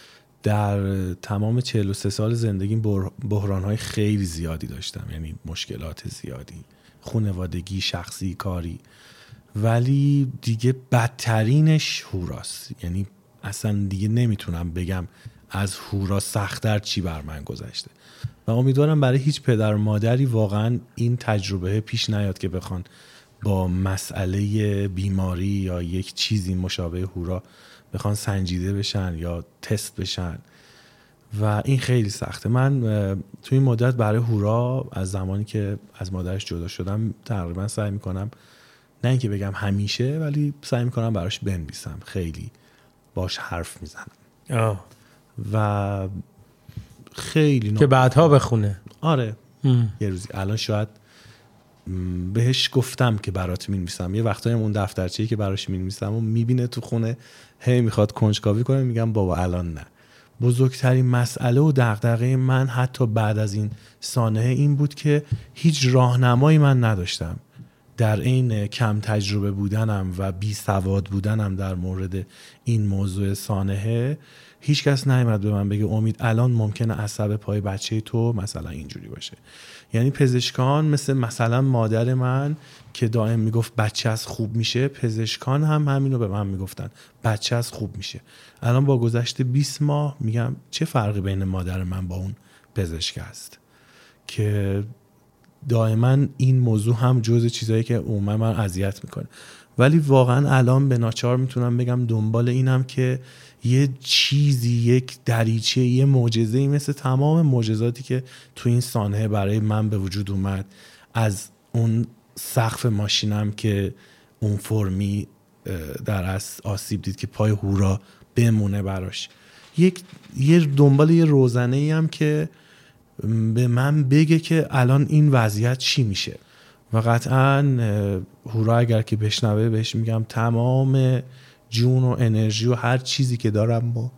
[SPEAKER 3] در تمام 43 سال زندگیم بحران‌های خیلی زیادی داشتم، یعنی مشکلات زیادی، خانوادگی، شخصی، کاری، ولی دیگه بدترینش هوراست. یعنی اصلا دیگه نمیتونم بگم از هورا سخت‌تر چی بر من گذشته و امیدوارم برای هیچ پدر و مادری واقعا این تجربه پیش نیاد که بخوان با مسئله بیماری یا یک چیزی مشابه هورا بخوان سنجیده بشن یا تست بشن و این خیلی سخته. من توی این مدت برای هورا از زمانی که از مادرش جدا شدم تقریبا سعی میکنم، نه اینکه بگم همیشه، ولی سعی میکنم براش بنویسم، خیلی باش حرف میزنم و خیلی
[SPEAKER 9] که بعدها بخونه.
[SPEAKER 3] آره یه روزی الان شاید بهش گفتم که برات می‌نویسم، یه وقتایی اون دفترچه‌ای که براش می‌نویسم و میبینه تو خونه هی میخواد کنجکاوی کنه، میگم بابا الان نه. بزرگترین مسئله و دغدغه من حتی بعد از این سانحه این بود که هیچ راهنمایی من نداشتم. در این کم تجربه بودنم و بی سواد بودنم در مورد این موضوع سانحه، هیچ کس نیامد به من بگه امید الان ممکنه عصب پای بچه تو مثلا اینجوری باشه. یعنی پزشکان مثلا مادر من که دائم میگفت بچه از خوب میشه، پزشکان هم همینو به من میگفتن، بچه از خوب میشه. الان با گذشت 20 ماه میگم چه فرقی بین مادر من با اون پزشک است که دائما این موضوع هم جزء چیزایی که عموما من اذیت میکنه. ولی واقعا الان به ناچار میتونم بگم دنبال اینم که یه چیزی، یک دریچه، یه معجزه‌ای مثل تمام معجزاتی که تو این سانحه برای من به وجود اومد، از اون سقف ماشینم که اون فرمی در اصل آسیب دید که پای هورا بمونه براش، یه دنبال یه روزنه‌ای هم که به من بگه که الان این وضعیت چی میشه. و قطعا هورا اگر که بشنوه بهش میگم تمام جون و انرژی و هر چیزی که دارم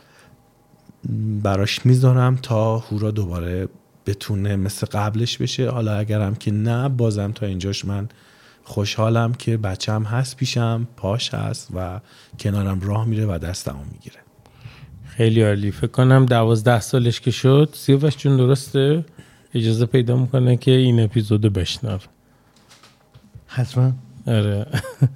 [SPEAKER 3] براش میذارم تا هورا دوباره بتونه مثل قبلش بشه. حالا اگرم که نه، بازم تا اینجاش من خوشحالم که بچم هست پیشم، پاش هست و کنارم راه میره و دستمو میگیره.
[SPEAKER 9] خیلی عالی. فکر کنم 12 سالش که شد، سیاوش جون درسته؟ اجازه پیدا میکنه که این اپیزودو بشنوه.
[SPEAKER 8] حتما.
[SPEAKER 9] آره.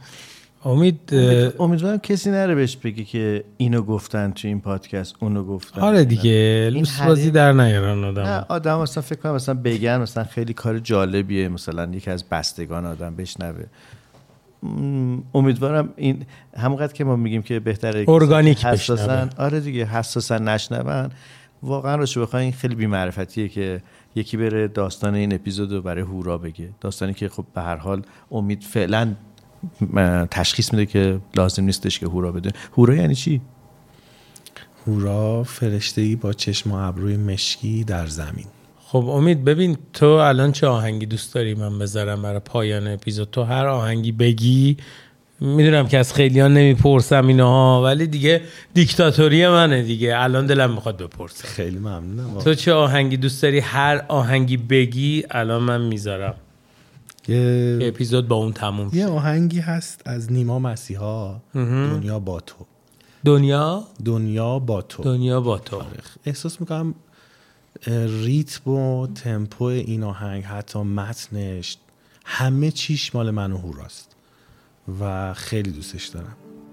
[SPEAKER 8] امیدوارم کسی نره بهش بگی که اینو گفتن تو این پادکست، اونو گفتن.
[SPEAKER 9] آره دیگه، لوسبازی در نیارن آدم.
[SPEAKER 8] نه آدم اصلا فکر کنم مثلا بگن مثلا خیلی کار جالبیه، مثلا یکی از بستگان آدم بشنوه. امیدوارم این همونقدر که ما میگیم که بهتره
[SPEAKER 9] ارگانیک
[SPEAKER 8] حساسن، آره دیگه حساسن نشنون. واقعا روشو بخوای این خیلی بی‌معرفتیه که یکی بره داستان این اپیزودو برای هورا بگه، داستانی که خب به هر حال امید فعلا تشخیص میده که لازم نیستش که هورا بده. هورا یعنی چی؟
[SPEAKER 3] هورا فرشته‌ای با چشم و ابروی مشکی در زمین.
[SPEAKER 9] خب امید ببین، تو الان چه آهنگی دوست داری من بذارم برای پایان اپیزود؟ تو هر آهنگی بگی. میدونم که از خیلیان نمیپرسم اینها، ولی دیگه دیکتاتوری منه دیگه، الان دلم میخواد بپرسم.
[SPEAKER 3] خیلی ممنونم.
[SPEAKER 9] تو چه آهنگی دوست داری؟ هر آهنگی بگی الان من میذارم. یه اپیزود با اون تموم
[SPEAKER 3] یه آهنگی هست از نیما مسیحا، دنیا با تو.
[SPEAKER 9] دنیا با تو.
[SPEAKER 3] احساس میکنم ریتم و تمپو این آهنگ، حتی متنش، همه چیش مال من و هوراست و خیلی دوستش دارم.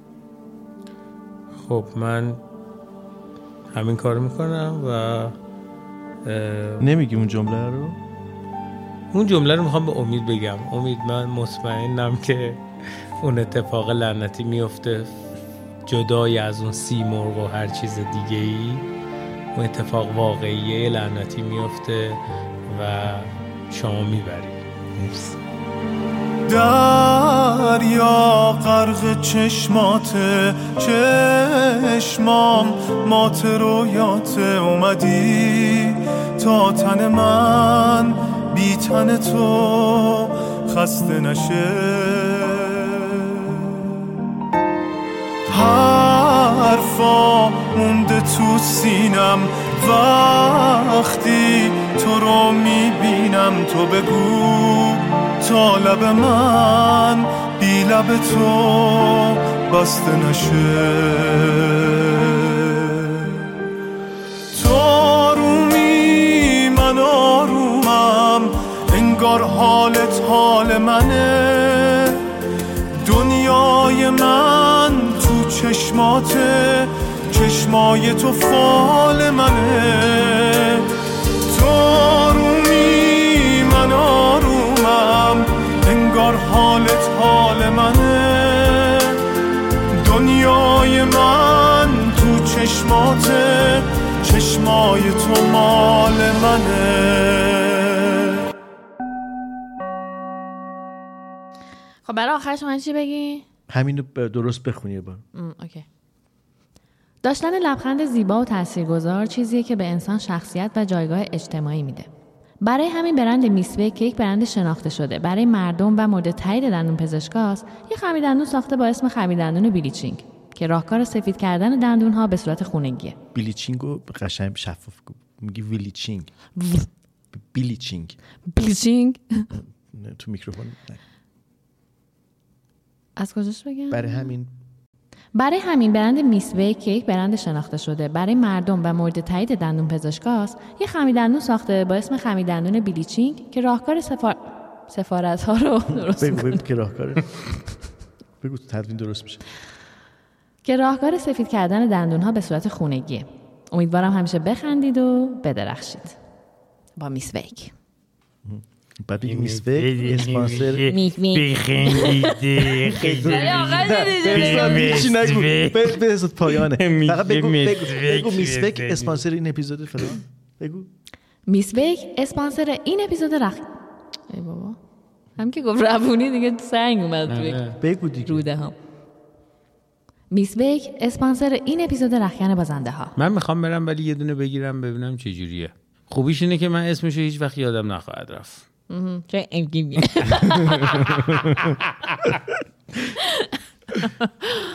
[SPEAKER 1] خب من همین کار میکنم و
[SPEAKER 8] نمیگی اون جمله رو؟
[SPEAKER 1] اون جمله رو میخوام به امید بگم. امید، من مطمئنم که اون اتفاق لعنتی میفته جدای از اون سیمرغ و هر چیز دیگه ای. اون اتفاق واقعیه لعنتی میفته و شما میبرید.
[SPEAKER 3] مرسی.
[SPEAKER 5] دریا غرق چشماته، چشمام مات رویات، اومدی تا تن من بی تن تو خسته نشه. حرفا مونده تو سینم وقتی تو رو میبینم، تو بگو تا لب من بی لب تو بسته نشه. تو آرومی من آرومم، انگار حالت حال منه، دنیای من تو چشماته، چشمای تو فال منه. تو آرومی من آرومم، انگار حالت حال منه، دنیای من تو چشماته، چشمای تو مال منه.
[SPEAKER 2] خب برای آخرش من چی بگی؟
[SPEAKER 8] همینو درست بخونی بار.
[SPEAKER 2] اوکی. داشتن لبخند زیبا و تاثیرگذار چیزیه که به انسان شخصیت و جایگاه اجتماعی میده. برای همین برند میسویک که یک برند شناخته شده برای مردم و مورد تایید دندون پزشکاست، یه خمیردندون ساخته با اسم خمیردندون بلیچینگ که راهکار سفید کردن دندون‌ها به صورت خونگیه.
[SPEAKER 8] بلیچینگو قشنگ شفاف میگی ویلیچینگ. بلیچینگ.
[SPEAKER 2] بلیچینگ
[SPEAKER 8] تو میکروفون.
[SPEAKER 2] از کجاش بگم؟
[SPEAKER 8] برای همین
[SPEAKER 2] برند میسویک که یک برند شناخته شده برای مردم و مورد تایید دندون پزشکاست، یه خمیردندون ساخته با اسم خمیردندون بلیچینگ که راهکار سفارت ها رو درست میکنه.
[SPEAKER 8] بگو که راهکار بگو تدوین درست میشه.
[SPEAKER 2] که راهکار سفید کردن دندون ها به صورت خونگیه. امیدوارم همیشه بخندید و بدرخشید با میسویک.
[SPEAKER 8] بعد میسویک اسپانسر
[SPEAKER 1] بخندیده
[SPEAKER 8] بذار پایانه. فقط بگو میسویک اسپانسر این اپیزود فلان. بگو
[SPEAKER 2] میسویک اسپانسر این اپیزود ای بابا هم که گفت روونی دیگه سنگ اومد توی
[SPEAKER 8] بگو دیگه
[SPEAKER 2] روده هم. میسویک اسپانسر این اپیزود رختکن بازنده ها.
[SPEAKER 1] من میخوام برم ولی یه دونه بگیرم ببینم چه جوریه. خوبیش اینه که من اسمشو هیچ وقت یادم نخواهد رفت.
[SPEAKER 2] چه انگیمی